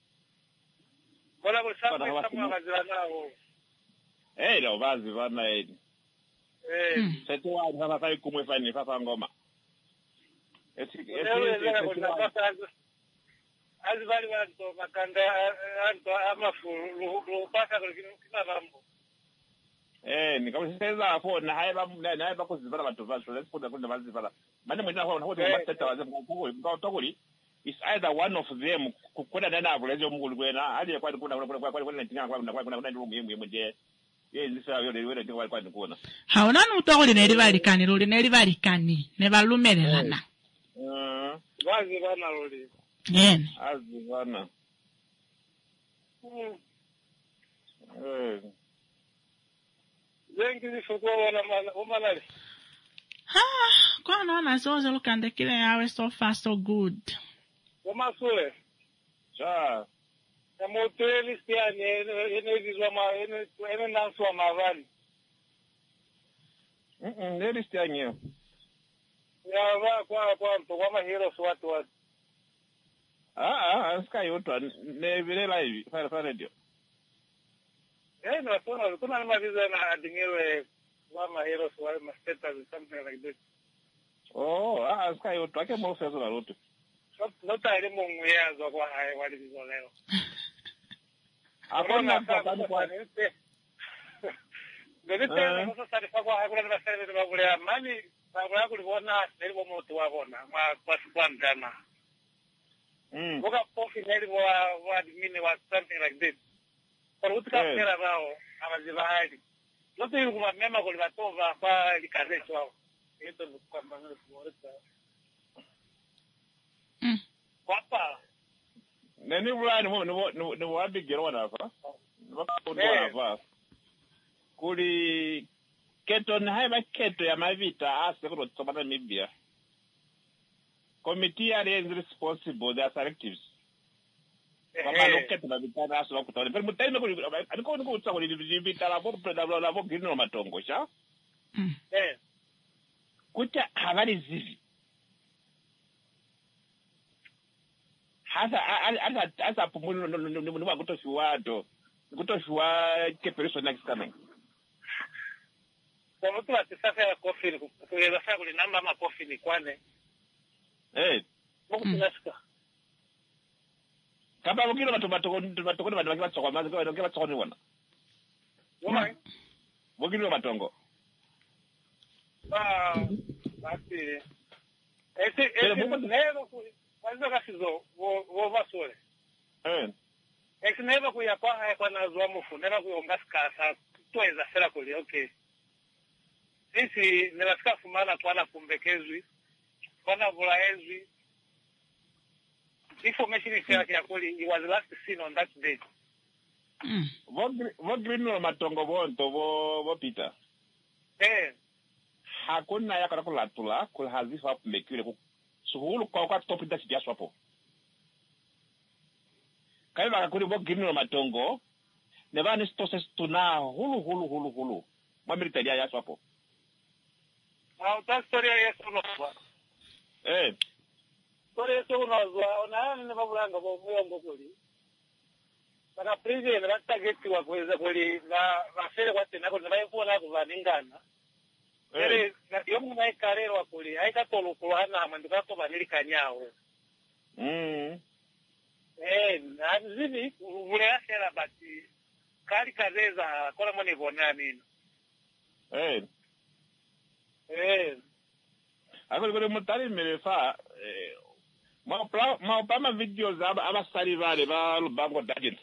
Speaker 10: Bona kusamba kama bazira nao.
Speaker 9: Eh, lo bazi bana eh.
Speaker 10: Eh,
Speaker 9: setwani hapa kai kumwe fani fa ngoma. Esi esi
Speaker 10: azibali wanto makanda anto amafu lupaka kina bambo.
Speaker 9: Eh, nikaweza hapo na haya na haya bako zibala watu vaso let's put the good ones zibala. Mane mwenda hapo hapo masteta waze mkuu kwa tokuli is either one of them kukwenda ndana abulezo mngulu kwena hadi kwa kuna kuna kwa kwa ndinga kwa kuna kuna kuna ndumu yemu mje. Ye ndisa yo le wele kwa kwa ndikona.
Speaker 1: Haona nutokuli neli balikani luli neli balikani ne balumerelana.
Speaker 9: Mm.
Speaker 10: Wazi bana luli.
Speaker 1: Yen.
Speaker 9: Azivana.
Speaker 10: Mm.
Speaker 9: Eh.
Speaker 10: Zengi zifukwa wana mana umanali.
Speaker 1: Ha, kwa naona zote lukande kile yawe so far so good.
Speaker 10: Umasule.
Speaker 9: Cha.
Speaker 10: Na moteli stiani ene vizwa ma ene ene nansu wa mavani.
Speaker 9: Mm, neli stiani.
Speaker 10: Ya wa kwa kwa mto kwa mahiro watu watu.
Speaker 9: Ah ah, sky utwa ne vile live fara fara radio.
Speaker 10: Eh, no, kuna kuna maviza na dingewe wa mahiro wa masteta something like this.
Speaker 9: Oh, ah sky utwa ke mo fezo la rote.
Speaker 10: No tayari mungu yazo kwa hai wali vizoleo.
Speaker 9: Hakuna kwa kwa
Speaker 10: Gari tena sasa sasa kwa hai kuna na sasa ndio bagulea mani bagulea kulibona ndio moto wabona ma kwa kwa ndana.
Speaker 9: Mm.
Speaker 10: Boka pofi ndio wa wa mini wa something like this. Por utka pera rao amaziva hadi. Lote yuko mema kulibatova kwa likazecho wao. Eto kwa mbangalo kuoreta.
Speaker 1: Mm.
Speaker 10: Kwapa.
Speaker 9: Nani fulani mo no no wapi gerona hapa. Wako hapa. Kuli keto na haya keto ya mavita ase ko tsomana Namibia. Committee are responsible they are selectives. Kama loketo na vitana aso kutoa. Pero mutaime ko aliko ko utsa ko livita la bo la la bo gino matongo sha.
Speaker 1: Mm.
Speaker 10: Eh.
Speaker 9: Kuta habari zivi. Hasa hasa hasa pumulo no no kutoshuwa do. Kutoshuwa ke person next coming.
Speaker 10: Kwa mtu atisafa ya coffee kuweza sasa kuli namba ma coffee ni kwane.
Speaker 9: Eh.
Speaker 10: Mungu tunashika.
Speaker 9: Kama mkilo matomato matomato bana bakiba kwa mazi kwa ndio batsoko ni wana.
Speaker 10: Woma.
Speaker 9: Mkilo matongo.
Speaker 10: Ah, basi. Ese ese nero ku kwanza kasizo wo wo vasole.
Speaker 9: Eh.
Speaker 10: Ese nero ku yakwa kwa na zwa mufu nero ku ongaska sa tuweza sera kuli okay sisi nilafika fumana kwa na kumbekezwi kwa na vulaezwi information is ya kuli it was last seen on that date.
Speaker 1: Mm.
Speaker 9: Vo green no matongo bonto vo vo Peter.
Speaker 10: Eh.
Speaker 9: Hakuna ya kana kulatula kul hazifa mekule ku suhulu kwa kwa top ita sidia swapo. Kai ba kuli vo green no matongo ne va nestose tuna hulu hulu hulu hulu. Mamirita dia ya swapo.
Speaker 10: Au ta storia yeso no.
Speaker 9: Eh.
Speaker 10: Storia yeso no zwa ona ne babulanga bo muyongo kuli. Para prison na target wa kuweza kuli na vafere kwa tena kwa naifona kuvaningana. Ere yomu na ikarero wa kuli aika tolo kulana amanduka to vanili kanyawo.
Speaker 9: Mm.
Speaker 10: Eh, azini ule asera bati kali kazeza kola mone bona nini.
Speaker 9: Eh.
Speaker 10: Eh.
Speaker 9: Agora gole mutari merefa eh ma pra ma pama videos aba abasali vale ba lubango dadget.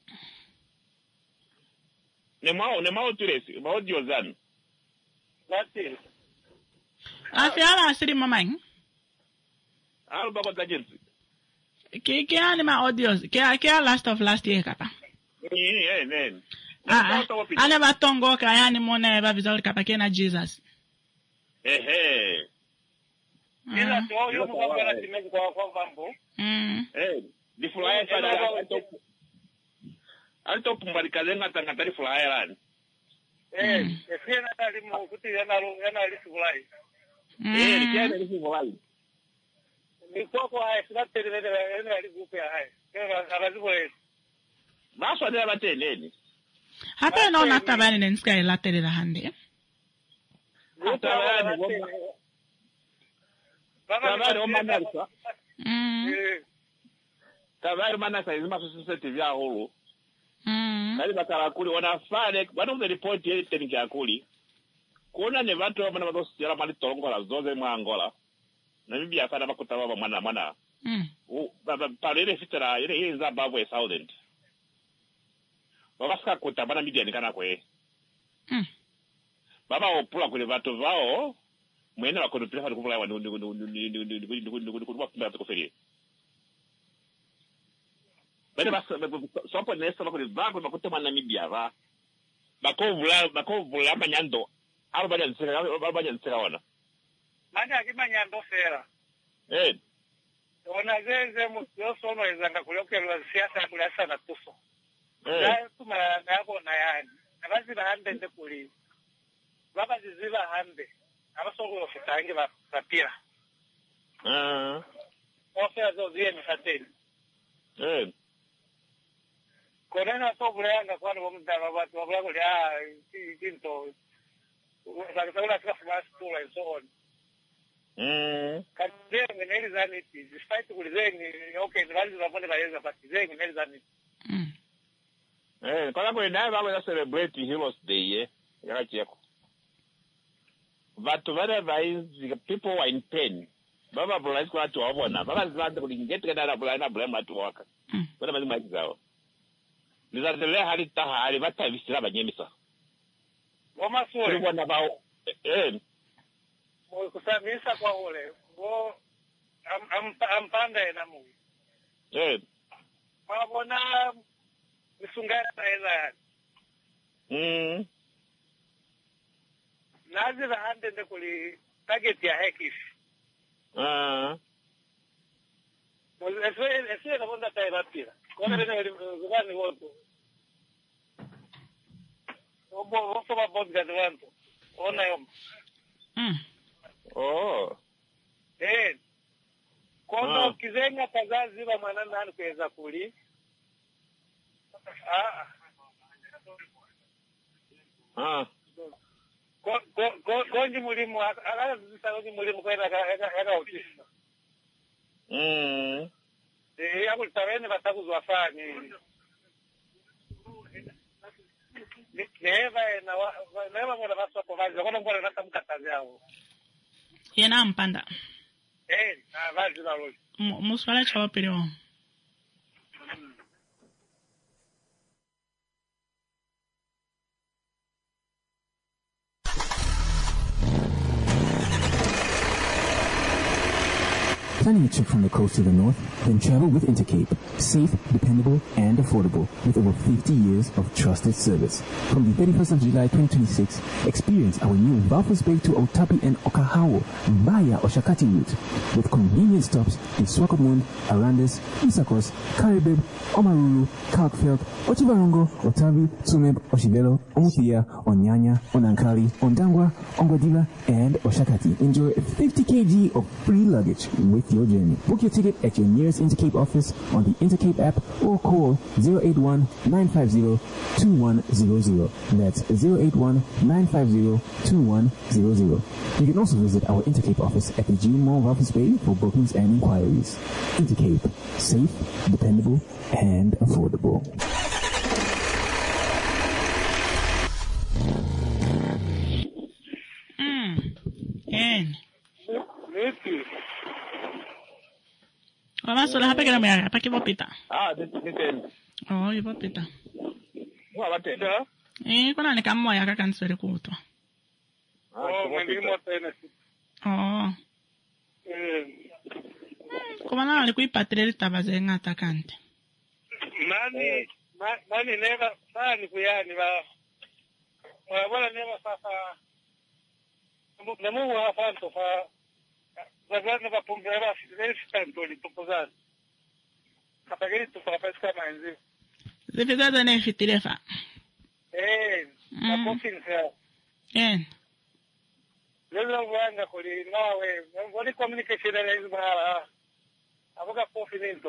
Speaker 9: Ne mao ne mao turesi mao diozan.
Speaker 10: Nati.
Speaker 1: Afi ala asiri mamang.
Speaker 9: Al lubango dadget.
Speaker 1: Ke ke ani ma audios ke ke last of last year kapa.
Speaker 9: Ni eh nen.
Speaker 1: Ah. Ana batongo ka yani mona ba vizuri kapa ke na Jesus.
Speaker 9: Eh eh.
Speaker 10: Ila to yo mo kwa na timezi kwa kwa bambo.
Speaker 1: Mm.
Speaker 9: Eh, di fulaya sana alto. Alto pumbalicazenga tangata di fulaya lan.
Speaker 10: Eh, efena ali mo kuti yana lo yana ali fulaya.
Speaker 9: Eh, dikiana di fulaya.
Speaker 10: Ni kwa kwa hai sina tele yana ali grupo ya hai. Kera kabazi kwa.
Speaker 9: Baso de batene.
Speaker 1: Hapa no na tabani nenska ila tele la hande.
Speaker 9: Tabani bomba. Tabari omanalisa.
Speaker 1: Mm.
Speaker 9: Tabari manasa izima society vya holo.
Speaker 1: Mm.
Speaker 9: Kali bakala kuli wana fane one of the report yeli teningi akuli. Kuona ne watu wana wadosi yala mali torongola zoze mwa Angola. Na bibi afana bakutaba ba mwana mwana.
Speaker 1: Mm.
Speaker 9: U baba parele fitara ile ile Zimbabwe Southern. Baba saka kutabana media nikana kwe.
Speaker 1: Mm.
Speaker 9: Baba opula kule watu vao mwene wakodo prefa kuvula wa ndu ndu ndu ndu ndu ndu ndu ndu kwa kumba kuferie. Bale basa sopo nesa bakole bako bakutema na Namibia va. Bako vula bako vula manyando. Aba banya nsira aba banya nsira wana.
Speaker 10: Manya akimanyando fera.
Speaker 9: Eh.
Speaker 10: Ona zeze musio sono ezanga kulokelwa siasa kula sana tuso.
Speaker 9: Eh.
Speaker 10: Ya tuma na yako na yani. Abazi bahande nde kuli. Baba ziziba hande. Abasongo fitange ba papira.
Speaker 9: Ah.
Speaker 10: Ofia zo zieni hateni.
Speaker 9: Eh.
Speaker 10: Korena to bulanga kwa ndo mtaba watu wa bulanga ya tinto. Bakataka kufanya story and so on.
Speaker 9: Mm.
Speaker 10: Kadri ngeneli zani despite kulizengi okay ndali zapone bayenza but zengi ngeneli zani.
Speaker 1: Mm.
Speaker 9: Eh, kwa sababu ndio baba celebrate Heroes Day eh. Yakacheko. Vatu vale vaizi people were in pain. Baba bulais kwa watu wabona. Baba zilanda kulingeti kada na bulana bulana watu waka.
Speaker 1: Mm.
Speaker 9: Bwana mazima zao. Nizatele hali taha hali vata visira banyemisa.
Speaker 10: Wama suwe.
Speaker 9: Kulibona bao eh.
Speaker 10: Mo kusamisa kwa ule. Mo am am ampanda ena mu.
Speaker 9: Eh.
Speaker 10: Mabona misungana eza.
Speaker 9: Mm.
Speaker 10: Nazi la hande nde kuli target ya hekif.
Speaker 9: Ah.
Speaker 10: Mo eswe eswe na bonda taira pira. Kona nene zugani woto. Obo woto ba bonga dwanto. Ona yom.
Speaker 1: Mm.
Speaker 9: Oh.
Speaker 10: Eh. Kono
Speaker 9: Ah.
Speaker 10: kizenga kazazi ba mwana nani kweza kuli. Ah.
Speaker 9: Ah.
Speaker 10: Konji mulimu ala zisa konji mulimu kwenda kaga ofisi.
Speaker 9: Mm.
Speaker 10: Eh hapo tawene batakuzwa fani. Neva na neva mwana baswa kwa vazi kwa mbona nata mkatazi yao.
Speaker 1: Yena mpanda.
Speaker 10: Eh, na vazi na lolo.
Speaker 1: Muswala chawa perio.
Speaker 13: Planning a trip from the coast to the north? Then travel with Intercape. Safe, dependable, and affordable with over fifty years of trusted service. From the thirty-first of July twenty twenty-six, experience our new Walvis Bay to Otapi and Okahawo via Oshakati route with convenient stops in Swakopmund, Arandis, Isakos, Karibib, Omaruru, Kalkfeld, Ochibarongo, Otavi, Tsumeb, Oshibelo, Omuthia, Onyanya, Onankali, Ondangwa, Ongwadiva, and Oshakati. Enjoy fifty kilograms of free luggage with your journey. Book your ticket at your nearest Intercape office on the Intercape app or call zero eight one, nine five zero, two one zero zero. That's zero eight one, nine five zero, two one zero zero. You can also visit our Intercape office at the G Mall Walvis Bay for bookings and inquiries. Intercape. Safe, dependable, and affordable.
Speaker 1: Mm. En. Vamos a la hapa que me haga, para que vopita.
Speaker 9: Ah, diten.
Speaker 1: Oh, y vopita.
Speaker 9: Wa batenda?
Speaker 1: Eh, kuna ni kama ya kaka nswere kuto.
Speaker 10: Oh, mendimo tena.
Speaker 1: Oh.
Speaker 10: Eh.
Speaker 1: Kuma na alikuipatreli tabaze ngata kante.
Speaker 10: Nani nani neva nani kuyani ba. Wala neva sasa. Nemu wa fanto fa. Zagana va pumbera fizeli tanto li proposar. Kapageli tu fa pesca manzi.
Speaker 1: Zefizada ne fitirefa.
Speaker 10: Eh, la confianza.
Speaker 1: En.
Speaker 10: Lelo wanga kuli nawe, wali communication na hizo mara. Avoka confinamento.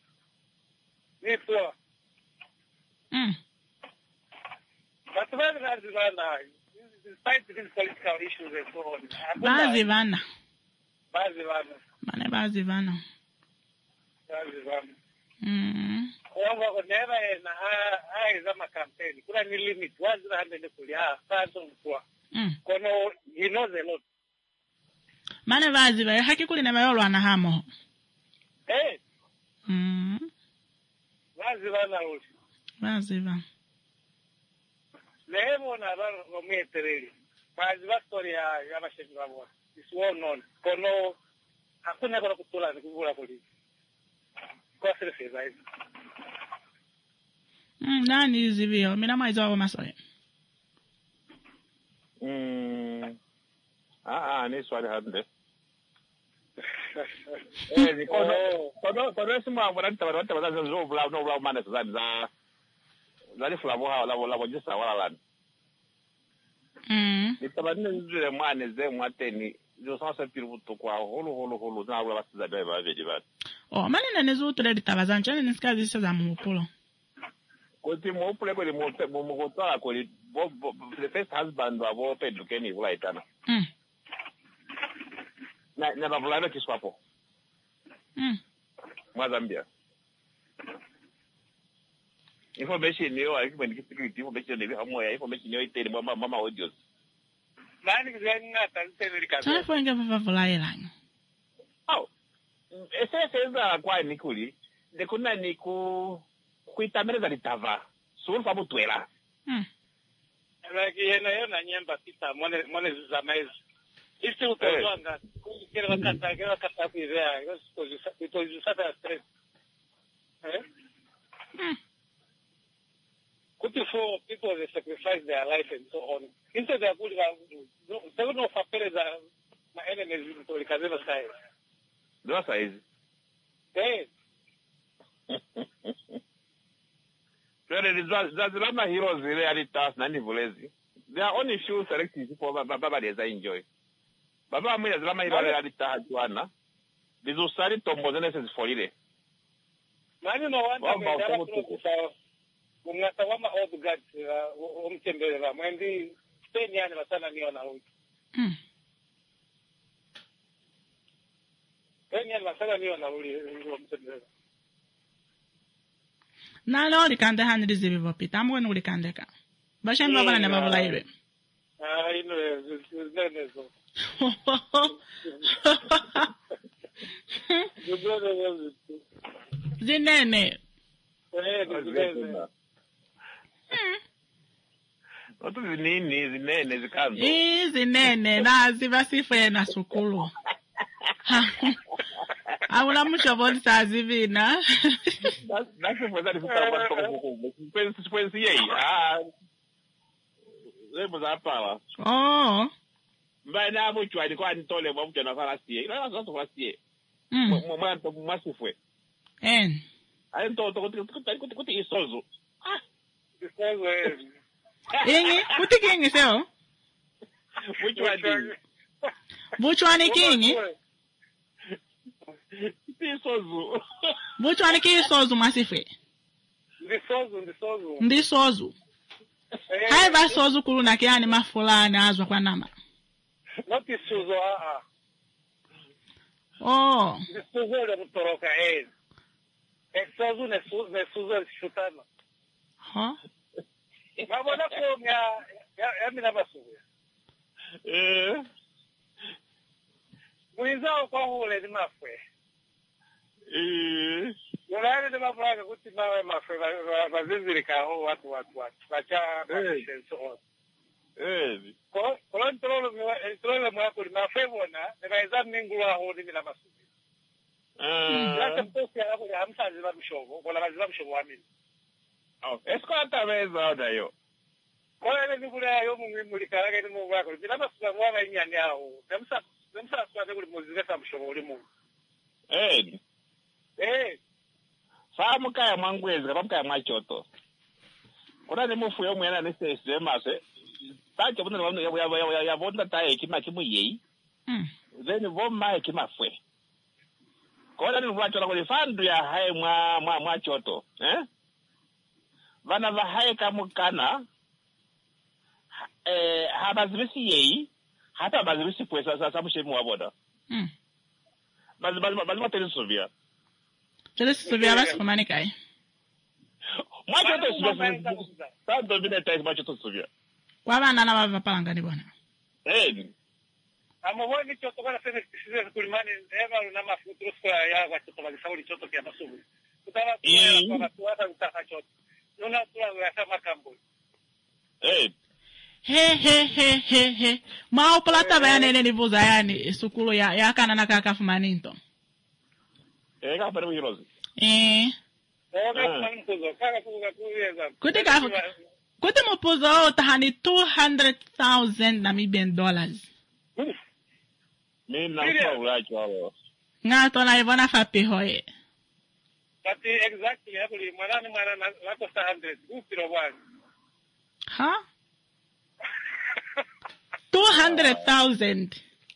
Speaker 10: Nipo.
Speaker 1: Mm.
Speaker 10: But when there's Ivana, despite these political issues and so on.
Speaker 1: Bazi vana.
Speaker 10: Bazi Ivana.
Speaker 1: Mane bazi vana.
Speaker 10: Bazi Ivana.
Speaker 1: Mm.
Speaker 10: Wanga kuneva na hai za makampeni. Kuna ni limit. Wazi na hande kuli. Ah, santo mkua.
Speaker 1: Mm.
Speaker 10: Kono, he knows a lot.
Speaker 1: Mane bazi vana. Haki kuli na mayolo anahamo.
Speaker 10: Eh.
Speaker 1: Mm.
Speaker 10: Bazi Ivana uli.
Speaker 1: Bazi vana.
Speaker 10: Lehemo na raro gometereli. Bazi va story ya ya mashefu wabo. It's well known. Kono hakuna kwa kutula ni kuvula kuli. Kwa sile seza hivi.
Speaker 1: Mm, nani hizi vio? Mina maizo wao masole.
Speaker 9: Mm. Ah ah, ni swali hande. Eh, ni kono kono kono sima mwananta mwananta mwananta zo bla no bla mana za za za flavo ha la la bojisa wala lan.
Speaker 1: Mm.
Speaker 9: Ni tabani nzule mwane ze mwateni zo sasa piruto kwa holo holo holo na wala basiza bya ba beji ba.
Speaker 1: Oh, mani na nezo tule ditavazancha ni nskazi sisa za mupulo.
Speaker 9: Kuti mupulo kwa limupe mumugotala kwa li the first husband wa bo pe dukeni wala itana.
Speaker 1: Mm.
Speaker 9: Na na babulana kiswapo.
Speaker 1: Mm.
Speaker 9: Mwazambia. Information yo alikuwa security information ni hamo ya information yo iteli mama mama audios.
Speaker 10: Nani kizanga tanzania likaza.
Speaker 1: Sana fuenge vavavula elanga.
Speaker 9: Oh. Ese seza kwa nikuli. De kuna ni ku kuitamereza litava. Suru fabu tuela.
Speaker 1: Mm.
Speaker 10: Like yena yona nyemba pita mone mone zamaizi. Isi utozwanga. Kile wakata kile wakata kuizea. Ito jusata stress. Eh?
Speaker 1: Mm.
Speaker 10: Kuti for people they sacrifice their life and so on. Instead they are good. They don't know for parents that my enemies to the Kazema side.
Speaker 9: Ndio saizi.
Speaker 10: Eh.
Speaker 9: There is Zazilama heroes ile alitas na nivulezi. There are only few selected for baba they enjoy. Baba mwe Zazilama heroes alitas juana. Bizusari tombo zene sezi folile.
Speaker 10: Nani no wanda mendala kusa umngata wama old guys umtembelera mwendi Spain yani basana niona huyu.
Speaker 1: Mm.
Speaker 10: Spain yani basana niona huyu umtembelera.
Speaker 1: Nalo likande hanri zivi vopita. Amwe nuli kandeka. Basha mba bana nema vula iwe.
Speaker 10: Ah, ino nene zo.
Speaker 1: Zinene.
Speaker 10: Eh, zinene.
Speaker 9: Watu zinini zinene zikando.
Speaker 1: Ii zinene na ziva sife na sukulu. Awula mushaboni sazivina.
Speaker 9: Nasi mweza nifutara kwa toko kukumbu. Kwenzi yei. Ah. Lebo za pala.
Speaker 1: Oh.
Speaker 9: Mba na mwichwa ni kwa nitole mwa mwichwa na fara siye. Ila na sato fara siye. Mwa mwasufwe.
Speaker 1: En.
Speaker 9: Ayo nto kuti kuti isozo. Ah.
Speaker 10: Isozo eh.
Speaker 1: Ingi? Kuti kingi seo?
Speaker 9: Mwichwa di.
Speaker 1: Mwichwa ni kingi?
Speaker 9: Isozo.
Speaker 1: Mwichwa ni kingi sozo masifwe?
Speaker 10: Ndisozo, ndisozo.
Speaker 1: Ndisozo. Hai ba sozo kulu na kiani mafulani azwa kwa nama.
Speaker 10: Not isozo ah.
Speaker 1: Oh.
Speaker 10: Ndisozo le mutoroka eh. Isozo ne sozo shutana.
Speaker 1: Ha?
Speaker 10: Mabona ko ya ya mina basuwe.
Speaker 9: Eh.
Speaker 10: Mwizao kwa hule ni mafwe.
Speaker 9: Eh.
Speaker 10: Yolani ni mafraga kuti mawe mafwe bazizirika ho watu watu watu. Bacha bacha.
Speaker 9: Eh.
Speaker 10: Ko ko ntolo ntolo mwako ni mafwe bona ne baiza mingula ho ni mina basuwe.
Speaker 9: Ah.
Speaker 10: Ya mposi ya hapo ya hamsa ziba mshogo, kola baziba mshogo wa mimi.
Speaker 9: Oh, esko atabeza odayo.
Speaker 10: Kola ni kule yo mumulika rage ni mu wako. Bila basuwa mwa nyanya yao. Demsa demsa swade kuli muzika sa mshogo uli mu.
Speaker 9: Eh.
Speaker 10: Eh.
Speaker 9: Samu kaya mwangwezi kapa kaya mwachoto. Kuna ni mufu yo mwena ni sese mase. Tacho bunda wano ya ya ya ya bonda tae kima kimu yei.
Speaker 1: Mm.
Speaker 9: Then vo mae kima fwe. Kuna ni mwacho na kuli fandu ya hae mwa mwa mwachoto, eh? Vana va hae kamukana eh habazibisi yei hata bazibisi pwesa sasa mshemu wa boda.
Speaker 1: Mm.
Speaker 9: Baz baz baz materi sovia.
Speaker 1: Tele sovia basi kumani kai.
Speaker 9: Mwacho to sovia. Tanto vile tais mwacho to sovia.
Speaker 1: Kwa bana na bava palanga ni bwana.
Speaker 9: Eh.
Speaker 10: Amo ni choto kana sene sisi kulimani eva na mafuta kwa ya watu kwa sababu choto kia masubu. Kutana kwa watu hata utaka choto. Nuna tu ya kama kambo.
Speaker 9: Eh.
Speaker 1: He he he he he. Mao plata bayane ne nivuza yani sukulu ya ya kana na kaka fumaninto.
Speaker 9: Eh ka pare wirozi.
Speaker 1: Eh.
Speaker 10: Eh ba mpuzo kaka kuga kuweza.
Speaker 1: Kuti ka kuti mpuzo otahani two hundred thousand Namibian dollars.
Speaker 9: Mimi na kwa ulacho hapo.
Speaker 1: Ngato na ivona fapi hoye.
Speaker 10: But exactly hapo mwana mwana na costa one hundred. Upiro bwana.
Speaker 1: Ha? two hundred thousand.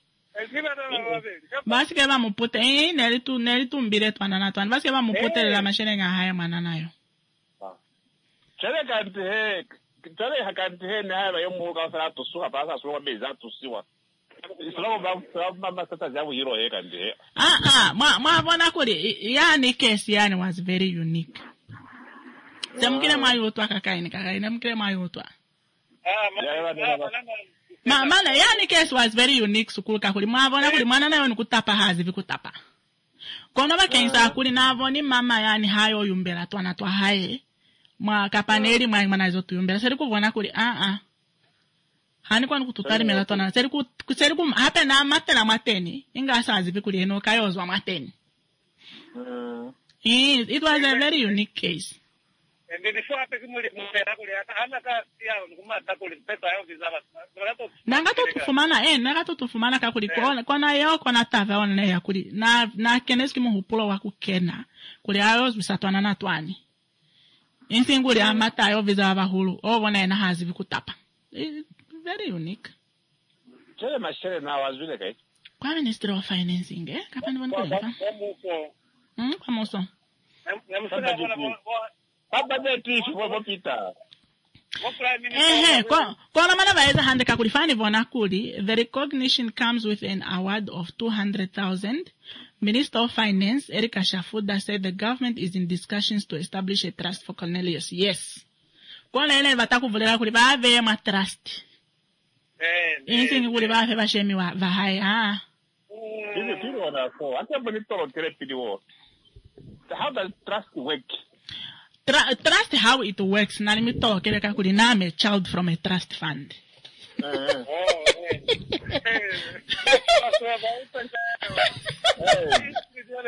Speaker 1: Basi keba mupute eh neli tu neli tu mbire twana na twana basi keba mupute la mashine nga haya mwana nayo.
Speaker 9: Chale kanti he chale hakanti he na haya yo muga sala to suha basa suha beza to siwa. Islo ba ba ba sasa jabu hiro he kanti he.
Speaker 1: Ah ah ma ma bona kuri yani case yani was very unique. Jamkile mayo to akakaini kakaini mkile mayo to.
Speaker 10: Ah
Speaker 1: ma mana yani case was very unique sukulu kakuli mwavona kuli mwana nayo nikutapa hazi vikutapa kono bakensa kuli navoni mama yani hayo yumbela twana twa haye mwa kapaneli mwa mwana zo tuyumbela seri kuvona kuli a a hani kwa nikututari mela twana seri ku seri ku hapa na matena mateni inga sazi vikuli eno kayozwa mateni. It, it was a very unique case. Nanga to tufumana eh nanga to tufumana ka kuli kona kona yo kona tava ona ya kuli na na keneski mu hupulo wa kukena kuli ayo bisatwana na twani insinguli amata yo viza abahulu obona ena hazi vikutapa. Very unique.
Speaker 9: Chele mashere na wazule kai
Speaker 1: kwa Ministry of Financing eh kapani bwana kwa mm kwa moso
Speaker 9: Papa de trish for Peter.
Speaker 1: Eh eh kwa kwa maana baeza handika kulifani vona kuli the recognition comes with an award of two hundred thousand. Minister of Finance Erika Shafuda said the government is in discussions to establish a trust for Cornelius. Yes. Kwa lele batakuvulela kuli bave ma trust. Eh insingi kuli bave bashemi wa bahai ah.
Speaker 9: This is one of four. I can't believe it kile pidiwo. How does trust work?
Speaker 1: Tra- trust how it works. Na nimi to kile kakuli na I'm a child from a trust fund.
Speaker 9: Eh.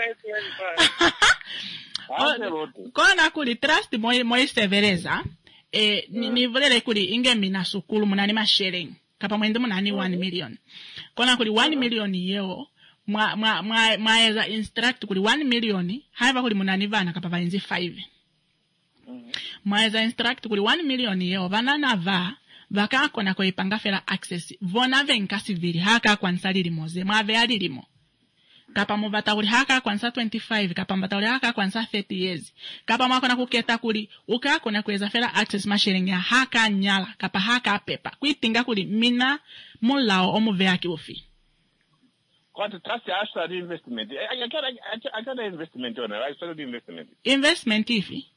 Speaker 1: kona kuli trust moi moi severeza eh ni nivulele kuli inge mina sukulu munani masharing kapa mwende munani one million kona kuli one million yeo mwa mwa mwa mwaeza instruct kuli one million haiva kuli munani vana kapa vainzi five mwaeza instruct kuli one million yeo vana na va vakako na koipanga fela access vona venka civili haka kwansalili moze mwave alilimo kapa muvata kuli haka kwanza twenty-five kapa mvata kuli haka kwanza thirty years kapa mwako na kuketa kuli ukako na kuweza fela access masharing ya haka nyala kapa haka pepa kuitinga kuli mina mulao omuve aki ufi
Speaker 9: What trust actually investment I I got I got investment on I started investment
Speaker 1: investment ifi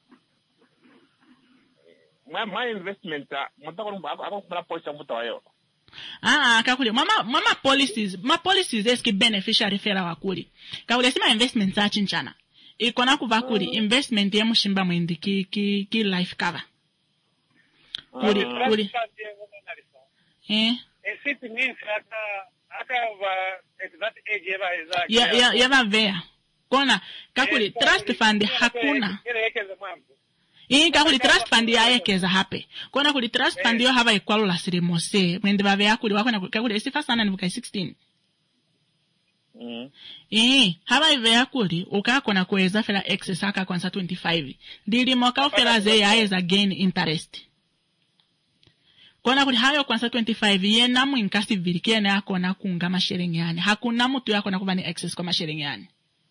Speaker 9: my my investment mutako ako kupata policy mutawayo
Speaker 1: ah kakuli mama mama policies ma policies eski beneficiary fela wakuli kakuli sima investment za chinchana ikona kuva kuli investment ya mushimba mwendi ki ki ki life cover kuli kuli eh
Speaker 10: it means aka aka va at that age eva eza
Speaker 1: ya ya ya va vea kona kakuli trust fund hakuna Ii kakuli trust fund ya ekeza hape. Kona kuli trust fund yo hava equal la sirimose. Mwende bave ya kuli wako na kakuli esifa sana nivuka sixteen.
Speaker 9: Mm.
Speaker 1: Ii hava ive ya kuli ukako na kuweza fela excess haka kwanza twenty-five. Dili moka ufela ze ya eza gain interest. Kona kuli hayo kwanza twenty-five ye namu inkasi vilikia na yako na kunga masharing yani. Hakuna mutu yako na kubani excess kwa masharing yani.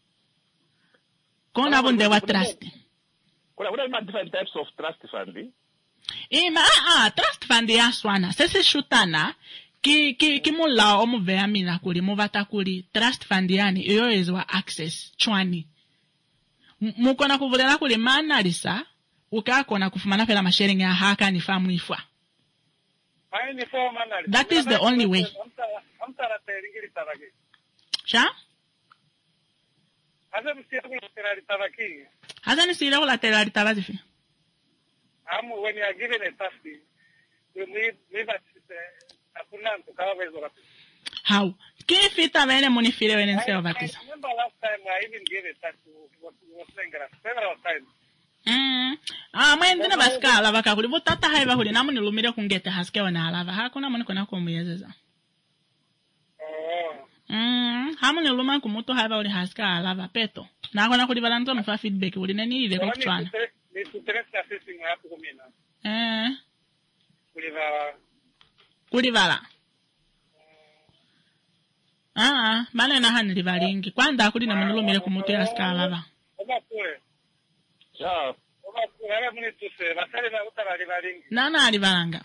Speaker 1: Kona bunde wa trust.
Speaker 9: Kuna kuna different types of trust fund.
Speaker 1: Ima ah trust fund ya swana. Sese shutana ki ki kimula omuve amina kuli muvata kuli trust fund yani iyo ezwa access chwani. Mukona kuvulera kuli manalisa ukako na kufumana fela masharing ya haka ni famu ifwa. That is the only way. Sha?
Speaker 10: Haza msiya kulaterali tabaki.
Speaker 1: Haza msiya kulaterali tabaki.
Speaker 10: Amu when you are given a task, you need leave it akuna tukawa wezo kapi.
Speaker 1: How? Kifita vene munifile wene nseo batisa.
Speaker 10: I remember last time I even gave a task to was Lengara several times.
Speaker 1: Mm. Ah, mwendine basika alava kakuli butata haiva huli namu nilumire kungete haske wana alava hakuna muni kuna kumuyezeza.
Speaker 10: Oh.
Speaker 1: Mm, hamu niluma kumuto haiva uli haske alava peto. Na kona kuli balanto mfa feedback uli neni ive kwa kuchwana.
Speaker 10: Ni suteresa assessing hapo kumina.
Speaker 1: Eh.
Speaker 10: Kulivala.
Speaker 1: Kulivala. Ah, bana na hani livalingi. Kwanda kuli na munilumire kumuto haske alava.
Speaker 10: Oba kule.
Speaker 9: Yeah.
Speaker 1: Nana alibalanga.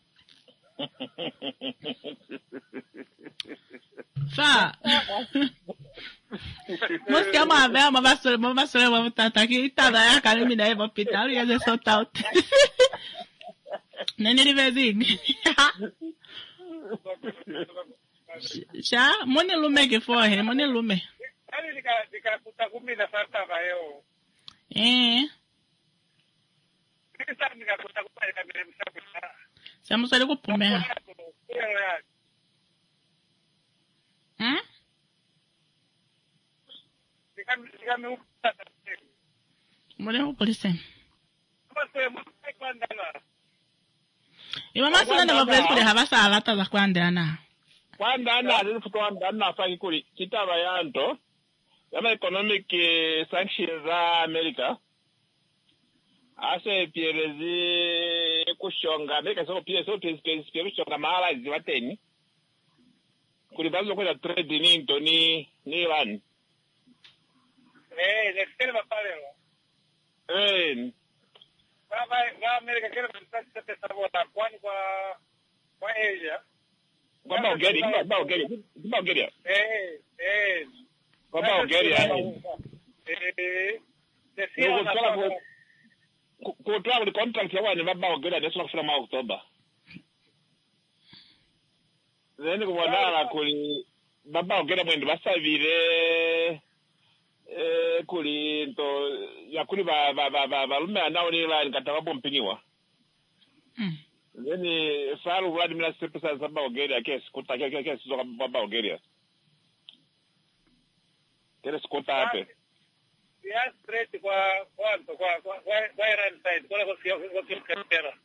Speaker 1: Fa. Mosi kama avea mabasole mabasole mabutata ki itada ya kalimi na ebo pita uli yaze sort out. Nene livezing. Sha, mone lume kifohe, mone lume.
Speaker 10: Ani nika nika kutakumi na sasa bayo.
Speaker 1: Eh. Siamo stati kupumea. Hmm? Mwana polisi. Iwa masala na mabezi kule habasa alata za kuandana.
Speaker 9: Kuandana alifutoa ndana faki kuli kitaba yanto. Yama economic eh, sanctions za America. Ase pierezi kushonga America so pierezi so pierezi kushonga mahala ziwateni. Kulibazo kwa trade ni into ni ni Iran.
Speaker 10: Eh, l'extrema pale.
Speaker 9: Eh.
Speaker 10: Baba va America kile tunataka pesa bora kwani kwa kwa Asia.
Speaker 9: Kwa Bulgaria, kwa Bulgaria, kwa Bulgaria.
Speaker 10: Eh, eh.
Speaker 9: Kwa Bulgaria.
Speaker 10: Eh.
Speaker 9: Sio kutoa kule contract ya wani baba Bulgaria ndio sio kufanya mwaka Oktoba. Zeni kuona kuli baba Bulgaria mwendo basavire eh kuli to ya kuli ba ba ba ba lume anao ni la nkatawa bompinyiwa.
Speaker 1: Mm.
Speaker 9: Zeni faru Vladimir Sepsa za Bulgaria kesi kutaka kesi zo baba Bulgaria. Kile skota hape.
Speaker 10: ya straight kwa kwanza kwa kwa kwa kwa Iran side kwa kwa kwa kwa kwa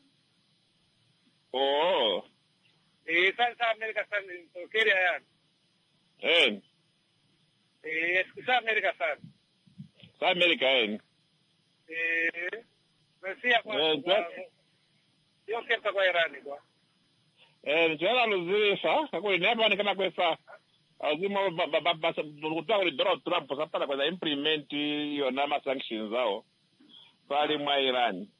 Speaker 9: Oh.
Speaker 10: Eh, sasa Amerika sana Kenya ya.
Speaker 9: Eh.
Speaker 10: Eh, sasa Amerika sana.
Speaker 9: Sa Amerika eh.
Speaker 10: Eh, nasia kwa
Speaker 9: Eh,
Speaker 10: yo kenta kwa Iran kwa.
Speaker 9: Eh, njala luzifa, kako ineba ni kana kwesa. Azima baba kutaka ni Donald Trump sasa kwa implement hiyo na ma sanctions zao. Pale mwa Iran.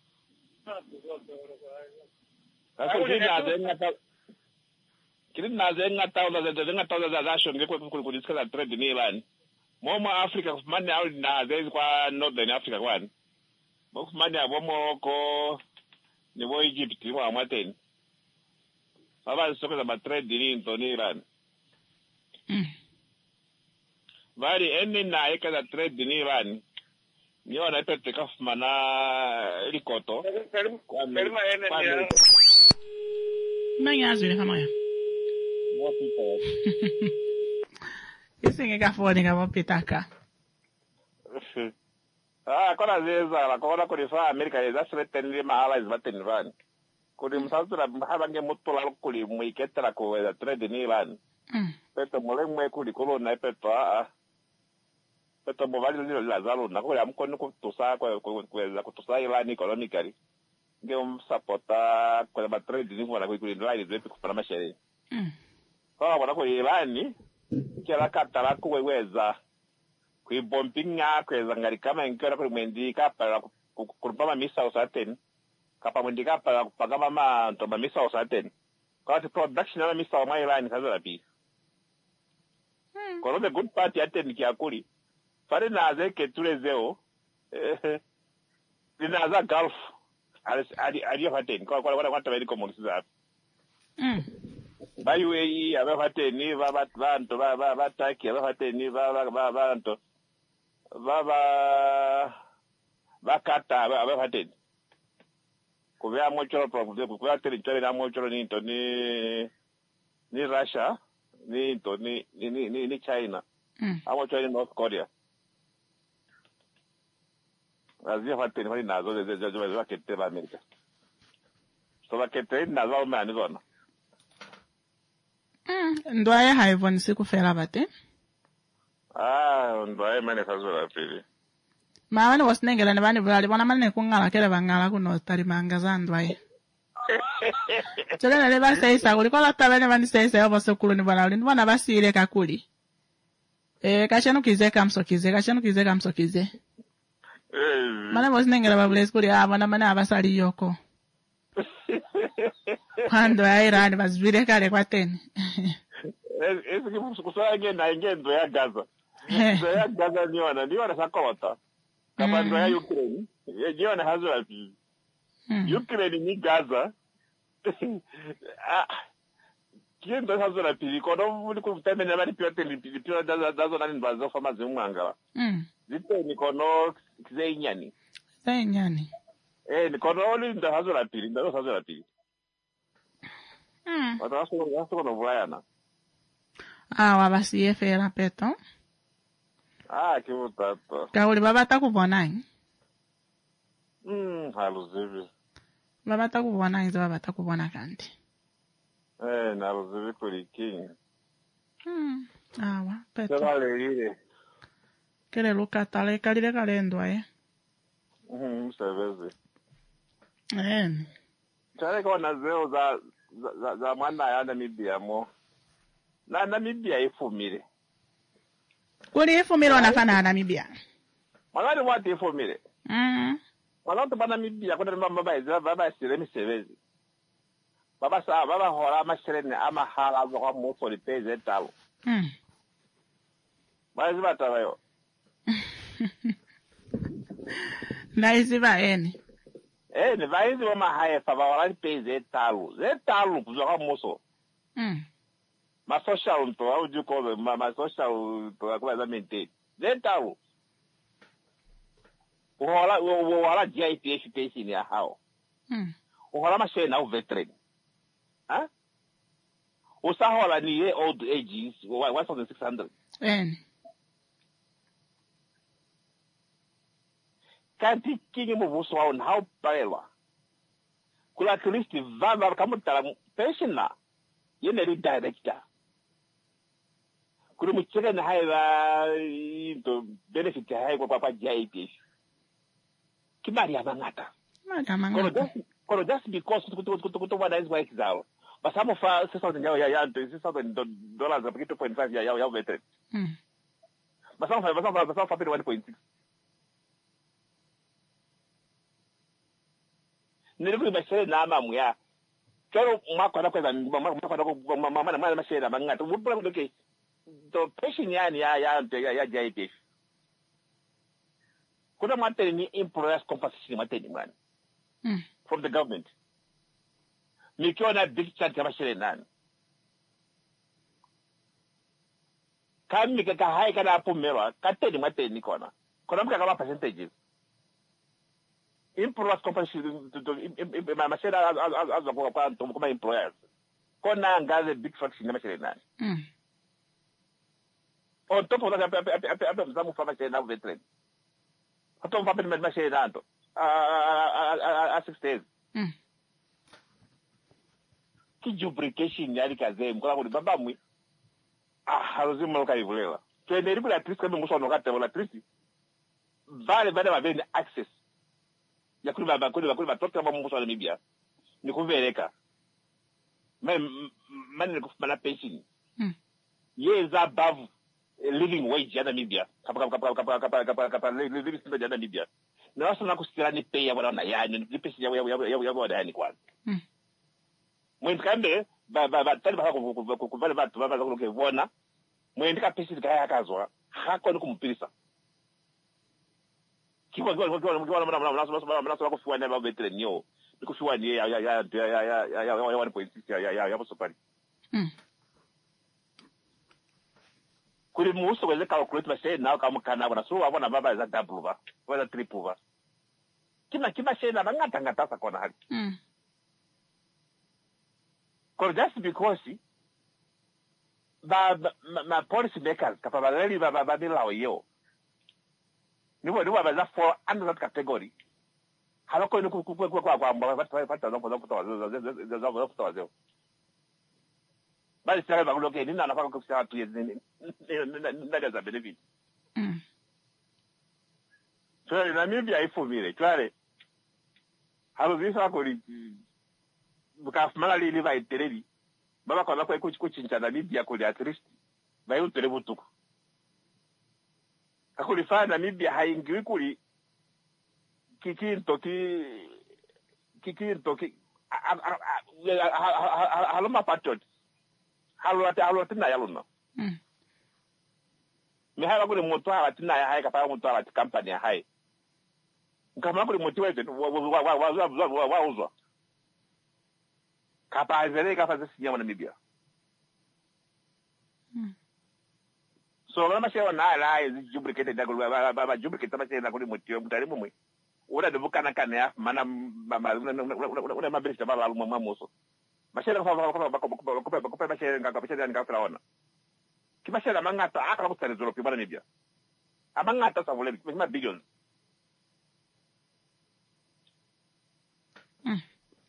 Speaker 9: Kako kina zenga kile nazenga taula za zenga taula za nation ngeke kudiscuss trade ni Iran. Momo Africa kufumani au na zezi kwa Northern Africa kwani. Mokufumani abo Morocco ni bo Egypt ni wa mateni. Baba soko za trade ni into ni Iran.
Speaker 1: Mm.
Speaker 9: Bali eni na eka za trade ni Iran. Ni wana pete kafumana likoto.
Speaker 10: Pelma ene ni.
Speaker 1: Manya azwile kama ya.
Speaker 9: Mopita.
Speaker 1: Isinge kafoni kama pitaka.
Speaker 9: Ah, kona zeza la kona kurifa Amerika ya threaten ni mahala is batin Iran. Kuri msazura mhabange mutula kuli muiketera ko za trade ni Iran.
Speaker 1: Mm.
Speaker 9: Peto mole mwe kuli kolo na peto a. Peto movali lilo la zalo na kuli amkono kutusa kwa kwa kutusa Iran economically. Nge supporta kwa ba trade ni kwa kuli Iran zetu kupana mashere.
Speaker 1: Mm.
Speaker 9: Kwa wana kuli Iran kila katala kuweza kuibombinga kweza ngari kama ngera kuli mwendika para kurupama misa usaten. Kapa mwendika para kupagama ma ntoba misa usaten. Kwa production ya misa wa Iran kaza la pi.
Speaker 1: Mm.
Speaker 9: Kono the good party aten ki akuli. Fare na zeke tulezeo. Eh. Lina za Gulf. Ali ali ali haten. Kwa kwa kwa kwa ko mo kisa.
Speaker 1: Mm.
Speaker 9: Ba U A E aba haten ni ba ba bantu ba ba ba taki aba haten ni ba ba ba bantu. Ba ba ba kata aba haten. Kuvea mochoro problem kuvea territory na mochoro ni to ni ni Russia ni to ni ni ni ni China.
Speaker 1: Mm.
Speaker 9: Amo China North Korea. Azia fate ni nazo de de de de kete ba Amerika. So ba kete nazo ma ni zona.
Speaker 1: Mm. Ndwaye haivoni sikufera bate.
Speaker 9: Ah, ndwaye mane kazo pili.
Speaker 1: Mawani wasinengela ne bani bulali bona mane kungala kele bangala kuno tari manga zandwaye. Chole le baseisa kuli kola tabene bani seisa yobo sokulu ni bona uli bona basire kakuli. Eh kashanu kize kamso kize kashanu kize kamso kize.
Speaker 9: Eh.
Speaker 1: Mane wasinengela babule kuli abona mane abasali yoko. Kwando ya Iran bazvire kale kwateni.
Speaker 9: Eh esi kibusu kusaya ngena ngendo ya Gaza. Ndo ya Gaza niona niona sakota. Kama ndo ya Ukraine. Ye niona hazo la pi. Ukraine ni Gaza. Ah. Kiendo hazo la pi kono muri kutemenya bari pyote lipi pyo dazo dazo nani bazo fama zimwanga.
Speaker 1: Mm.
Speaker 9: Zite ni kono kizeinyani.
Speaker 1: Zeinyani.
Speaker 9: Eh ni kono oli ndo hazo la pi ndo hazo la pi.
Speaker 1: Mm.
Speaker 9: Watu waso waso kono vayana.
Speaker 1: Ah, wabasiye fera peto.
Speaker 9: Ah, kibutato.
Speaker 1: Kauli baba takubonani.
Speaker 9: Mm, haluzivi.
Speaker 1: Baba takubona inzo baba takubona kandi.
Speaker 9: Eh, naluzivi kuli king.
Speaker 1: Mm. Awa, peto.
Speaker 9: Sebale ile.
Speaker 1: Kele luka tale kalile kalendwa eh.
Speaker 9: Mhm, msevezi.
Speaker 1: Eh.
Speaker 9: Chale kona zeo za za za mwana ya Namibia mo. Na Namibia ifumile.
Speaker 1: Kuli ifumile onafana Namibia.
Speaker 9: Mwana wati ifumile.
Speaker 1: Mhm.
Speaker 9: Mwana to bana Namibia kuna mama baba iza baba sire misevezi. Baba sa baba hora masherene ama hala zo kwa mo for the page talo.
Speaker 1: Mhm.
Speaker 9: Bazi batabayo.
Speaker 1: Naiziba eni.
Speaker 9: Eh, ne vaizi wa mahaya fa bawala page talo. Ze talo kuzo kwa moso.
Speaker 1: Mhm.
Speaker 9: Ma social nto how do you call it? Ma, ma social to kwa za maintain. Ze talo. Uhola uhola G I P F P C ni hao.
Speaker 1: Mhm.
Speaker 9: Uhola mashe na veteran. Ha? Usahola ni ye old ages one thousand six hundred.
Speaker 1: Eni.
Speaker 9: kanti kingi muvuso wao how paela kula at least vava kama tala pensioner yene ri director kuri mucheka na haiva into benefit hai kwa kwa J I P F kimari ya mangata
Speaker 1: mari ya mangata
Speaker 9: kono just because kuto kuto kuto wada is work zao basamo fa six thousand ya ya six thousand dollars kwa two point five ya ya veteran
Speaker 1: mm
Speaker 9: basamo fa basamo basamo fa one point six nilikuwa nimesema na mama ya kero mwako na kwenda mwako na mama na mama mashera mangata ubula ndoke the patient yani ya ya ya J I P F kuna materi ni employers compensation materi man
Speaker 1: mm
Speaker 9: from the government mikiona big chat kama shire nani kami kaka hai kana hapo mera kateni materi ni kona kuna mka kama percentages employers compensation mashira as kwa kwa kama employers kona ngaze big fraction kama shire nani
Speaker 1: mm
Speaker 9: on top of that ape ape ape mzamu fama shire na veteran hato mfape ni mashire nando a six days
Speaker 1: mm
Speaker 9: ki duplication yali kaze mkola kuti baba mwi ah harozimo lokaivulela twende ribu la triste kama musono kate wala triste vale vale vaveni access ya kuli baba kuli bakuli batoto kama musono Namibia ni kuvereka man man ni kufana pension
Speaker 1: mm
Speaker 9: years above living wage ya Namibia kapa kapa kapa kapa kapa kapa living standard ya Namibia na wasa na kusitira ni pay ya wana yani ni pesa ya ya ya ya wana yani kwanza
Speaker 1: mm
Speaker 9: mwendi kambe ba ba ba tali ba ku vale ba ba ba ku vona mwendi ka pesa kaya yakazwa hako ni kumpirisa kipo kwa kwa kwa kwa mna mna mna mna mna kufiwa na ba veteran nyo nikufiwa ni ya ya ya ya ya ya one point six ya ya ya ya sopari
Speaker 1: mm
Speaker 9: kuri muso weze calculate bashe na kama kana bana so abona baba za double ba wala triple ba kima kima she na ngata ngata sa kona hali
Speaker 1: mm
Speaker 9: Because just because ba ma policy makers kapa ba really ba ba bila oyo nibo nibo ba za for under that category haloko ni ku ku ku kwa kwa ba ba ba ta no po to za za za za za za bali sasa ba kuloke ni na nafaka kusia tu yezi ndaga za benefit
Speaker 1: mm
Speaker 9: so Namibia ifumile twale halo visa ko li bukafumala lili ba itereri baba kwa kwa kuchincha Namibia ko li at least ba yutere butuku akuli fa Namibia haingiwi kuli kikinto ki kikinto ki haloma patot halo ate halo tina yaluna
Speaker 1: mm
Speaker 9: me hala kuli moto hala tina ya hai kapa moto hala company ya hai kama kuli motivate wa wa wa wa wa wa uzwa kapa azele kapa zesi nyama Namibia
Speaker 1: mm
Speaker 9: so kama shewa na ala is duplicated da kuli ba ba duplicate ma shewa kuli motivate mutari mumwe ura de bukana kana mana una mabirista baba aluma mamoso mashela kwa kwa kwa kwa kwa kwa mashela ngaka mashela ngaka fraona kimashela mangata akala kutare zolo pibana Namibia amangata sa vole ma billions
Speaker 1: mm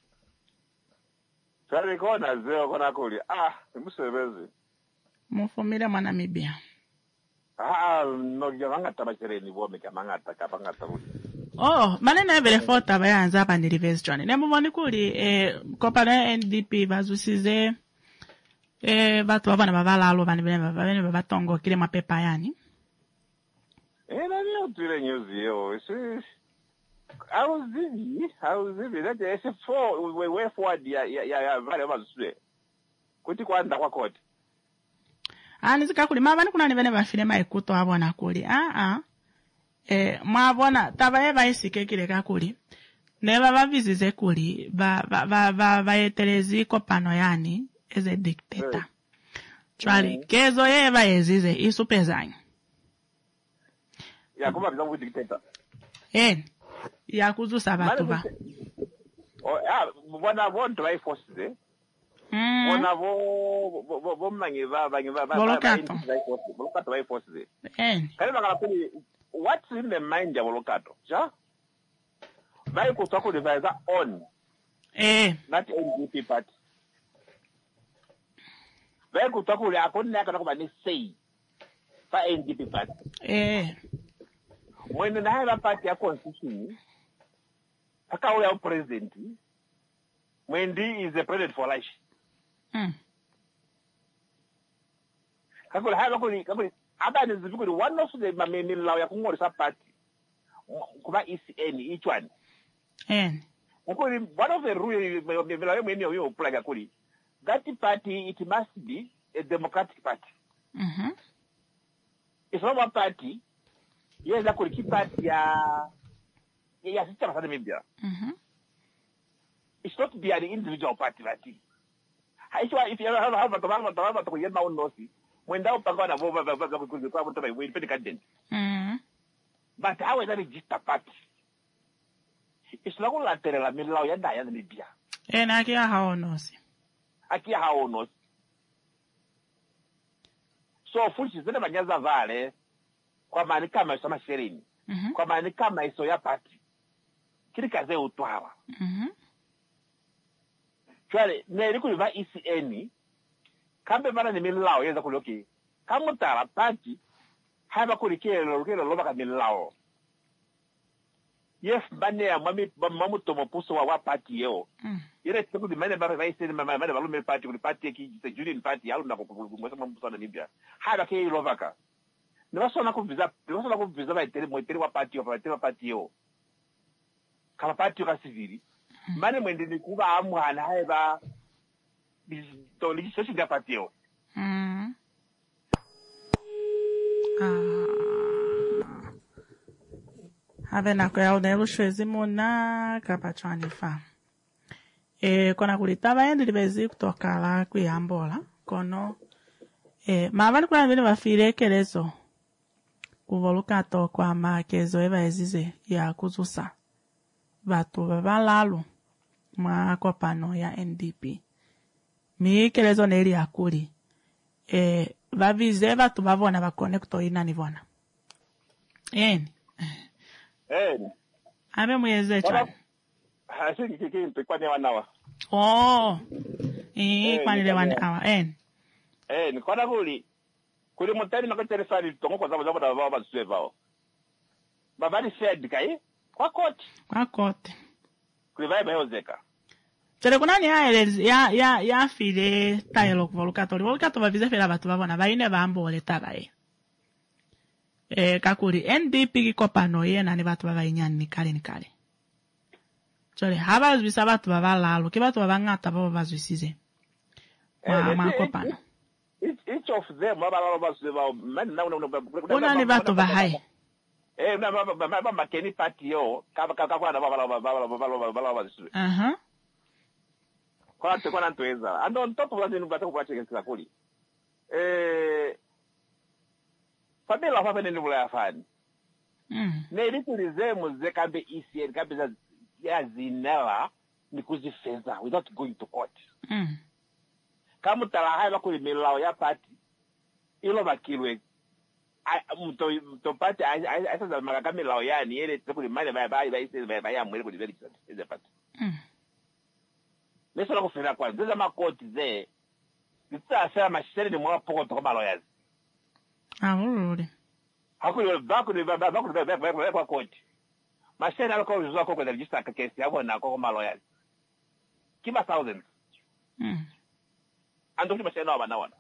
Speaker 9: sare kona zeo kona kuli ah musebezi
Speaker 1: mufumile mwa Namibia
Speaker 9: ah no yangata mashela ni vome kama ngata kapa ngata vole
Speaker 1: oh manene evele fota bayanza apa ndi reverse journey nemuboni kuli eh kopana N D P bazusize eh batu abana babalalo bani bene babene babatongo kile mapepa yani
Speaker 9: eh na leo tule news yo isi I was busy I was busy that is for we way forward ya ya ya vale bazuswe kuti kwanda kwa koti
Speaker 1: ani zikakuli mabani kuna nivene bafile maikuto abona kuli ah ah eh mwabona taba eba isike kile kakuli neba bavizize kuli ba ba ba, ba bayetelezi kopano yani eze dictator twali mm. kezo yeba yezize isupezanyo
Speaker 9: ya kuma biza dictator
Speaker 1: eh ya kuzusa batu ba
Speaker 9: oh ah bona bonto ba forces eh
Speaker 1: mm
Speaker 9: bona bo bo bo mangi ba ba ba ba
Speaker 1: bolokato
Speaker 9: bolokato ba forces
Speaker 1: eh
Speaker 9: kale bakala kuli what's in the mind ya bolokato ja vai kutoka kule vai za on
Speaker 1: eh
Speaker 9: not N D P party vai kutoka kule akona kana kuba ni say fa N D P party
Speaker 1: eh
Speaker 9: when na hela party ya constitution akawa ya president Mwendi is the president for life
Speaker 1: mm
Speaker 9: kakule haba kuli kakule abani zikuli one of the mameni law ya kungorisa party kuba E C N each one
Speaker 1: en
Speaker 9: kakule one of the rule melayo mweni yo plug kuli that party it must be a democratic party
Speaker 1: mhm
Speaker 9: it's not a party yes that kuli party ya ya system sana mbia
Speaker 1: mhm
Speaker 9: it's not be an individual party party haishwa if you have have to have to have to yema unosi mwenda upanga na vova vava kwa mtu bai win candidate
Speaker 1: mhm
Speaker 9: but how is that register party it's not la terela milao ya ndaya ni bia
Speaker 1: en akia haonosi
Speaker 9: akia haonosi so fushi zile manyaza vale kwa maana kama isoma sherini
Speaker 1: mhm
Speaker 9: kwa maana kama iso ya party kile kaze utwara
Speaker 1: mhm
Speaker 9: Chale, neri kuliva E C N, kambe bana ni milao yeza kuloki. Kamutara party, haba kulikelo kelo loba ka milao. Yes, bane ya mami mamu tomo puso wa wa party yo.
Speaker 1: mm
Speaker 9: Ile tsiku di mane ba ba ise mane mane ba lume party kuli party ki se Julian party alu na ko ngwesa mamu puso na Libya. Haba ke loba ka. Ne baso na ku visa, ne baso na ku visa ba itere mo itere wa party yo, ba itere wa party yo. Kala party ka civili. Mane mwende ni kuba amwana haiba to legislation ya patio
Speaker 1: mm ah have na kwa unelo shwezi mona kapachani fa eh kona kulitaba endi libezi kutoka la kuyambola kono eh mavani kwa vile vafire kelezo kuvoluka to kwa makezo eva ezize ya kuzusa batu babalalo mwa kopano ya N D P mikelezo neli akuli eh bavize batu babona bakonekto ina nivona eni
Speaker 9: eh
Speaker 1: abe mweze cha
Speaker 9: hasi kiki mpikwa ni wanawa
Speaker 1: oh eh kwani le wana awa en
Speaker 9: eh ni kona kuli kuli mutani na telefoni tongo kwa sababu baba baba swevao baba ni fed kai kwa koti
Speaker 1: kwa koti
Speaker 9: kuli baba yozeka
Speaker 1: tere kuna ni aelezi ya ya ya file tailo volukatori volukato bavize fela batu babona baine bambole tabaye eh kakuri N D P kikopano yena ni batu babainyani ni kale ni kale chole haba zbisa batu babalalo ke batu babangata babo bazwisize kwa makopano
Speaker 9: each of them babalalo bazweba man na
Speaker 1: una ni batu bahai
Speaker 9: eh na baba baba makeni party yo kaba kaba kwa na babalalo babalalo babalalo bazweba
Speaker 1: aha
Speaker 9: kwa te kwa ntoeza and on top of that ni batako kwa cheke kuli eh Fabela fa ni bula fani
Speaker 1: mm
Speaker 9: ne litulize muze kambe E C N kambe za ya zinela ni kuzifeza without going to court
Speaker 1: mm
Speaker 9: kama talaha ba kuli milao ya party ilo bakilwe mto mto party asa za magaka milao yani ile kuli mali ba ba ba ise ba ya mwele kuli very is a party
Speaker 1: mm
Speaker 9: Mesona kufina kwa zeza makoti ze Nitasa mashiteri ni mwa poko toko lawyers.
Speaker 1: Ah, ulule.
Speaker 9: Hakuli bakuli bakuli bakuli kwa koti. Mashiteri alikuwa ujuzo kwa register kesi hapo na kwa lawyers. Kiba thousands.
Speaker 1: Mm.
Speaker 9: Ando kima mashiteri na wana.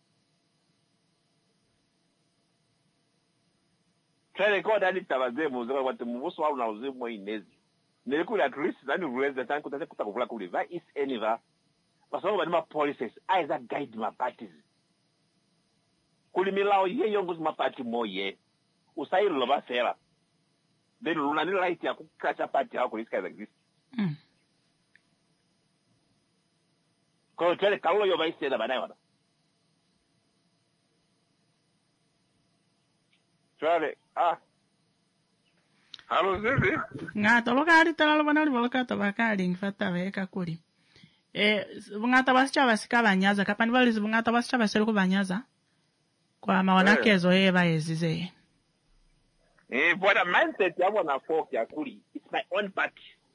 Speaker 9: Kile kwa dani tabazemu zwa watu mubuso wao na uzimu inezi. Nilikula at least nani ruweza tangu kutaka kutakuvula kule va is anywhere. Kwa sababu bani ma policies either guide ma parties. Kuli milao ye yongozi ma party moye. Usayi lo ba sera. Then luna ni right ya kukacha party yako iska like this.
Speaker 1: Mm.
Speaker 9: Kwa tele kaulo yo ba iseda bana wana. Chale ah Halo zivi?
Speaker 1: Ngata lokali tala lobana liboloka bakali ngifata beka kuli. Eh bungata basicha basika banyaza kapani bali bungata basicha baselo kubanyaza. Kwa mawanakezo eh bayezize.
Speaker 9: Eh bwana mindset yabo na folk ya kuli. It's my own party.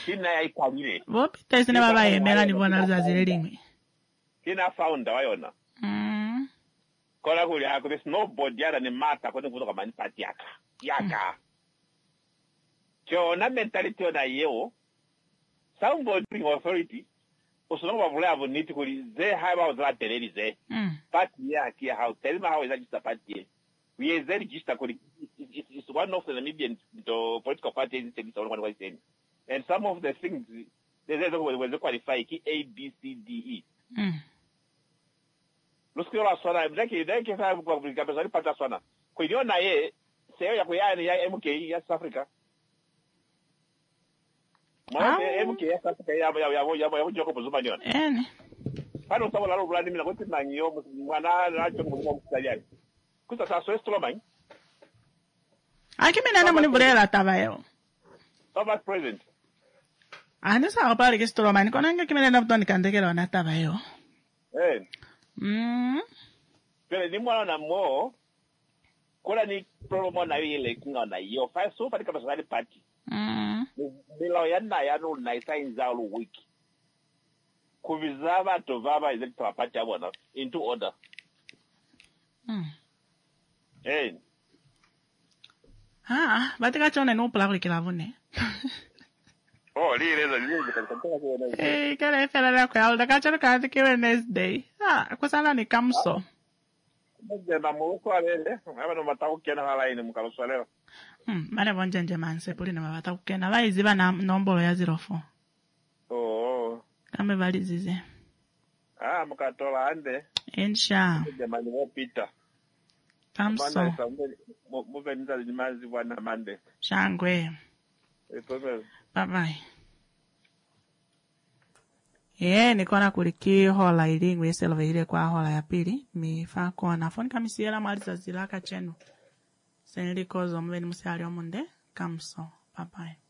Speaker 9: China ya ikwalire.
Speaker 1: Vopita isine baba yemera ni bona luzazire limwe.
Speaker 9: China founder wayona.
Speaker 1: Mm.
Speaker 9: Kola kuli hako there's nobody yara ni mata kote kutoka mani party yaka. Yaka. Cho na mentality ona yeo. Somebody bring authority. Usono wavule avu niti kuli ze haiba wazala tereri ze.
Speaker 1: Mm.
Speaker 9: Party ya kia hao. Terima hao izajista party. We is very register kuli. It's one of the Namibian the political parties in the and some of the things they will qualify key A, B, C, D, E.
Speaker 1: Mm.
Speaker 9: Look at us, I'm like, they can have a patasona. When you're nae, say, we are in M K, yes, Africa. M K, yes, Africa, I have a joke of Zumanion.
Speaker 1: And
Speaker 9: I don't know a lot of Vladimir, what is my new one? I don't know. Because that's so strong.
Speaker 1: Aki mina muni burela tabayo.
Speaker 9: Thomas present.
Speaker 1: Ani sa opari kistro mani kona nga kimena na butoni kandekelo na tabayo.
Speaker 9: Eh.
Speaker 1: Mm.
Speaker 9: Pero ni mwana na mo. Kola ni promo na ile kinga na yo fa so pa kama sari party.
Speaker 1: Mm.
Speaker 9: Bila yana ya no na isa inzalo wiki. Kuvizaba to vaba is to party abona into order.
Speaker 1: Mm.
Speaker 9: Eh.
Speaker 1: Ah, batika chone no pula kuli kilavune.
Speaker 9: Oh, lile lile lile.
Speaker 1: Eh, kale fela la kwa alda kachalo kazi ki Wednesday. Ah, kusala ni kamso.
Speaker 9: Nje na mo kwa lele, aba no matau kena hala ine mukalo swaleo.
Speaker 1: Hmm, mane bonje manse puli na mabata kukena baizi bana nombolo ya zero four.
Speaker 9: Oh.
Speaker 1: Kame balizize.
Speaker 9: Ah, mukatola ande.
Speaker 1: Insha.
Speaker 9: Jamani mo pita.
Speaker 1: Kamso.
Speaker 9: Muvenza limazi wana mande.
Speaker 1: Shangwe.
Speaker 9: Epobe.
Speaker 1: Bye bye. Ye nikona kuliki hola ilingwe selva ile kwa hola ya pili mifa kona foni kamisiela maliza zilaka chenu. Senili kozo mwene musiali omunde kamso. Bye bye.